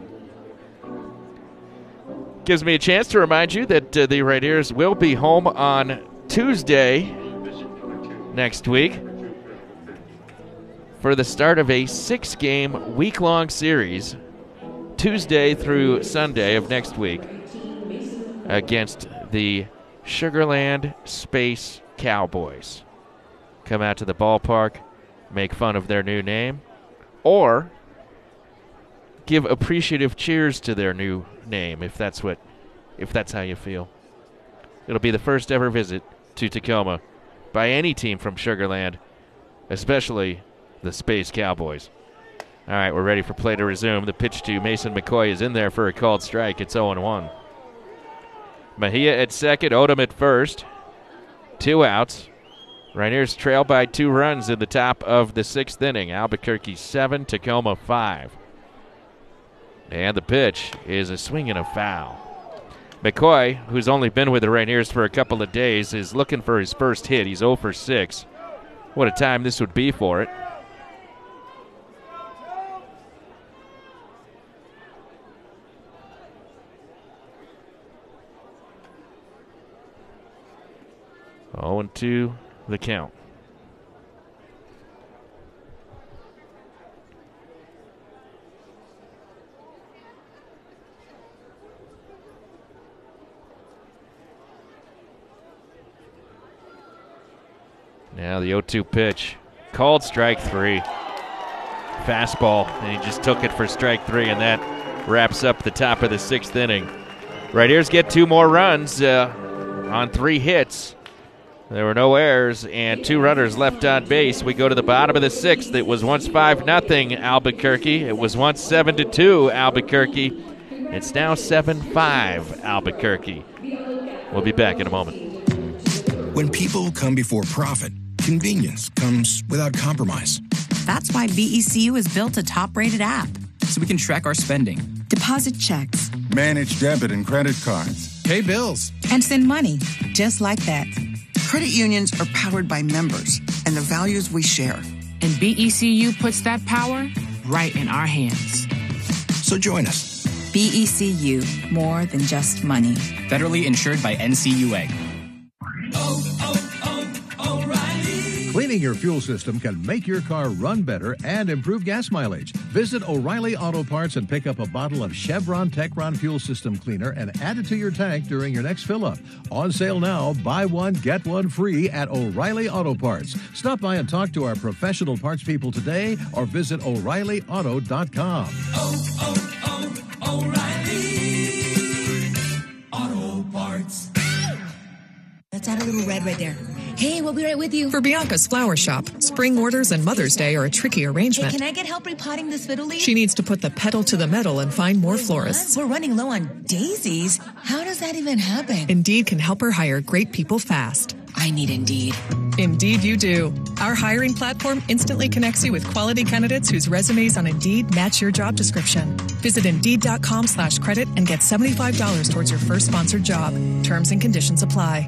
Gives me a chance to remind you that uh, the Rainiers will be home on Tuesday next week for the start of a six-game, week-long series, Tuesday through Sunday of next week, against the Sugarland Space Cowboys. Come out to the ballpark, make fun of their new name, or give appreciative cheers to their new name, if that's what, if that's how you feel. It'll be the first ever visit to Tacoma by any team from Sugarland, especially the Space Cowboys. All right, we're ready for play to resume. The pitch to Mason McCoy is in there for a called strike. It's oh and one. Mejia at second, Odom at first. Two outs. Rainiers trail by two runs in the top of the sixth inning. Albuquerque seven, Tacoma five. And the pitch is a swing and a foul. McCoy, who's only been with the Rainiers for a couple of days, is looking for his first hit. He's oh for six. What a time this would be for it. oh and two the count. Now the oh two pitch. Called strike three. Fastball, and he just took it for strike three, and that wraps up the top of the sixth inning. Rainiers get two more runs uh, on three hits. There were no errors and two runners left on base. We go to the bottom of the sixth. It was once five nothing Albuquerque. It was once seven to two Albuquerque. It's now seven five Albuquerque. We'll be back in a moment. When people come before profit, convenience comes without compromise. That's why V E C U has built a top-rated app. So we can track our spending, deposit checks, manage debit and credit cards, pay bills, and send money just like that. Credit unions are powered by members and the values we share. And V E C U puts that power right in our hands. So join us. V E C U, more than just money. Federally insured by N C U A. Oh, oh, oh, O'Reilly Cleaning your fuel system can make your car run better and improve gas mileage. Visit O'Reilly Auto Parts and pick up a bottle of Chevron Techron Fuel System Cleaner and add it to your tank during your next fill-up. On sale now, buy one, get one free at O'Reilly Auto Parts. Stop by and talk to our professional parts people today or visit O'Reilly Auto dot com. Oh, oh, oh, O'Reilly Auto Parts. Let's add a little red right there. Hey, we'll be right with you. For Bianca's Flower Shop, spring orders and Mother's Day are a tricky arrangement. Hey, can I get help repotting this fiddle leaf? She needs to put the pedal to the metal and find more florists. What? We're running low on daisies. How does that even happen? Indeed can help her hire great people fast. I need Indeed. Indeed you do. Our hiring platform instantly connects you with quality candidates whose resumes on Indeed match your job description. Visit Indeed.com slash credit and get seventy-five dollars towards your first sponsored job. Terms and conditions apply.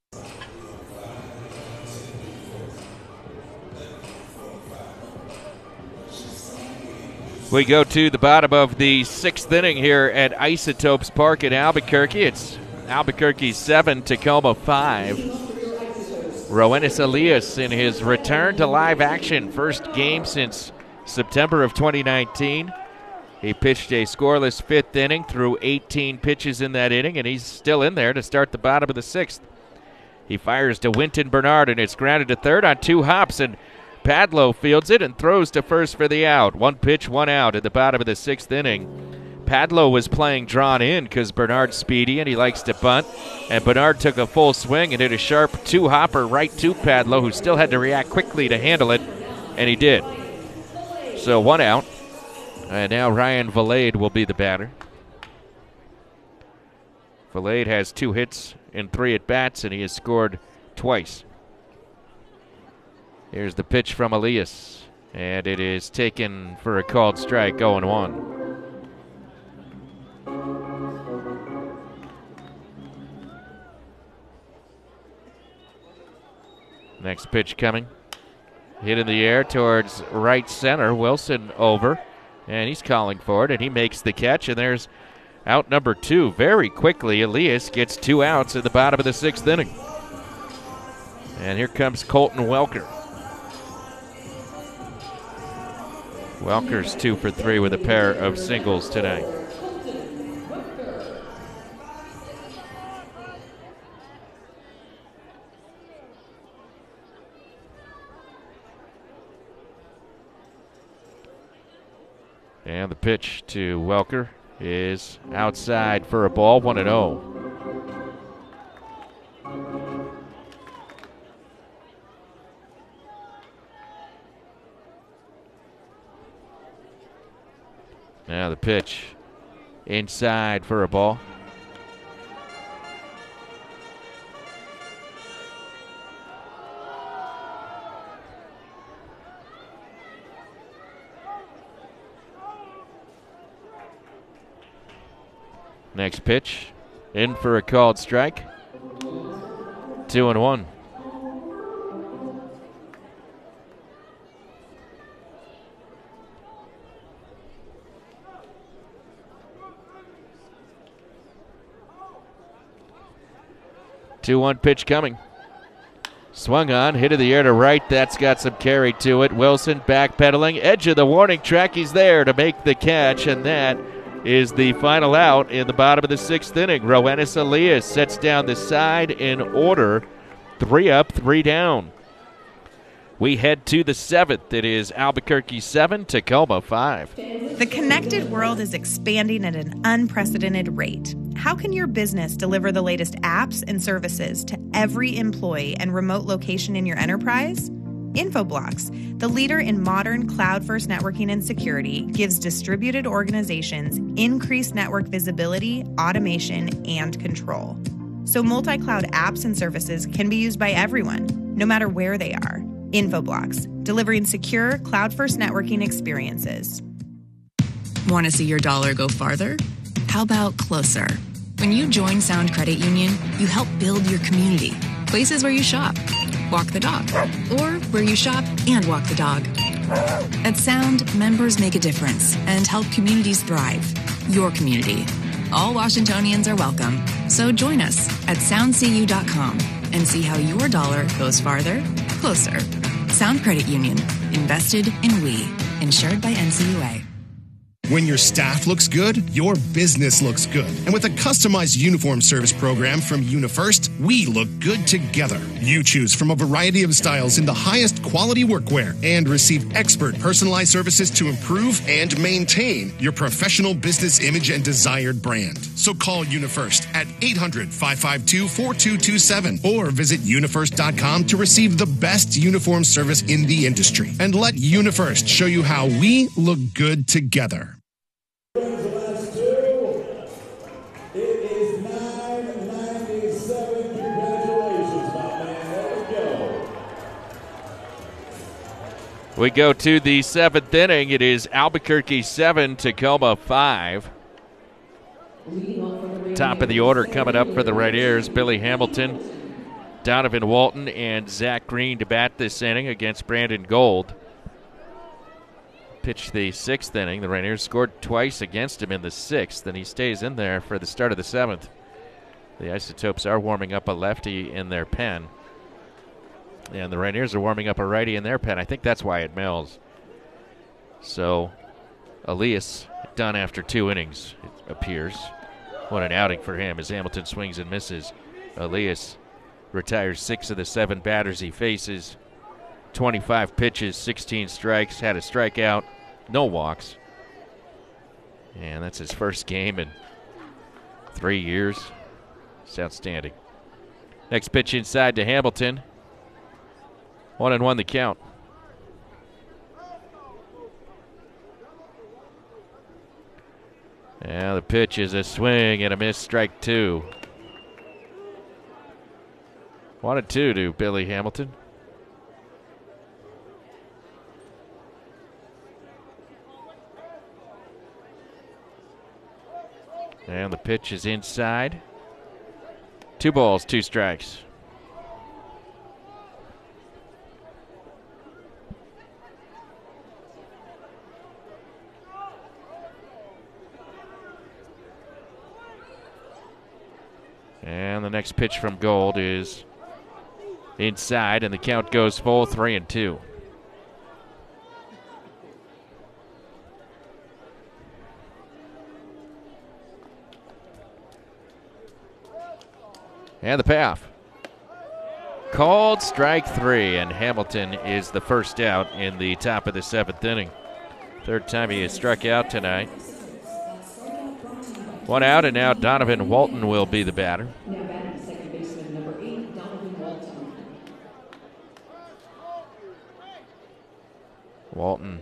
We go to the bottom of the sixth inning here at Isotopes Park in Albuquerque. It's Albuquerque seven, Tacoma five. Roenis Elias in his return to live action. First game since September of twenty nineteen. He pitched a scoreless fifth inning through eighteen pitches in that inning, and he's still in there to start the bottom of the sixth. He fires to Winton Bernard, and it's grounded to third on two hops, and Padlo fields it and throws to first for the out. One pitch, one out at the bottom of the sixth inning. Padlo was playing drawn in because Bernard's speedy and he likes to bunt. And Bernard took a full swing and hit a sharp two-hopper right to Padlo, who still had to react quickly to handle it, and he did. So one out. And now Ryan Valade will be the batter. Valade has two hits in three at-bats, and he has scored twice. Here's the pitch from Elias, and it is taken for a called strike, oh and one. Next pitch coming. Hit in the air towards right center. Wilson over, and he's calling for it, and he makes the catch, and there's out number two. Very quickly, Elias gets two outs at the bottom of the sixth inning. And here comes Colton Welker. Welker's two for three with a pair of singles tonight. And the pitch to Welker is outside for a ball, one and oh. Now the pitch inside for a ball. Next pitch in for a called strike. Two and one. two one pitch coming. Swung on, hit in the air to right. That's got some carry to it. Wilson backpedaling, edge of the warning track. He's there to make the catch, and that is the final out in the bottom of the sixth inning. Roenis Elias sets down the side in order. Three up, three down. We head to the seventh. It is Albuquerque seven, Tacoma five. The connected world is expanding at an unprecedented rate. How can your business deliver the latest apps and services to every employee and remote location in your enterprise? Infoblox, the leader in modern cloud-first networking and security, gives distributed organizations increased network visibility, automation, and control. So multi-cloud apps and services can be used by everyone, no matter where they are. Infoblox, delivering secure cloud-first networking experiences. Want to see your dollar go farther? How about closer? When you join Sound Credit Union, you help build your community. Places where you shop, walk the dog, or where you shop and walk the dog. At Sound, members make a difference and help communities thrive. Your community. All Washingtonians are welcome. So join us at sound c u dot com and see how your dollar goes farther, closer. Sound Credit Union. Invested in we. Insured by N C U A. When your staff looks good, your business looks good. And with a customized uniform service program from UniFirst, we look good together. You choose from a variety of styles in the highest quality workwear and receive expert personalized services to improve and maintain your professional business image and desired brand. So call UniFirst at eight hundred, five five two, four two two seven or visit unifirst dot com to receive the best uniform service in the industry. And let UniFirst show you how we look good together. We go to the seventh inning. It is Albuquerque seven, Tacoma five. Top of the order coming up for the Rainiers, Billy Hamilton, Donovan Walton, and Zach Green to bat this inning against Brandon Gold. Pitched the sixth inning. The Rainiers scored twice against him in the sixth, and he stays in there for the start of the seventh. The Isotopes are warming up a lefty in their pen. And the Rainiers are warming up a righty in their pen. I think that's Wyatt Mills. So, Elias done after two innings, it appears. What an outing for him as Hamilton swings and misses. Elias retires six of the seven batters he faces. twenty-five pitches, sixteen strikes, had a strikeout, no walks. And that's his first game in three years. It's outstanding. Next pitch inside to Hamilton. One and one the count. Now the pitch is a swing and a miss, strike two. One and two to Billy Hamilton. And the pitch is inside. Two balls, two strikes. And the next pitch from Gold is inside, and the count goes full, three and two. And the payoff. Called strike three, and Hamilton is the first out in the top of the seventh inning. Third time he has struck out tonight. One out, and now Donovan Walton will be the batter. Now batting second baseman number eight, Donovan Walton. Walton.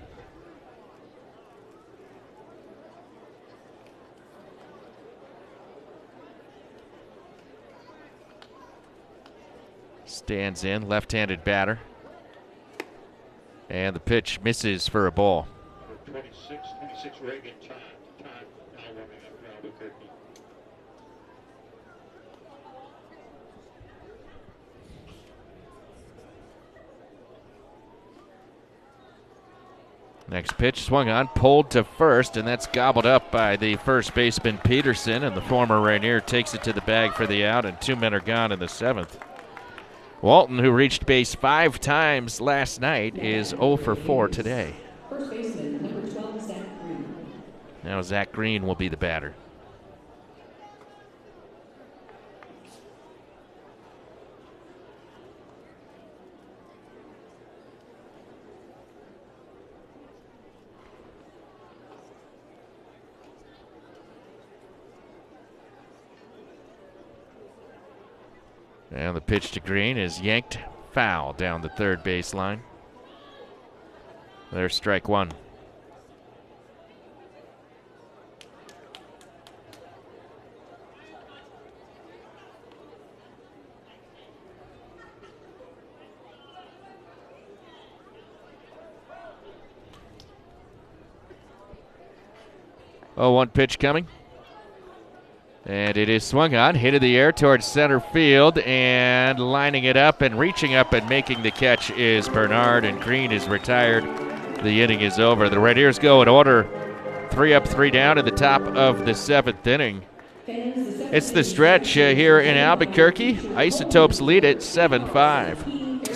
Stands in, left-handed batter. And the pitch misses for a ball. twenty-six, twenty-six Reagan time. Time now warming up for Albuquerque. Next pitch swung on, pulled to first, and that's gobbled up by the first baseman Peterson, and the former Rainier takes it to the bag for the out, and two men are gone in the seventh. Walton, who reached base five times last night, is oh for four today. First baseman number twelve, Zach Green. Now Zach Green will be the batter. And the pitch to Green is yanked foul down the third baseline. There's strike one. Oh, one pitch coming. And it is swung on, hit in the air towards center field, and lining it up and reaching up and making the catch is Bernard, and Green is retired. The inning is over. The Rainiers go in order, three up, three down in the top of the seventh inning. It's the stretch uh, here in Albuquerque. Isotopes lead it seven five.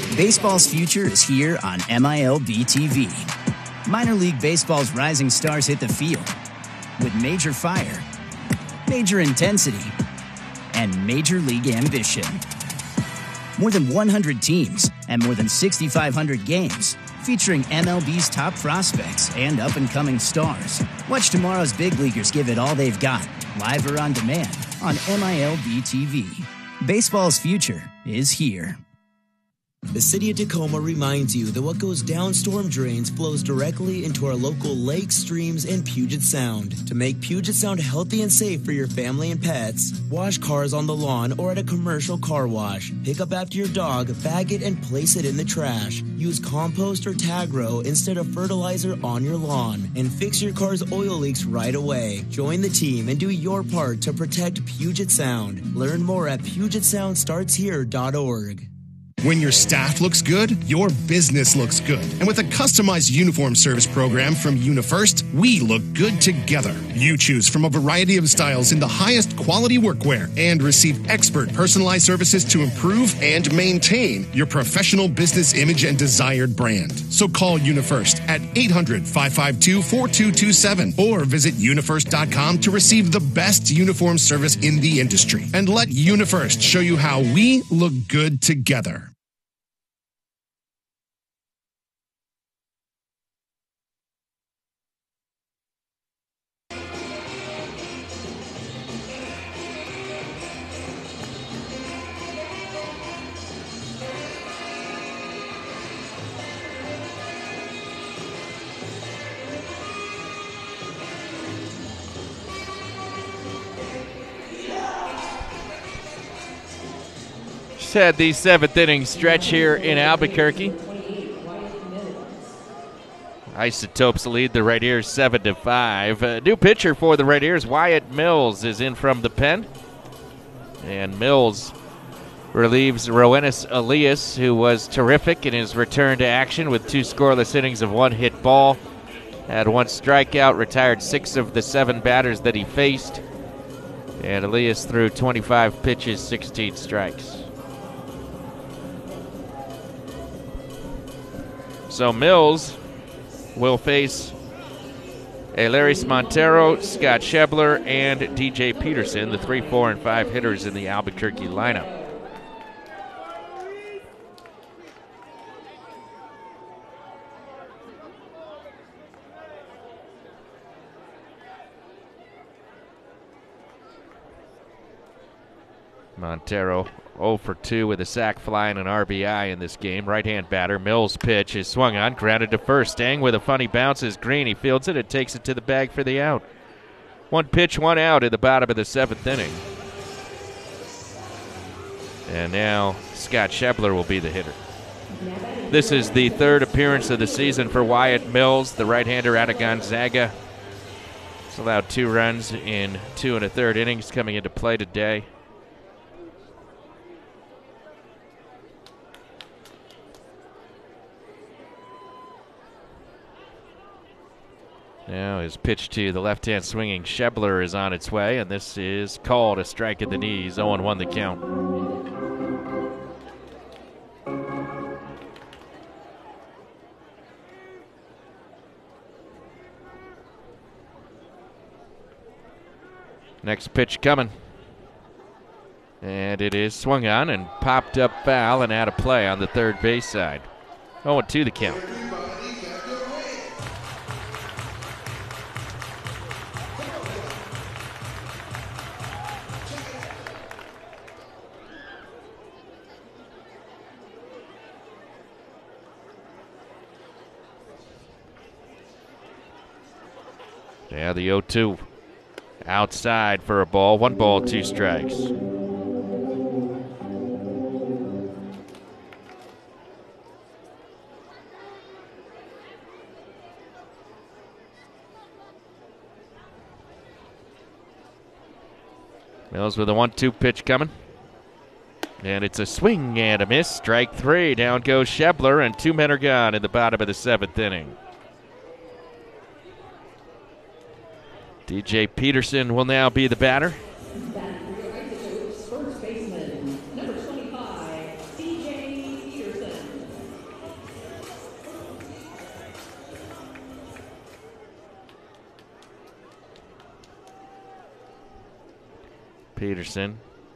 Baseball's future is here on M I L B T V. Minor League Baseball's rising stars hit the field with major fire, major intensity, and major league ambition. More than one hundred teams and more than six thousand five hundred games featuring M L B's top prospects and up-and-coming stars. Watch tomorrow's big leaguers give it all they've got, live or on demand, on M I L B T V. Baseball's future is here. The City of Tacoma reminds you that what goes down storm drains flows directly into our local lakes, streams, and Puget Sound. To make Puget Sound healthy and safe for your family and pets, wash cars on the lawn or at a commercial car wash. Pick up after your dog, bag it, and place it in the trash. Use compost or tag-row instead of fertilizer on your lawn. And fix your car's oil leaks right away. Join the team and do your part to protect Puget Sound. Learn more at puget sound starts here dot org. When your staff looks good, your business looks good. And with a customized uniform service program from UniFirst, we look good together. You choose from a variety of styles in the highest quality workwear and receive expert personalized services to improve and maintain your professional business image and desired brand. So call UniFirst at eight hundred, five five two, four two two seven or visit unifirst dot com to receive the best uniform service in the industry. And let UniFirst show you how we look good together. Had the seventh inning stretch here in Albuquerque. Isotopes lead the Rainiers seven to five. A new pitcher for the Rainiers, Wyatt Mills, is in from the pen. And Mills relieves Roenis Elias, who was terrific in his return to action with two scoreless innings of one hit ball. Had one strikeout, retired six of the seven batters that he faced. And Elias threw twenty-five pitches, sixteen strikes. So Mills will face Alaris Montero, Scott Schebler, and D J Peterson, the three, four, and five hitters in the Albuquerque lineup. Montero oh for two with a sac fly and an R B I in this game. Right-hand batter. Mills' pitch is swung on, grounded to first. Staying with a funny bounce is Green. He fields it and takes it to the bag for the out. One pitch, one out in the bottom of the seventh inning. And now Scott Schebler will be the hitter. This is the third appearance of the season for Wyatt Mills, the right-hander out of Gonzaga. He's allowed two runs in two and a third innings coming into play today. Now his pitch to the left-hand swinging Schebler is on its way, and this is called a strike at the knees. oh and one the count. Next pitch coming. And it is swung on and popped up foul and out of play on the third base side. oh and two the count. Yeah, the oh two outside for a ball. One ball, two strikes. Mills with a one two pitch coming. And it's a swing and a miss. Strike three. Down goes Schebler, and two men are gone in the bottom of the seventh inning. D J Peterson will now be the batter. First baseman, number twenty-five, D J Peterson. Peterson,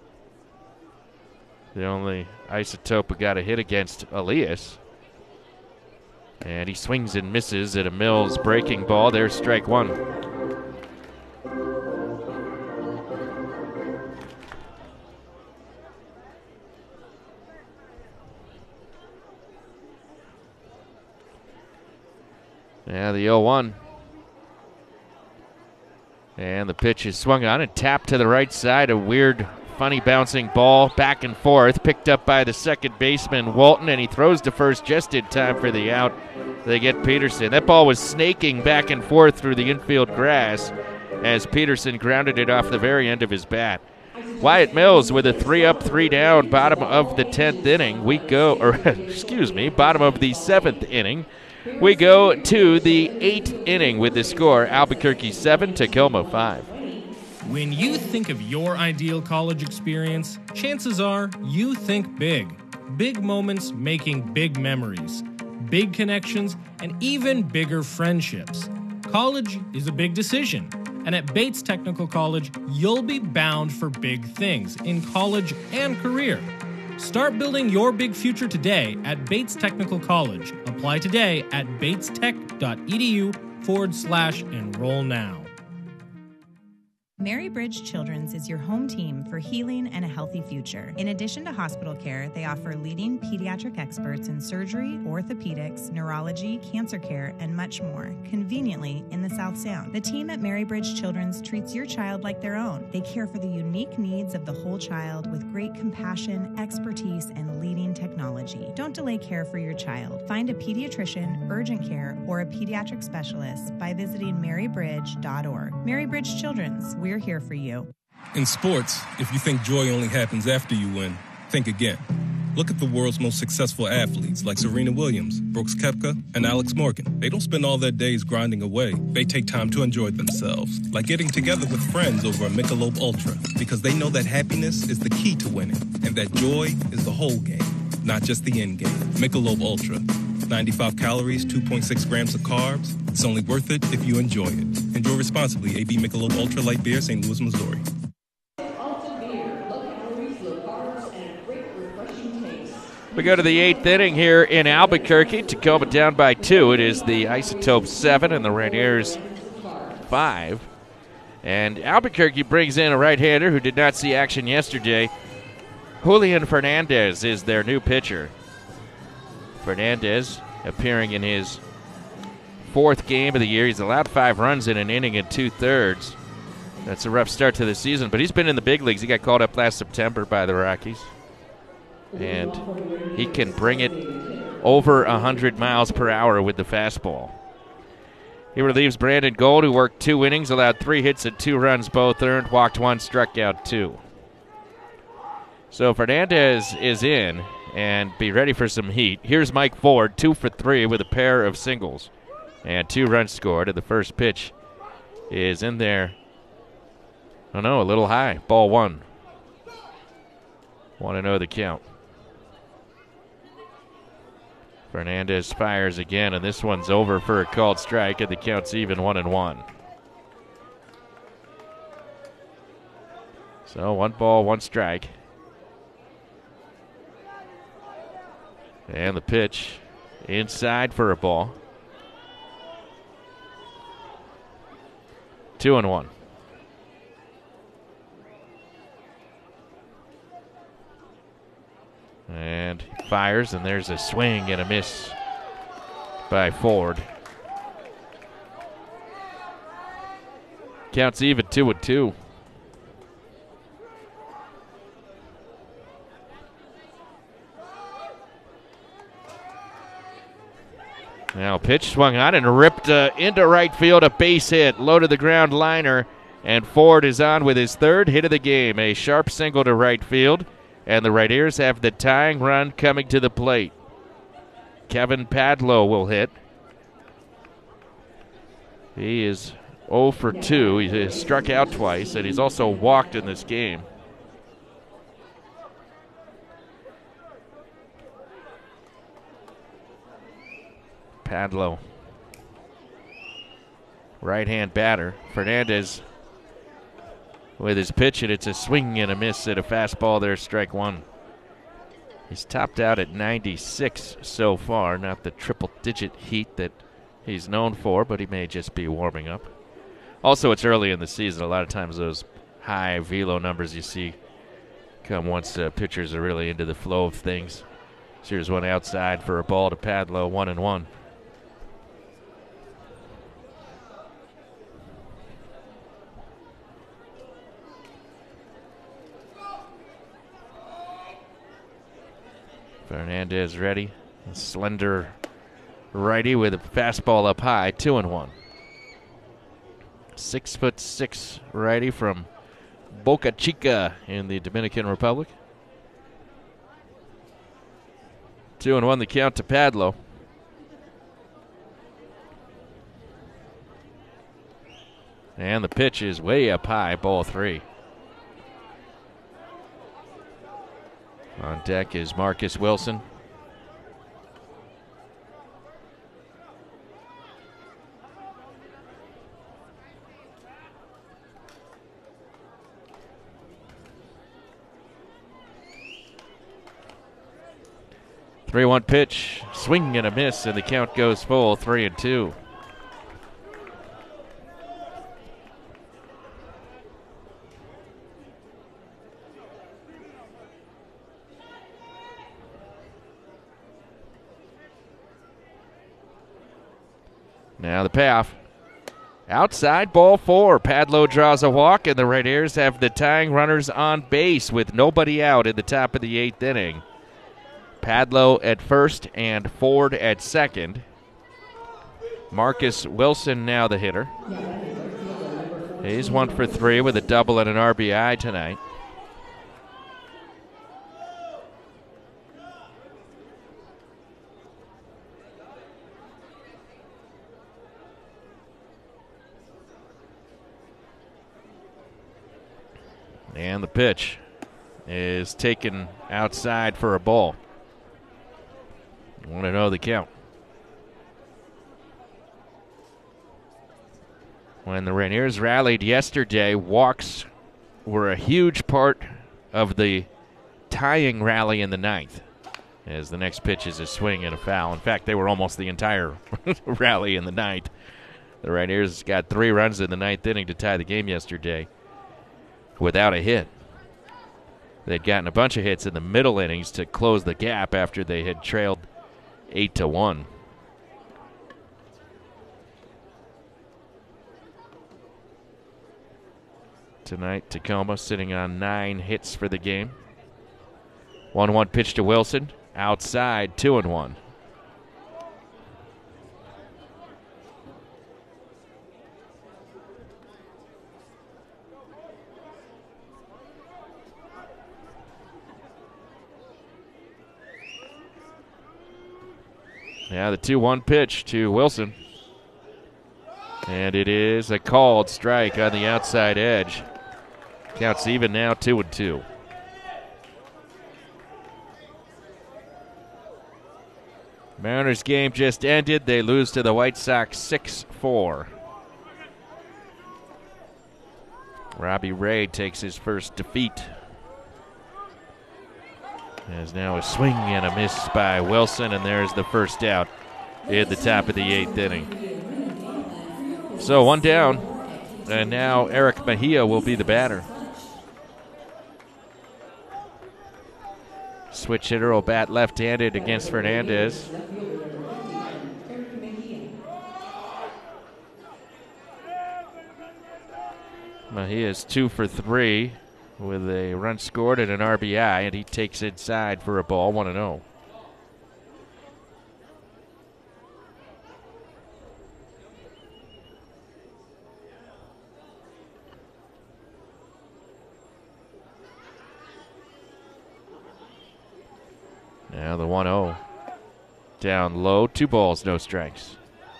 the only Isotope who got a hit against Elias. And he swings and misses at a Mills breaking ball. There's strike one. Yeah, the oh one. And the pitch is swung on and tapped to the right side. A weird, funny bouncing ball back and forth. Picked up by the second baseman, Walton, and he throws to first just in time for the out. They get Peterson. That ball was snaking back and forth through the infield grass as Peterson grounded it off the very end of his bat. Wyatt Mills with a three up, three down, bottom of the tenth inning. We go, or excuse me, bottom of the seventh inning. We go to the eighth inning with the score, Albuquerque seven, Tacoma five. When you think of your ideal college experience, chances are you think big. Big moments making big memories, big connections, and even bigger friendships. College is a big decision, and at Bates Technical College, you'll be bound for big things in college and career. Start building your big future today at Bates Technical College. Apply today at batestech.edu forward slash enroll now. Mary Bridge Children's is your home team for healing and a healthy future. In addition to hospital care, they offer leading pediatric experts in surgery, orthopedics, neurology, cancer care, and much more, conveniently in the South Sound. The team at Mary Bridge Children's treats your child like their own. They care for the unique needs of the whole child with great compassion, expertise, and leading technology. Don't delay care for your child. Find a pediatrician, urgent care, or a pediatric specialist by visiting mary bridge dot org. Mary Bridge Children's, we're here for you. In sports, if you think joy only happens after you win, think again. Look at the world's most successful athletes like Serena Williams, Brooks Koepka, and Alex Morgan. They don't spend all their days grinding away. They take time to enjoy themselves, like getting together with friends over a Michelob Ultra, because they know that happiness is the key to winning, and that joy is the whole game, not just the end game. Michelob Ultra. ninety-five calories, two point six grams of carbs. It's only worth it if you enjoy it. Enjoy responsibly. A B Michelob Ultra Light Beer, Saint Louis, Missouri. We go to the eighth inning here in Albuquerque. Tacoma down by two. It is the Isotopes seven and the Rainiers five. And Albuquerque brings in a right-hander who did not see action yesterday. Julian Fernandez is their new pitcher. Fernandez appearing in his fourth game of the year. He's allowed five runs in an inning and two-thirds. That's a rough start to the season, but he's been in the big leagues. He got called up last September by the Rockies. And he can bring it over one hundred miles per hour with the fastball. He relieves Brandon Gold, who worked two innings, allowed three hits and two runs, both earned, walked one, struck out two. So Fernandez is in, and be ready for some heat. Here's Mike Ford, two for three with a pair of singles. And two runs scored, and the first pitch is in there. Oh no, a little high. Ball one. Want to know the count. Fernandez fires again, and this one's over for a called strike, and the count's even one and one. So one ball, one strike. And the pitch inside for a ball. Two and one. And fires, and there's a swing and a miss by Ford. Counts even, two and two. Now pitch swung on and ripped uh, into right field, a base hit, low to the ground liner, and Ford is on with his third hit of the game. A sharp single to right field. And the Rainiers have the tying run coming to the plate. Kevin Padlow will hit. He is oh for two. He has struck out twice, and he's also walked in this game. Padlow. Right-hand batter. Fernandez with his pitch, and it's a swing and a miss at a fastball there, strike one. He's topped out at ninety-six so far, not the triple-digit heat that he's known for, but he may just be warming up. Also, it's early in the season. A lot of times those high velo numbers you see come once uh, pitchers are really into the flow of things. So here's one outside for a ball to Padlo, one and one. Fernandez ready. A slender righty with a fastball up high, two and one. Six foot six righty from Boca Chica in the Dominican Republic. Two and one the count to Padlo. And the pitch is way up high, ball three. On deck is Marcus Wilson. three one pitch, swing and a miss, and the count goes full, three and two. Now the payoff. Outside, ball four. Padlo draws a walk, and the Rainiers have the tying runners on base with nobody out in the top of the eighth inning. Padlo at first and Ford at second. Marcus Wilson now the hitter. He's one for three with a double and an R B I tonight. And the pitch is taken outside for a ball. Want to know the count. When the Rainiers rallied yesterday, walks were a huge part of the tying rally in the ninth, as the next pitch is a swing and a foul. In fact, they were almost the entire rally in the ninth. The Rainiers got three runs in the ninth inning to tie the game yesterday without a hit. They'd gotten a bunch of hits in the middle innings to close the gap after they had trailed eight to one. Tonight, Tacoma sitting on nine hits for the game. one one pitch to Wilson. Outside, two and one. Now the two one pitch to Wilson. And it is a called strike on the outside edge. Counts even now, two and two. Mariners game just ended. They lose to the White Sox six four. Robbie Ray takes his first defeat. There's now a swing and a miss by Wilson, and there's the first out at the top of the eighth inning. So one down, and now Eric Mejia will be the batter. Switch hitter will bat left-handed against Fernandez. Mejia is two for three with a run scored and an R B I, and he takes inside for a ball, one and oh. Now the one oh. Down low, two balls, no strikes.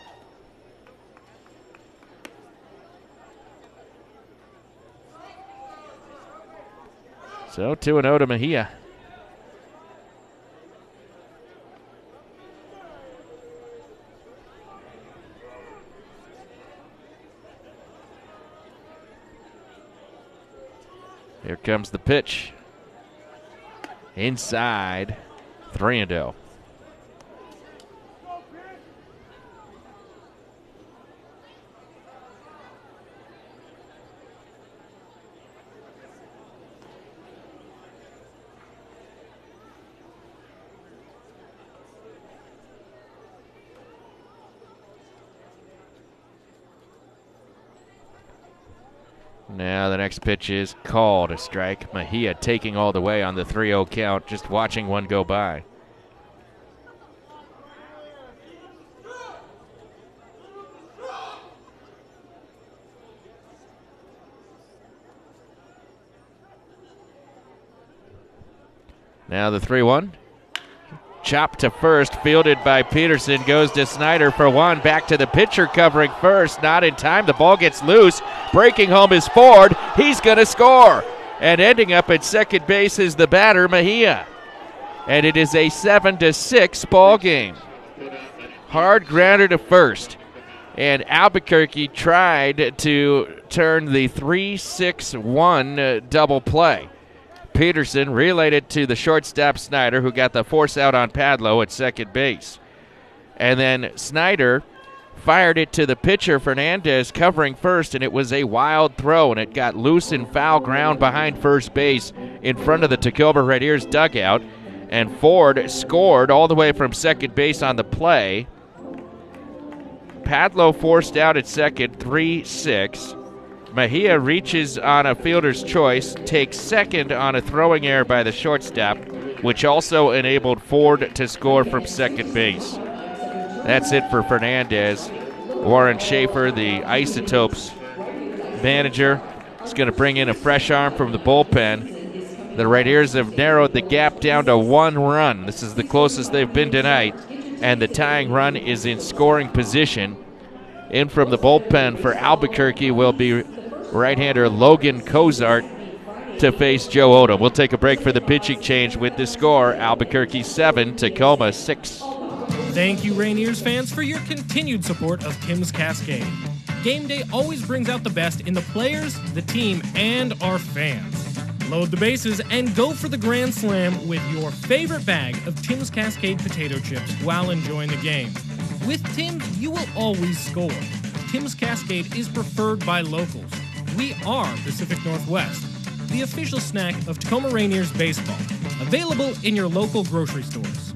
So two and oh to Mejia. Here comes the pitch. Inside, three and oh. Now the next pitch is called a strike. Mejia taking all the way on the three oh count, just watching one go by. Now the three one. Chopped to first, fielded by Peterson, goes to Snyder for one, back to the pitcher covering first, not in time, the ball gets loose, breaking home is Ford, he's going to score, and ending up at second base is the batter, Mejia, and it is a seven to six ball game. Hard grounder to first, and Albuquerque tried to turn the three six one uh, double play. Peterson relayed it to the shortstop Snyder, who got the force out on Padlo at second base. And then Snyder fired it to the pitcher, Fernandez, covering first, and it was a wild throw, and it got loose in foul ground behind first base in front of the Tacoma Red Ears dugout. And Ford scored all the way from second base on the play. Padlo forced out at second, three six. Mejia reaches on a fielder's choice, takes second on a throwing error by the shortstop, which also enabled Ford to score from second base. That's it for Fernandez. Warren Schaefer, the Isotopes manager, is going to bring in a fresh arm from the bullpen. The Red Ears have narrowed the gap down to one run. This is the closest they've been tonight, and the tying run is in scoring position. In from the bullpen for Albuquerque will be right-hander Logan Cozart to face Joe Odom. We'll take a break for the pitching change with the score, Albuquerque seven, Tacoma six. Thank you, Rainiers fans, for your continued support of Tim's Cascade. Game day always brings out the best in the players, the team, and our fans. Load the bases and go for the Grand Slam with your favorite bag of Tim's Cascade potato chips while enjoying the game. With Tim's, you will always score. Tim's Cascade is preferred by locals. We are Pacific Northwest, the official snack of Tacoma Rainiers baseball. Available in your local grocery stores.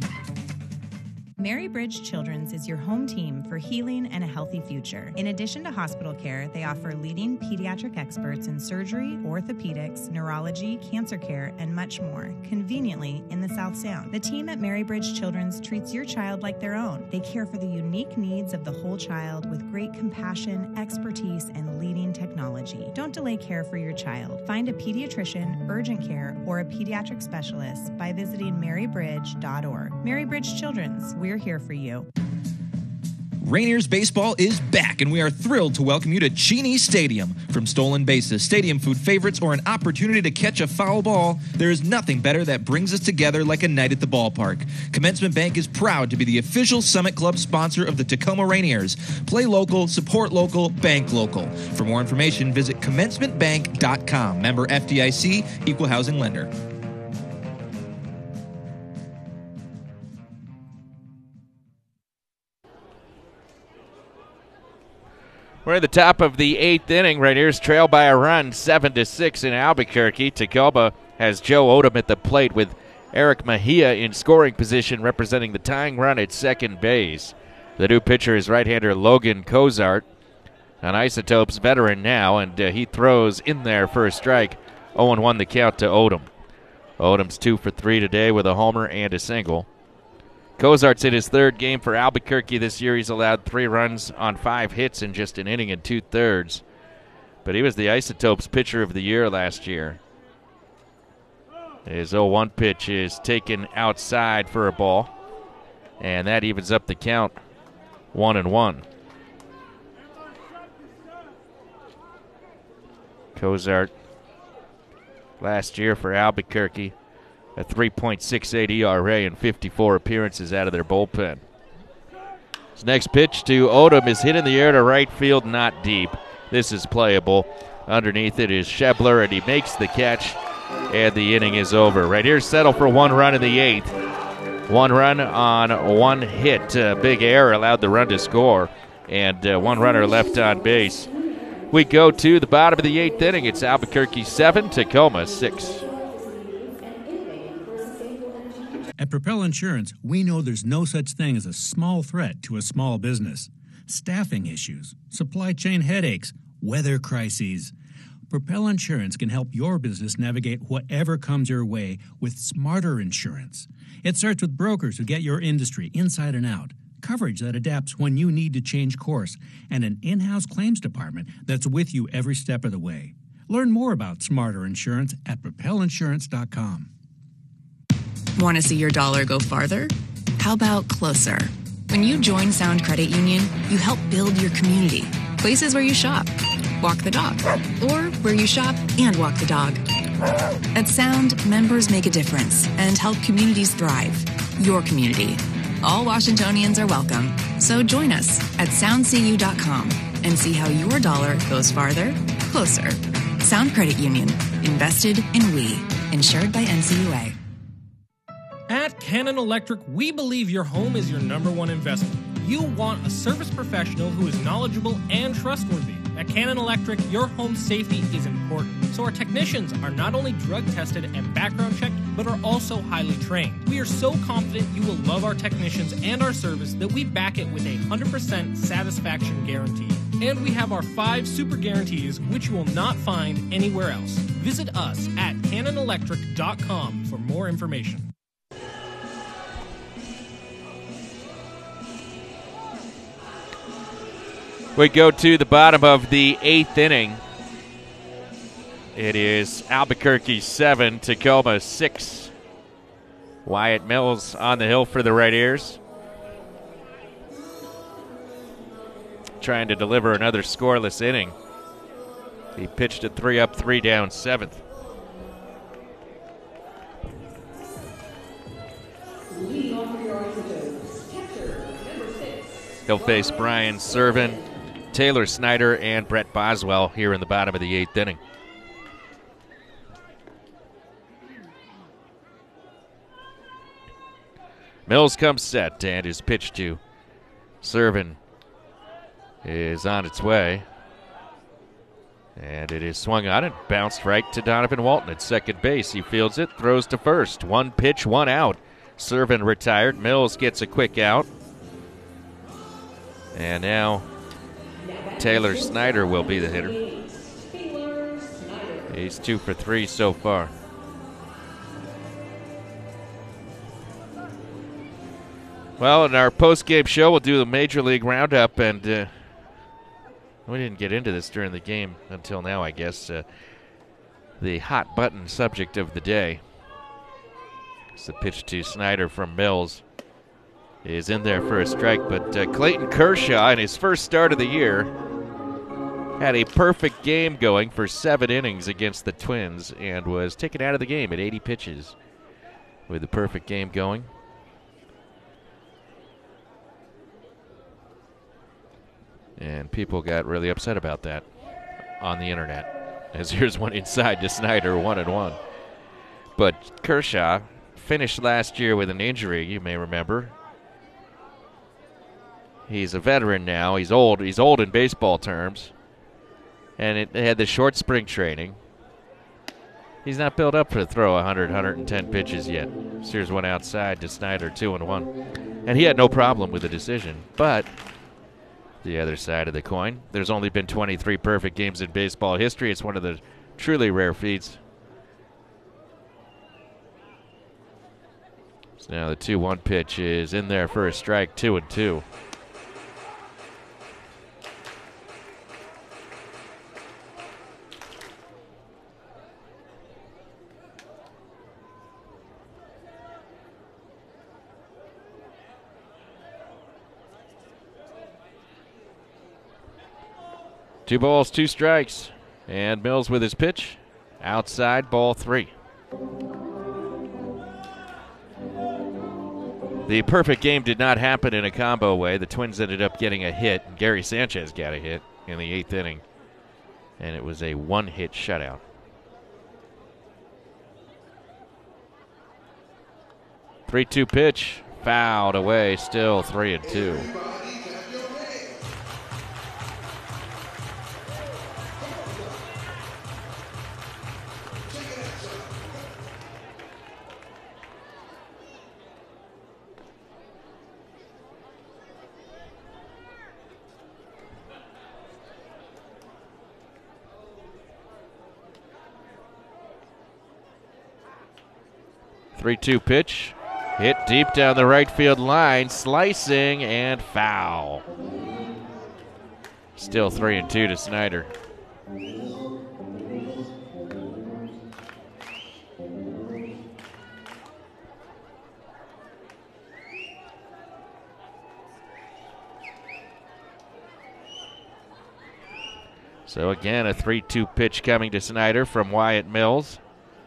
Mary Bridge Children's is your home team for healing and a healthy future. In addition to hospital care, they offer leading pediatric experts in surgery, orthopedics, neurology, cancer care, and much more, conveniently in the South Sound. The team at Mary Bridge Children's treats your child like their own. They care for the unique needs of the whole child with great compassion, expertise, and leading technology. Don't delay care for your child. Find a pediatrician, urgent care, or a pediatric specialist by visiting mary bridge dot org. Mary Bridge Children's, we're here for you. Rainiers baseball is back, and we are thrilled to welcome you to Cheney Stadium. From stolen bases, stadium food favorites, or an opportunity to catch a foul ball, there is nothing better that brings us together like a night at the ballpark. Commencement Bank is proud to be the official Summit Club sponsor of the Tacoma Rainiers. Play local, support local, bank local. For more information, visit commencement bank dot com. Member F D I C, Equal Housing Lender. We're at the top of the eighth inning. Rainiers trail by a run, seven to six in Albuquerque. Tacoma has Joe Odom at the plate with Eric Mejia in scoring position, representing the tying run at second base. The new pitcher is right-hander Logan Cozart, an Isotopes veteran now, and uh, he throws in there for a strike. oh and one the count to Odom. Odom's two for three today with a homer and a single. Cozart's in his third game for Albuquerque this year. He's allowed three runs on five hits in just an inning and two-thirds. But he was the Isotopes pitcher of the year last year. His oh one pitch is taken outside for a ball, and that evens up the count, one and one. Cozart last year for Albuquerque, a three point six eight E R A and fifty-four appearances out of their bullpen. His next pitch to Odom is hit in the air to right field, not deep. This is playable. Underneath it is Schebler, and he makes the catch, and the inning is over. Rainiers settle for one run in the eighth. One run on one hit. Uh, big error allowed the run to score, and uh, one runner left on base. We go to the bottom of the eighth inning. It's Albuquerque seven, Tacoma six. At Propel Insurance, we know there's no such thing as a small threat to a small business. Staffing issues, supply chain headaches, weather crises. Propel Insurance can help your business navigate whatever comes your way with smarter insurance. It starts with brokers who get your industry inside and out, coverage that adapts when you need to change course, and an in-house claims department that's with you every step of the way. Learn more about smarter insurance at propel insurance dot com. Want to see your dollar go farther? How about closer? When you join Sound Credit Union, you help build your community. Places where you shop, walk the dog, or where you shop and walk the dog. At Sound, members make a difference and help communities thrive. Your community. All Washingtonians are welcome. So join us at sound c u dot com and see how your dollar goes farther, closer. Sound Credit Union. Invested in we. Insured by N C U A. At Cannon Electric, we believe your home is your number one investment. You want a service professional who is knowledgeable and trustworthy. At Cannon Electric, your home safety is important, so our technicians are not only drug tested and background checked, but are also highly trained. We are so confident you will love our technicians and our service that we back it with a one hundred percent satisfaction guarantee. And we have our five super guarantees, which you will not find anywhere else. Visit us at cannon electric dot com for more information. We go to the bottom of the eighth inning. It is Albuquerque seven, Tacoma six. Wyatt Mills on the hill for the Rainiers, trying to deliver another scoreless inning. He pitched a three up, three down seventh. He'll face Brian Servin, Taylor Snyder, and Brett Boswell here in the bottom of the eighth inning. Mills comes set, and his pitch to Servin is on its way. And it is swung on and bounced right to Donovan Walton at second base. He fields it, throws to first. One pitch, one out. Servin retired. Mills gets a quick out. And now Taylor Snyder will be the hitter. He's two for three so far. Well, in our post-game show, we'll do the Major League Roundup, and uh, we didn't get into this during the game until now, I guess. Uh, the hot-button subject of the day. It's the pitch to Snyder from Mills. Is in there for a strike, but uh, Clayton Kershaw, in his first start of the year, had a perfect game going for seven innings against the Twins and was taken out of the game at eighty pitches with the perfect game going. And people got really upset about that on the internet. As here's one inside to Snyder, one and one. But Kershaw finished last year with an injury, you may remember. He's a veteran now. He's old. He's old in baseball terms. And it, they had the short spring training. He's not built up to throw one hundred, one hundred ten pitches yet. So here's one outside to Snyder, two and one. And he had no problem with the decision. But the other side of the coin, there's only been twenty-three perfect games in baseball history. It's one of the truly rare feats. So now the two one pitch is in there for a strike, two and two. Two balls, two strikes. And Mills with his pitch. Outside, ball three. The perfect game did not happen in a combo way. The Twins ended up getting a hit, and Gary Sanchez got a hit in the eighth inning. and it was a one-hit shutout. three two pitch, fouled away, still three and two. three two pitch. Hit deep down the right field line, slicing and foul. Still three and two to Snyder. So again, a three two pitch coming to Snyder from Wyatt Mills.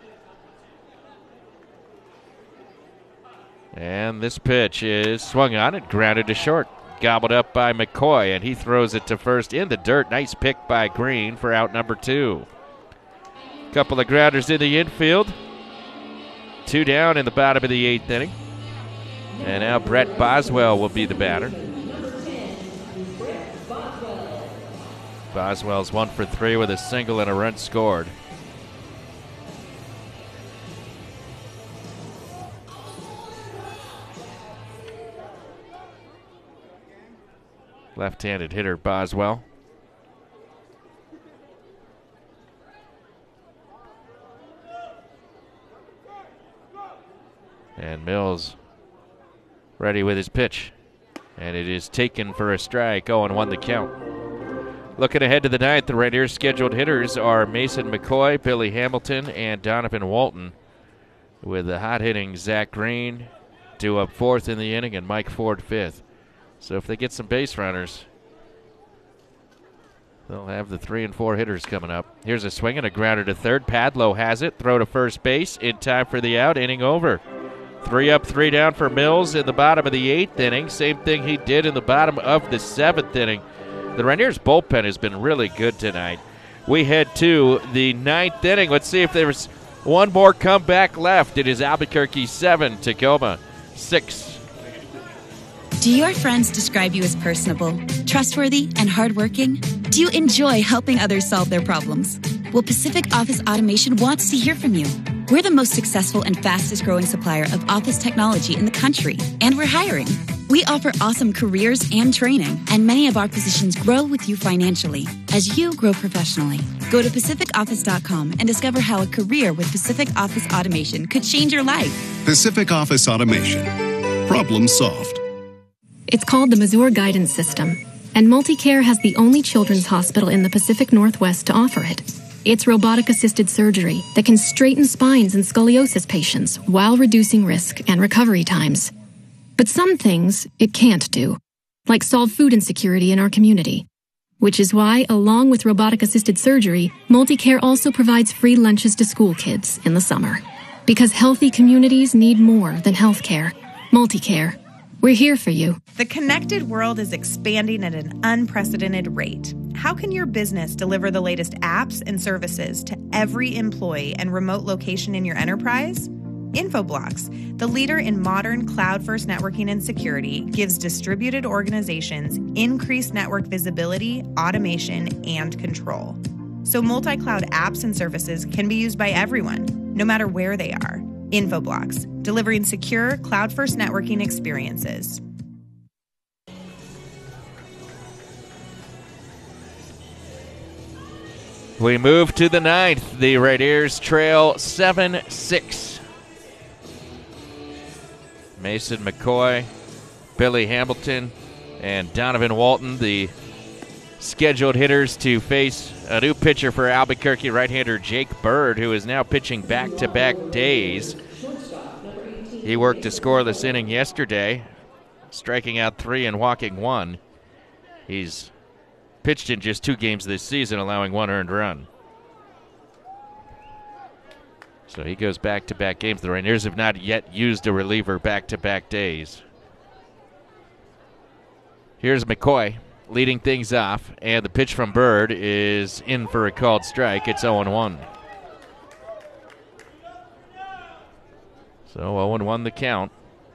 And this pitch is swung on and grounded to short. Gobbled up by McCoy, and he throws it to first in the dirt. Nice pick by Green for out number two. Couple of grounders in the infield. Two down in the bottom of the eighth inning. And now Brett Boswell will be the batter. Boswell's one for three with a single and a run scored. Left-handed hitter Boswell. And Mills ready with his pitch. And it is taken for a strike. oh and one the count. Looking ahead to the ninth, the Rainiers' scheduled hitters are Mason McCoy, Billy Hamilton, and Donovan Walton, with the hot-hitting Zach Green due up fourth in the inning and Mike Ford fifth. So if they get some base runners, they'll have the three and four hitters coming up. Here's a swing and a grounder to third. Padlow has it. Throw to first base in time for the out. Inning over. Three up, three down for Mills in the bottom of the eighth inning. Same thing he did in the bottom of the seventh inning. The Rainiers bullpen has been really good tonight. We head to the ninth inning. Let's see if there's one more comeback left. It is Albuquerque seven, Tacoma six. Do your friends describe you as personable, trustworthy, and hardworking? Do you enjoy helping others solve their problems? Well, Pacific Office Automation wants to hear from you. We're the most successful and fastest growing supplier of office technology in the country, and we're hiring. We offer awesome careers and training, and many of our positions grow with you financially as you grow professionally. Go to Pacific Office dot com and discover how a career with Pacific Office Automation could change your life. Pacific Office Automation. Problem solved. It's called the Mazur Guidance System, and MultiCare has the only children's hospital in the Pacific Northwest to offer it. It's robotic-assisted surgery that can straighten spines in scoliosis patients while reducing risk and recovery times. But some things it can't do, like solve food insecurity in our community. Which is why, along with robotic-assisted surgery, MultiCare also provides free lunches to school kids in the summer. Because healthy communities need more than health care. MultiCare. We're here for you. The connected world is expanding at an unprecedented rate. How can your business deliver the latest apps and services to every employee and remote location in your enterprise? Infoblox, the leader in modern cloud-first networking and security, gives distributed organizations increased network visibility, automation, and control. So multi-cloud apps and services can be used by everyone, no matter where they are. Infoblox, delivering secure, cloud-first networking experiences. We move to the ninth. The Rainiers trail seven six. Mason McCoy, Billy Hamilton, and Donovan Walton, the scheduled hitters to face a new pitcher for Albuquerque, right-hander Jake Bird, who is now pitching back-to-back days. He worked a scoreless inning yesterday, striking out three and walking one. He's pitched in just two games this season, allowing one earned run. So he goes back-to-back games. The Rainiers have not yet used a reliever back-to-back days. Here's McCoy. leading things off, and the pitch from Bird is in for a called strike. It's oh and one. So oh and one the count.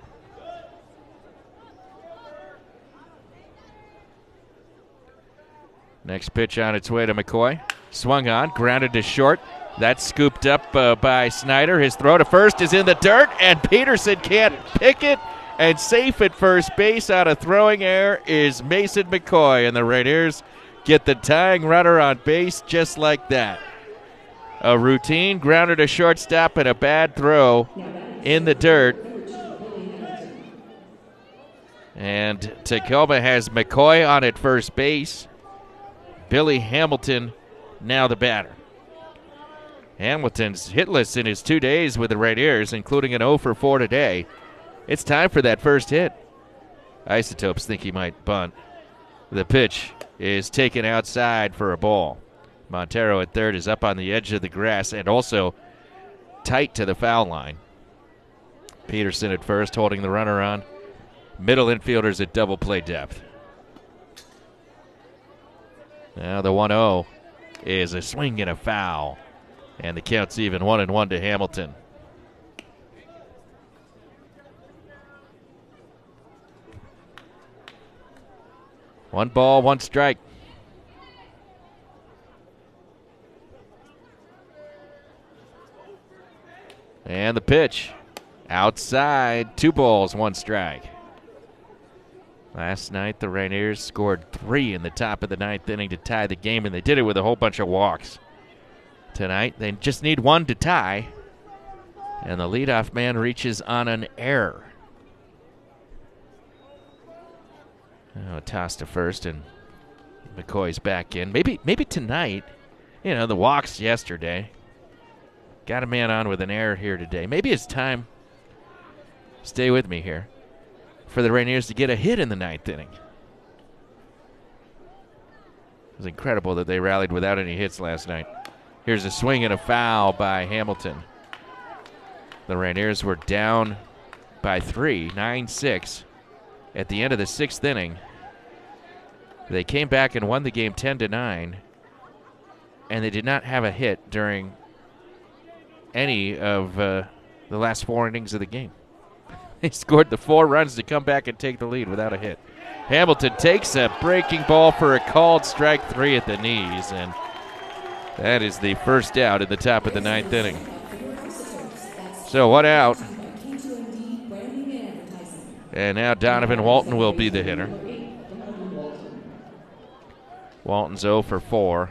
Next pitch on its way to McCoy. Swung on, grounded to short. That's scooped up uh, by Snyder. His throw to first is in the dirt, and Peterson can't pick it. And safe at first base out of throwing error is Mason McCoy. And the Rainiers get the tying runner on base just like that. A routine grounder to shortstop and a bad throw in the dirt. And Tacoma has McCoy on at first base. Billy Hamilton now the batter. Hamilton's hitless in his two days with the Rainiers, including an oh for four today. It's time for that first hit. Isotopes think he might bunt. The pitch is taken outside for a ball. Montero at third is up on the edge of the grass and also tight to the foul line. Peterson at first holding the runner on. Middle infielders at double play depth. Now the one oh is a swing and a foul. And the count's even one and one to Hamilton. One ball, one strike. And the pitch. Outside, two balls, one strike. Last night, the Rainiers scored three in the top of the ninth inning to tie the game, and they did it with a whole bunch of walks. Tonight, they just need one to tie, and the leadoff man reaches on an error. Oh, a toss to first, and McCoy's back in. Maybe, maybe tonight, you know, the walks yesterday. Got a man on with an error here today. Maybe it's time, stay with me here, for the Rainiers to get a hit in the ninth inning. It was incredible that they rallied without any hits last night. Here's a swing and a foul by Hamilton. The Rainiers were down by three, nine six, at the end of the sixth inning. They came back and won the game ten to nine, and they did not have a hit during any of uh, the last four innings of the game. They scored the four runs to come back and take the lead without a hit. Hamilton takes a breaking ball for a called strike three at the knees, and that is the first out in the top of the ninth inning. So one out. And now Donovan Walton will be the hitter. Walton's oh for four.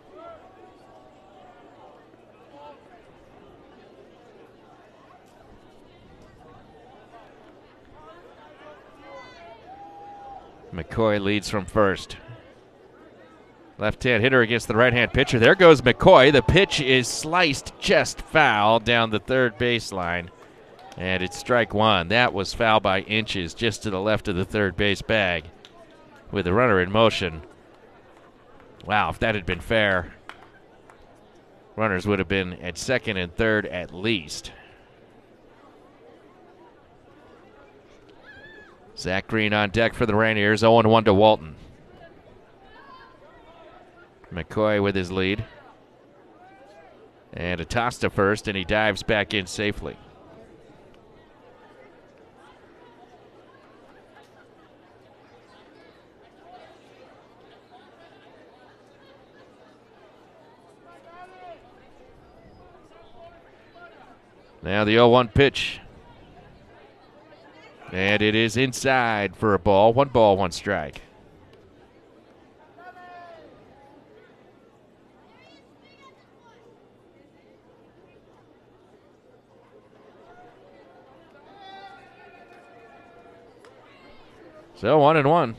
McCoy leads from first. Left-hand hitter against the right-hand pitcher. There goes McCoy. The pitch is sliced just foul down the third baseline. And it's strike one. That was foul by inches just to the left of the third base bag with the runner in motion. Wow, if that had been fair, runners would have been at second and third at least. Zach Green on deck for the Rainiers, oh and one to Walton. McCoy with his lead. And a toss to first, and he dives back in safely. Now the oh one pitch. And it is inside for a ball. One ball, one strike. So one and one.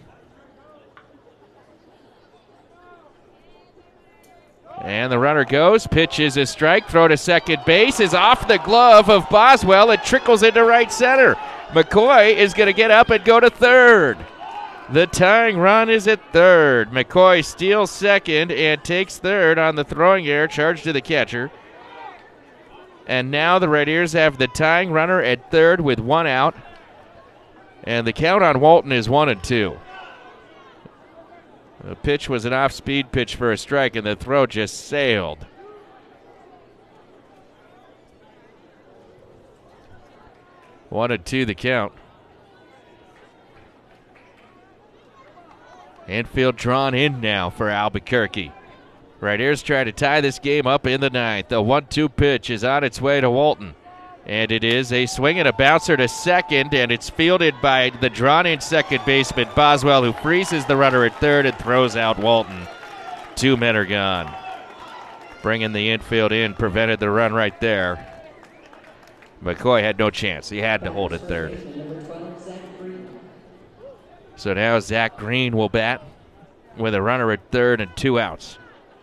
And the runner goes. Pitch is a strike. Throw to second base is off the glove of Boswell. It trickles into right center. McCoy is going to get up and go to third. The tying run is at third. McCoy steals second and takes third on the throwing error charged to the catcher. And now the Rainiers have the tying runner at third with one out. And the count on Walton is one and two. The pitch was an off-speed pitch for a strike, and the throw just sailed. One and two the count. Infield drawn in now for Albuquerque. Right-ears trying to tie this game up in the ninth. The one two pitch is on its way to Walton. And it is a swing and a bouncer to second, and it's fielded by the drawn-in second baseman, Boswell, who freezes the runner at third and throws out Walton. Two men are gone. Bringing the infield in prevented the run right there. McCoy had no chance. He had to hold it third. So now Zach Green will bat with a runner at third and two outs.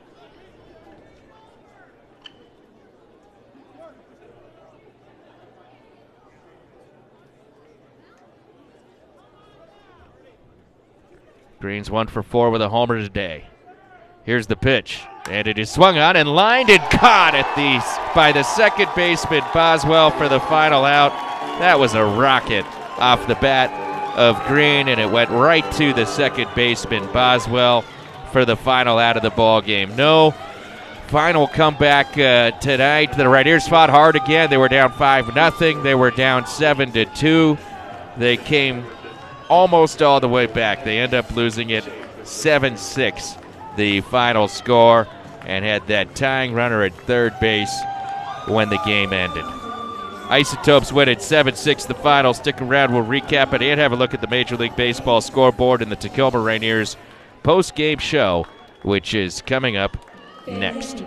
Green's one for four with a homer today. Here's the pitch, and it is swung on and lined and caught at the by the second baseman Boswell for the final out. That was a rocket off the bat of Green, and it went right to the second baseman Boswell for the final out of the ball game. No final comeback uh, tonight. The Right-ears fought hard again. They were down five nothing. They were down seven to two. They came almost all the way back. They end up losing it seven six, the final score, and had that tying runner at third base when the game ended. Isotopes win at seven six the final. Stick around, we'll recap it and have a look at the Major League Baseball scoreboard in the Tacoma Rainiers post-game show, which is coming up next.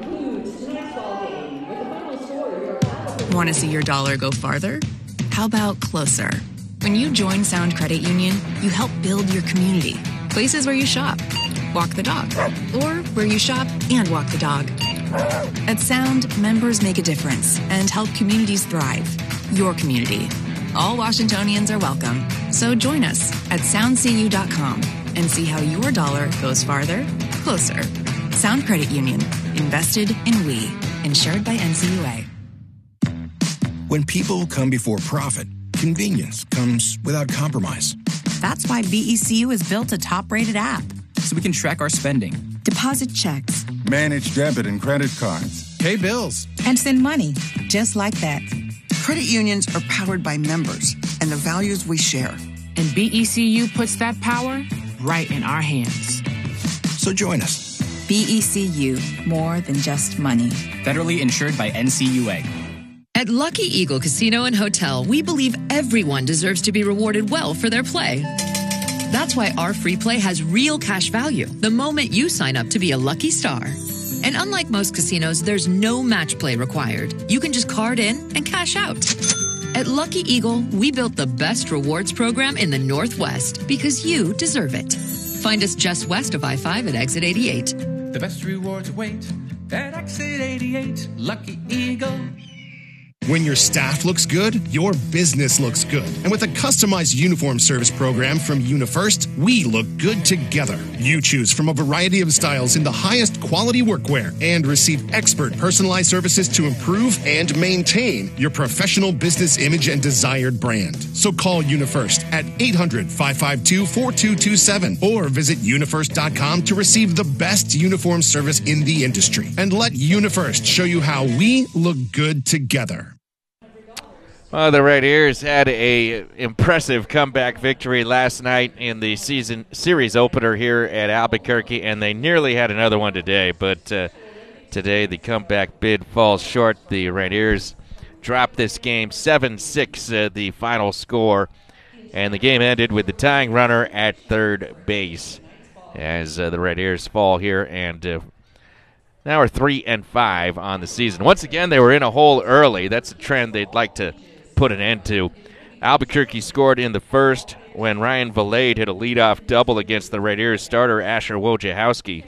Want to see your dollar go farther? How about closer? When you join Sound Credit Union, you help build your community. Places where you shop, walk the dog, or where you shop and walk the dog. At Sound, members make a difference and help communities thrive. Your community. All Washingtonians are welcome. So join us at sound c u dot com and see how your dollar goes farther, closer. Sound Credit Union. Invested in we. Insured by N C U A. When people come before profit, convenience comes without compromise. That's why B E C U has built a top-rated app. So we can track our spending. Deposit checks. Manage debit and credit cards. Pay bills. And send money, just like that. Credit unions are powered by members and the values we share. And B E C U puts that power right in our hands. So join us. B E C U, more than just money. Federally insured by N C U A. At Lucky Eagle Casino and Hotel, we believe everyone deserves to be rewarded well for their play. That's why our free play has real cash value the moment you sign up to be a lucky star. And unlike most casinos, there's no match play required. You can just card in and cash out. At Lucky Eagle, we built the best rewards program in the Northwest because you deserve it. Find us just west of I five at exit eighty-eight. The best rewards await at exit eighty-eight. Lucky Eagle. When your staff looks good, your business looks good. And with a customized uniform service program from UniFirst, we look good together. You choose from a variety of styles in the highest quality workwear and receive expert personalized services to improve and maintain your professional business image and desired brand. So call UniFirst at eight hundred, five five two, four two two seven or visit unifirst dot com to receive the best uniform service in the industry. And let UniFirst show you how we look good together. Well, the Right-ears had a impressive comeback victory last night in the season series opener here at Albuquerque, and they nearly had another one today. But uh, today the comeback bid falls short. The Right-ears dropped this game seven six, uh, the final score, and the game ended with the tying runner at third base as uh, the Right-ears fall here and uh, now are three and five on the season. Once again, they were in a hole early. That's a trend they'd like to put an end to. Albuquerque scored in the first when Ryan Valade hit a leadoff double against the Right-ears starter Asher Wojciechowski.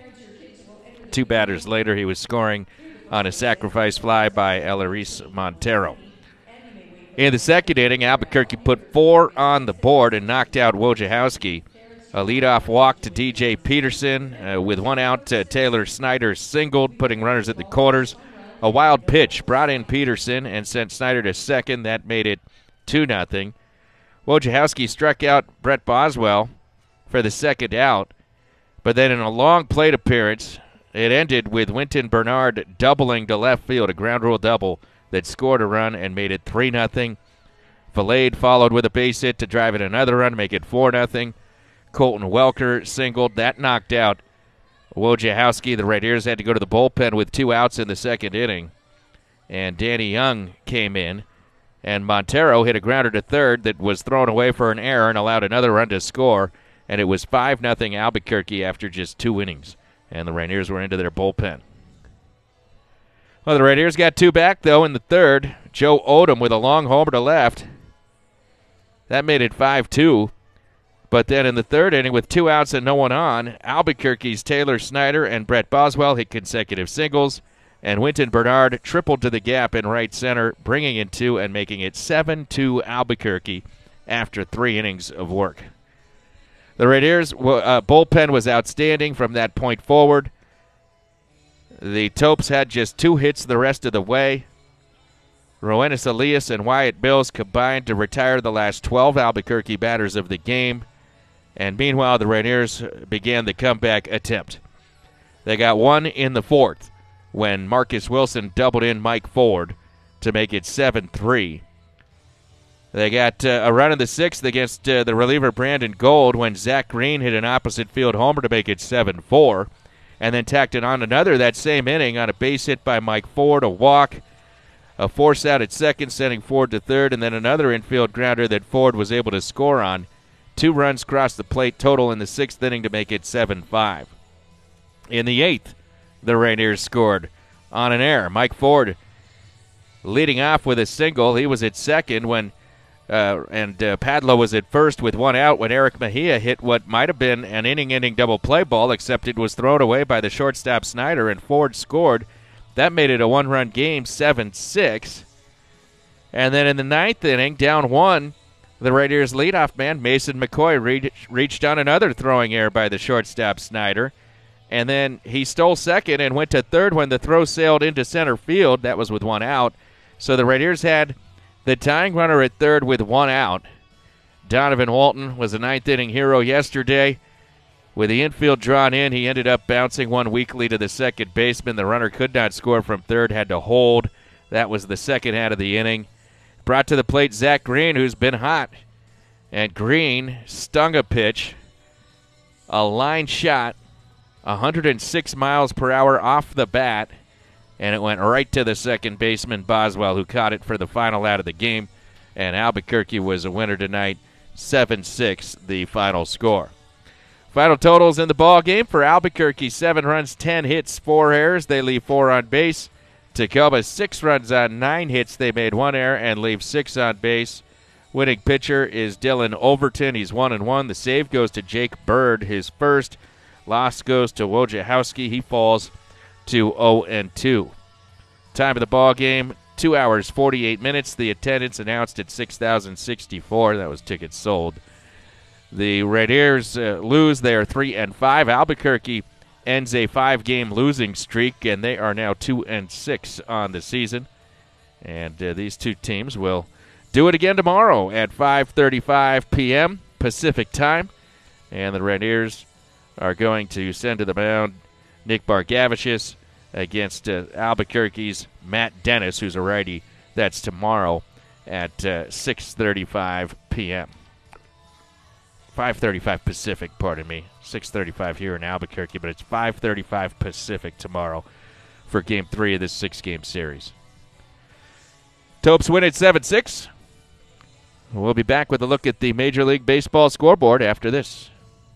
Two batters later, he was scoring on a sacrifice fly by Elarice Montero. In the second inning, Albuquerque put four on the board and knocked out Wojciechowski. A leadoff walk to D J Peterson. Uh, with one out, uh, Taylor Snyder singled, putting runners at the corners. A wild pitch brought in Peterson and sent Snyder to second. That made it two nothing. Wojciechowski struck out Brett Boswell for the second out. But then in a long plate appearance, it ended with Winton Bernard doubling to left field, a ground rule double that scored a run and made it three nothing. Valade followed with a base hit to drive in another run, make it four nothing. Colton Welker singled. That knocked out Wojciechowski. The Rainiers had to go to the bullpen with two outs in the second inning. And Danny Young came in. And Montero hit a grounder to third that was thrown away for an error and allowed another run to score. And it was five nothing Albuquerque after just two innings. And the Rainiers were into their bullpen. Well, the Rainiers got two back, though, in the third. Joe Odom with a long homer to left. That made it five two. But then in the third inning, with two outs and no one on, Albuquerque's Taylor Snyder and Brett Boswell hit consecutive singles, and Winton Bernard tripled to the gap in right center, bringing in two and making it seven two Albuquerque after three innings of work. The Rainiers' uh, bullpen was outstanding from that point forward. The Topes had just two hits the rest of the way. Roenis Elias and Wyatt Mills combined to retire the last twelve Albuquerque batters of the game. And meanwhile, the Rainiers began the comeback attempt. They got one in the fourth when Marcus Wilson doubled in Mike Ford to make it seven three. They got uh, a run in the sixth against uh, the reliever Brandon Gold when Zach Green hit an opposite field homer to make it seven four. And then tacked it on another that same inning on a base hit by Mike Ford, a walk, a force out at second, sending Ford to third, and then another infield grounder that Ford was able to score on. Two runs crossed the plate total in the sixth inning to make it seven five. In the eighth, the Rainiers scored on an error. Mike Ford leading off with a single. He was at second when, uh, and uh, Padlo was at first with one out when Eric Mejia hit what might have been an inning-ending double play ball, except it was thrown away by the shortstop Snyder, and Ford scored. That made it a one-run game, seven six. And then in the ninth inning, down one, the Raiders' leadoff man, Mason McCoy, re- reached on another throwing error by the shortstop Snyder. And then he stole second and went to third when the throw sailed into center field. That was with one out. So the Raiders had the tying runner at third with one out. Donovan Walton was a ninth-inning hero yesterday. With the infield drawn in, he ended up bouncing one weakly to the second baseman. The runner could not score from third, had to hold. That was the second out of the inning. Brought to the plate Zach Green, who's been hot. And Green stung a pitch, a line shot, one hundred six miles per hour off the bat, and it went right to the second baseman, Boswell, who caught it for the final out of the game. And Albuquerque was a winner tonight, seven six, the final score. Final totals in the ball game for Albuquerque: seven runs, ten hits, four errors. They leave four on base. Tacoma, six runs on nine hits. They made one error and leave six on base. Winning pitcher is Dylan Overton. He's one and one. The save goes to Jake Bird, his first. Loss goes to Wojciechowski. He falls to oh and two. Time of the ball game: two hours forty-eight minutes. The attendance announced at six thousand sixty-four. That was tickets sold. The Raiders uh, lose. They are three and five. Albuquerque ends a five-game losing streak, and they are now two and six on the season. And uh, these two teams will do it again tomorrow at five thirty-five p.m. Pacific time. And the Raiders are going to send to the mound Nick Bargavicius against uh, Albuquerque's Matt Dennis, who's a righty. That's tomorrow at uh, six thirty-five p.m. five thirty-five Pacific, pardon me. six thirty-five here in Albuquerque, but it's five thirty-five Pacific tomorrow for Game three of this six-game series. Topes win at seven six. We'll be back with a look at the Major League Baseball scoreboard after this.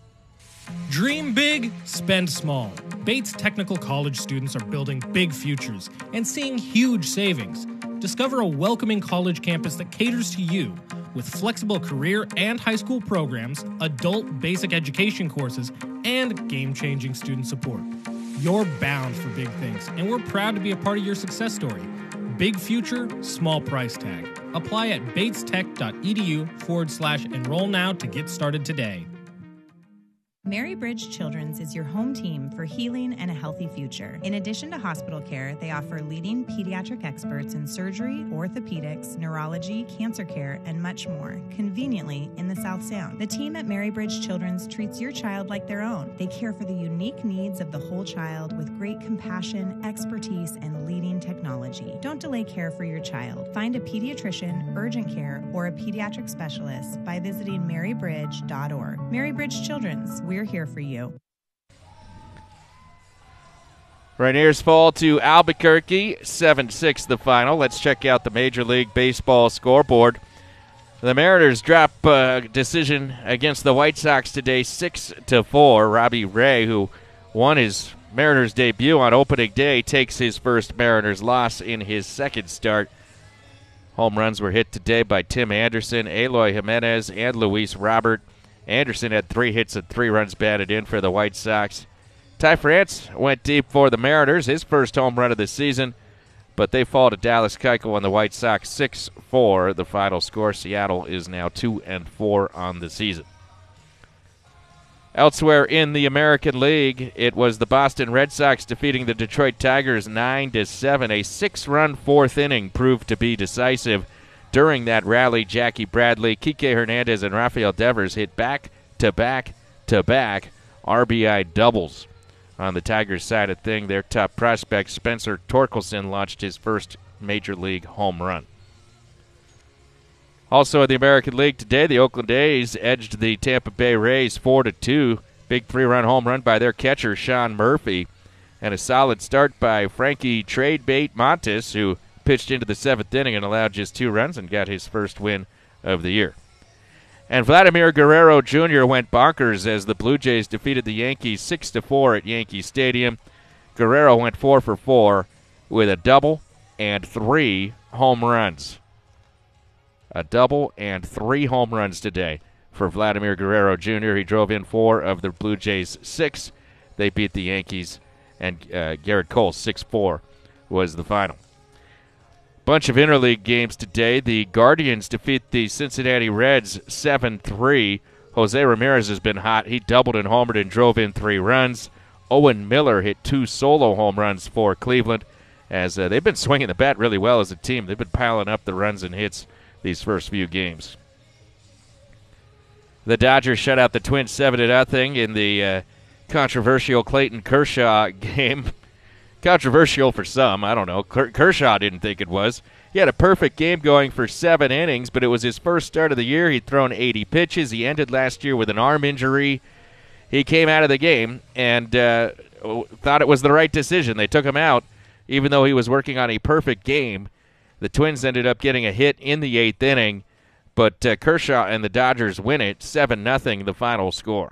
Dream big, spend small. Bates Technical College students are building big futures and seeing huge savings. Discover a welcoming college campus that caters to you with flexible career and high school programs, adult basic education courses, and game-changing student support. You're bound for big things, and we're proud to be a part of your success story. Big future, small price tag. Apply at bates tech dot e d u forward slash enroll now to get started today. Mary Bridge Children's is your home team for healing and a healthy future. In addition to hospital care, they offer leading pediatric experts in surgery, orthopedics, neurology, cancer care, and much more, conveniently in the South Sound. The team at Mary Bridge Children's treats your child like their own. They care for the unique needs of the whole child with great compassion, expertise, and leading technology. Don't delay care for your child. Find a pediatrician, urgent care, or a pediatric specialist by visiting mary bridge dot org. Mary Bridge Children's, we're here for you. Rainiers fall to Albuquerque, seven six the final. Let's check out the Major League Baseball scoreboard. The Mariners drop a uh, decision against the White Sox today, six to four. Robbie Ray, who won his Mariners debut on opening day, takes his first Mariners loss in his second start. Home runs were hit today by Tim Anderson, Eloy Jimenez, and Luis Robert. Anderson had three hits and three runs batted in for the White Sox. Ty France went deep for the Mariners, his first home run of the season, but they fall to Dallas Keuchel and the White Sox six four. The final score. Seattle is now two and four on the season. Elsewhere in the American League, it was the Boston Red Sox defeating the Detroit Tigers nine to seven. A six-run fourth inning proved to be decisive. During that rally, Jackie Bradley, Kike Hernandez, and Rafael Devers hit back-to-back-to-back R B I doubles. On the Tigers' side of thing, their top prospect, Spencer Torkelson, launched his first Major League home run. Also in the American League today, the Oakland A's edged the Tampa Bay Rays four to two. Big three-run home run by their catcher, Sean Murphy, and a solid start by Frankie Tradebait Montes, who pitched into the seventh inning and allowed just two runs and got his first win of the year. And Vladimir Guerrero Junior went bonkers as the Blue Jays defeated the Yankees six to four at Yankee Stadium. Guerrero went four for four with a double and three home runs. A double and three home runs today for Vladimir Guerrero Junior He drove in four of the Blue Jays' six. They beat the Yankees, and uh, Garrett Cole six four was the final. Bunch of interleague games today. The Guardians defeat the Cincinnati Reds seven three. Jose Ramirez has been hot. He doubled and homered and drove in three runs. Owen Miller hit two solo home runs for Cleveland, as uh, they've been swinging the bat really well as a team. They've been piling up the runs and hits these first few games. The Dodgers shut out the Twins seven to nothing in the uh, controversial Clayton Kershaw game. Controversial for some, I don't know. Kershaw didn't think it was. He had a perfect game going for seven innings, but it was his first start of the year. He'd thrown eighty pitches. He ended last year with an arm injury. He came out of the game and uh, thought it was the right decision. They took him out, even though he was working on a perfect game. The Twins ended up getting a hit in the eighth inning, but uh, Kershaw and the Dodgers win it seven nothing, the final score.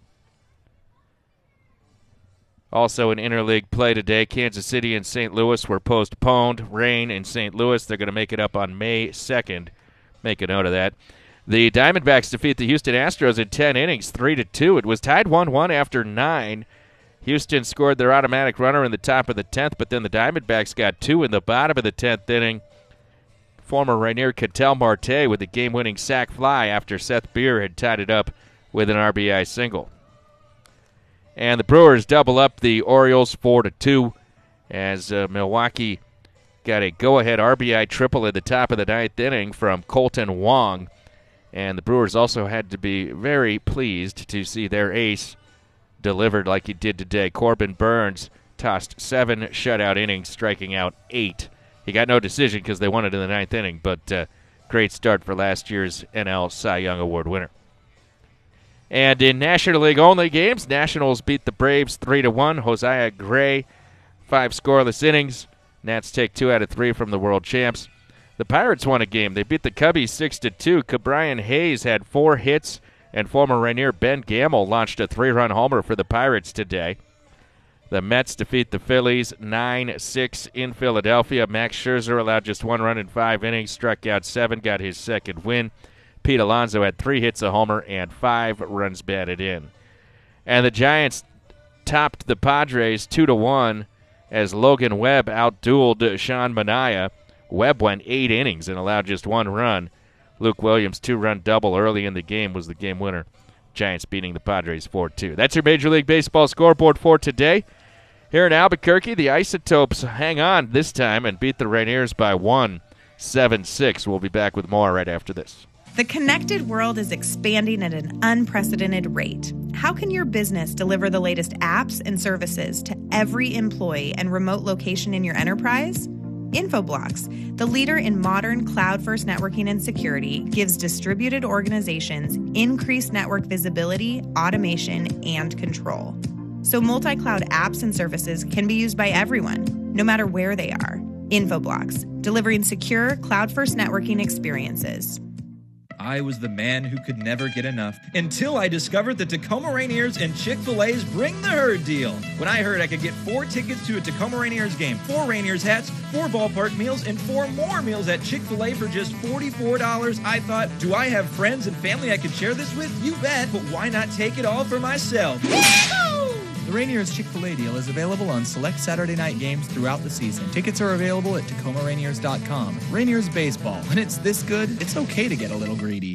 Also in interleague play today, Kansas City and Saint Louis were postponed. Rain in Saint Louis. They're going to make it up on May second. Make a note of that. The Diamondbacks defeat the Houston Astros in ten innings, three to two. It was tied one one after nine. Houston scored their automatic runner in the top of the tenth, but then the Diamondbacks got two in the bottom of the tenth inning. Former Rainier Ketel Marte with the game-winning sac fly after Seth Beer had tied it up with an R B I single. And the Brewers double up the Orioles four to two as uh, Milwaukee got a go-ahead R B I triple at the top of the ninth inning from Colton Wong. And the Brewers also had to be very pleased to see their ace delivered like he did today. Corbin Burns tossed seven shutout innings, striking out eight. He got no decision because they won it in the ninth inning, but uh, great start for last year's N L Cy Young Award winner. And in National League only games, Nationals beat the Braves three to one. Josiah Gray, five scoreless innings. Nats take two out of three from the world champs. The Pirates won a game. They beat the Cubbies six to two. Cabrian Hayes had four hits, and former Rainier Ben Gamel launched a three-run homer for the Pirates today. The Mets defeat the Phillies nine six in Philadelphia. Max Scherzer allowed just one run in five innings, struck out seven, got his second win. Pete Alonso had three hits, a homer, and five runs batted in. And the Giants topped the Padres two to one as Logan Webb outdueled Sean Manaea. Webb went eight innings and allowed just one run. Luke Williams' two-run double early in the game was the game winner Giants beating the Padres four two. That's your Major League Baseball scoreboard for today. Here in Albuquerque, the Isotopes hang on this time and beat the Rainiers by one, seven six. We'll be back with more right after this. The connected world is expanding at an unprecedented rate. How can your business deliver the latest apps and services to every employee and remote location in your enterprise? Infoblox, the leader in modern cloud-first networking and security, gives distributed organizations increased network visibility, automation, and control. So multi-cloud apps and services can be used by everyone, no matter where they are. Infoblox, delivering secure, cloud-first networking experiences. I was the man who could never get enough until I discovered the Tacoma Rainiers and Chick-fil-A's Bring the Herd deal. When I heard I could get four tickets to a Tacoma Rainiers game, four Rainiers hats, four ballpark meals, and four more meals at Chick-fil-A for just forty-four dollars, I thought, do I have friends and family I could share this with? You bet, but why not take it all for myself? The Rainiers Chick-fil-A deal is available on select Saturday night games throughout the season. Tickets are available at Tacoma Rainiers dot com. Rainiers Baseball. When it's this good, it's okay to get a little greedy.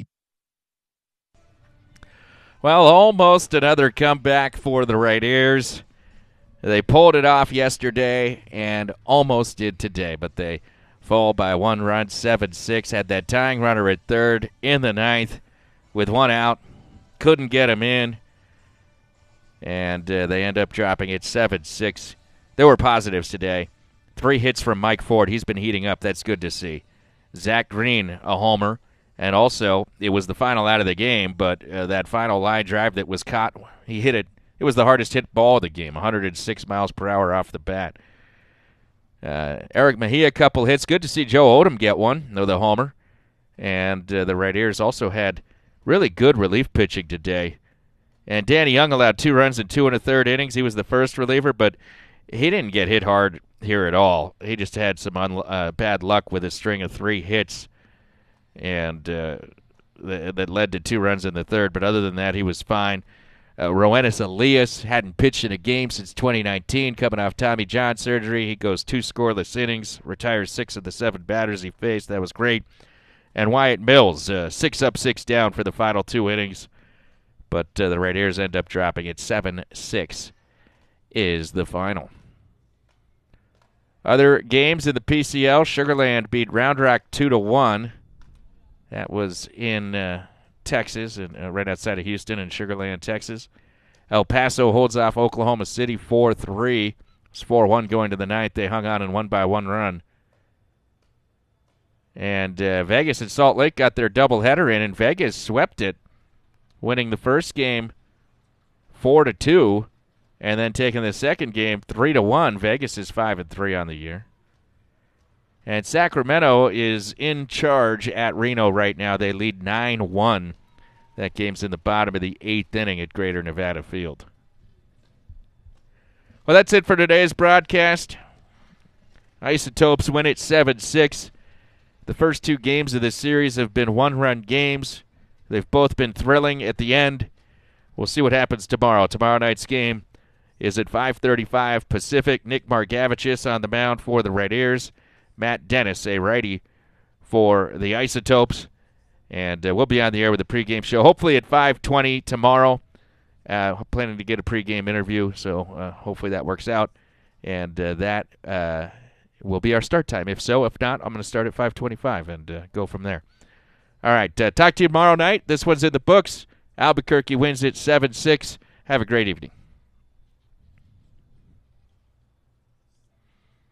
Well, almost another comeback for the Rainiers. They pulled it off yesterday and almost did today, but they fall by one run, seven six. Had that tying runner at third in the ninth with one out. Couldn't get him in. And uh, they end up dropping it seven six. There were positives today. Three hits from Mike Ford. He's been heating up. That's good to see. Zach Green, a homer. And also, it was the final out of the game, but uh, that final line drive that was caught, he hit it. It was the hardest hit ball of the game, one hundred six miles per hour off the bat. Uh, Eric Mejia, a couple hits. Good to see Joe Odom get one, though the homer. And uh, the Rainiers also had really good relief pitching today. And Danny Young allowed two runs in two and a third innings. He was the first reliever, but he didn't get hit hard here at all. He just had some un- uh, bad luck with a string of three hits, and uh, th- that led to two runs in the third. But other than that, he was fine. Uh, Roenis Elias hadn't pitched in a game since twenty nineteen, coming off Tommy John surgery. He goes two scoreless innings, retires six of the seven batters he faced. That was great. And Wyatt Mills, uh, six up, six down for the final two innings. But uh, the Rainiers end up dropping it. seven six is the final. Other games in the P C L, Sugar Land beat Round Rock two to one. That was in uh, Texas, and uh, right outside of Houston in Sugar Land, Texas. El Paso holds off Oklahoma City four three. It's four one going to the ninth. They hung on and won by one run. And uh, Vegas and Salt Lake got their doubleheader in, and Vegas swept it, winning the first game four to two, and then taking the second game three to one. Vegas is five and three on the year. And Sacramento is in charge at Reno right now. They lead nine one. That game's in the bottom of the eighth inning at Greater Nevada Field. Well, that's it for today's broadcast. Isotopes win it seven six. The first two games of this series have been one-run games. They've both been thrilling at the end. We'll see what happens tomorrow. Tomorrow night's game is at five thirty-five Pacific. Nick Margavicius on the mound for the Rainiers. Matt Dennis, a righty for the Isotopes. And uh, we'll be on the air with a pregame show, hopefully at five twenty tomorrow. Uh, planning to get a pregame interview, so uh, hopefully that works out. And uh, that uh, will be our start time. If so, if not, I'm going to start at five twenty-five and uh, go from there. All right, uh, talk to you tomorrow night. This one's in the books. Albuquerque wins it seven six. Have a great evening.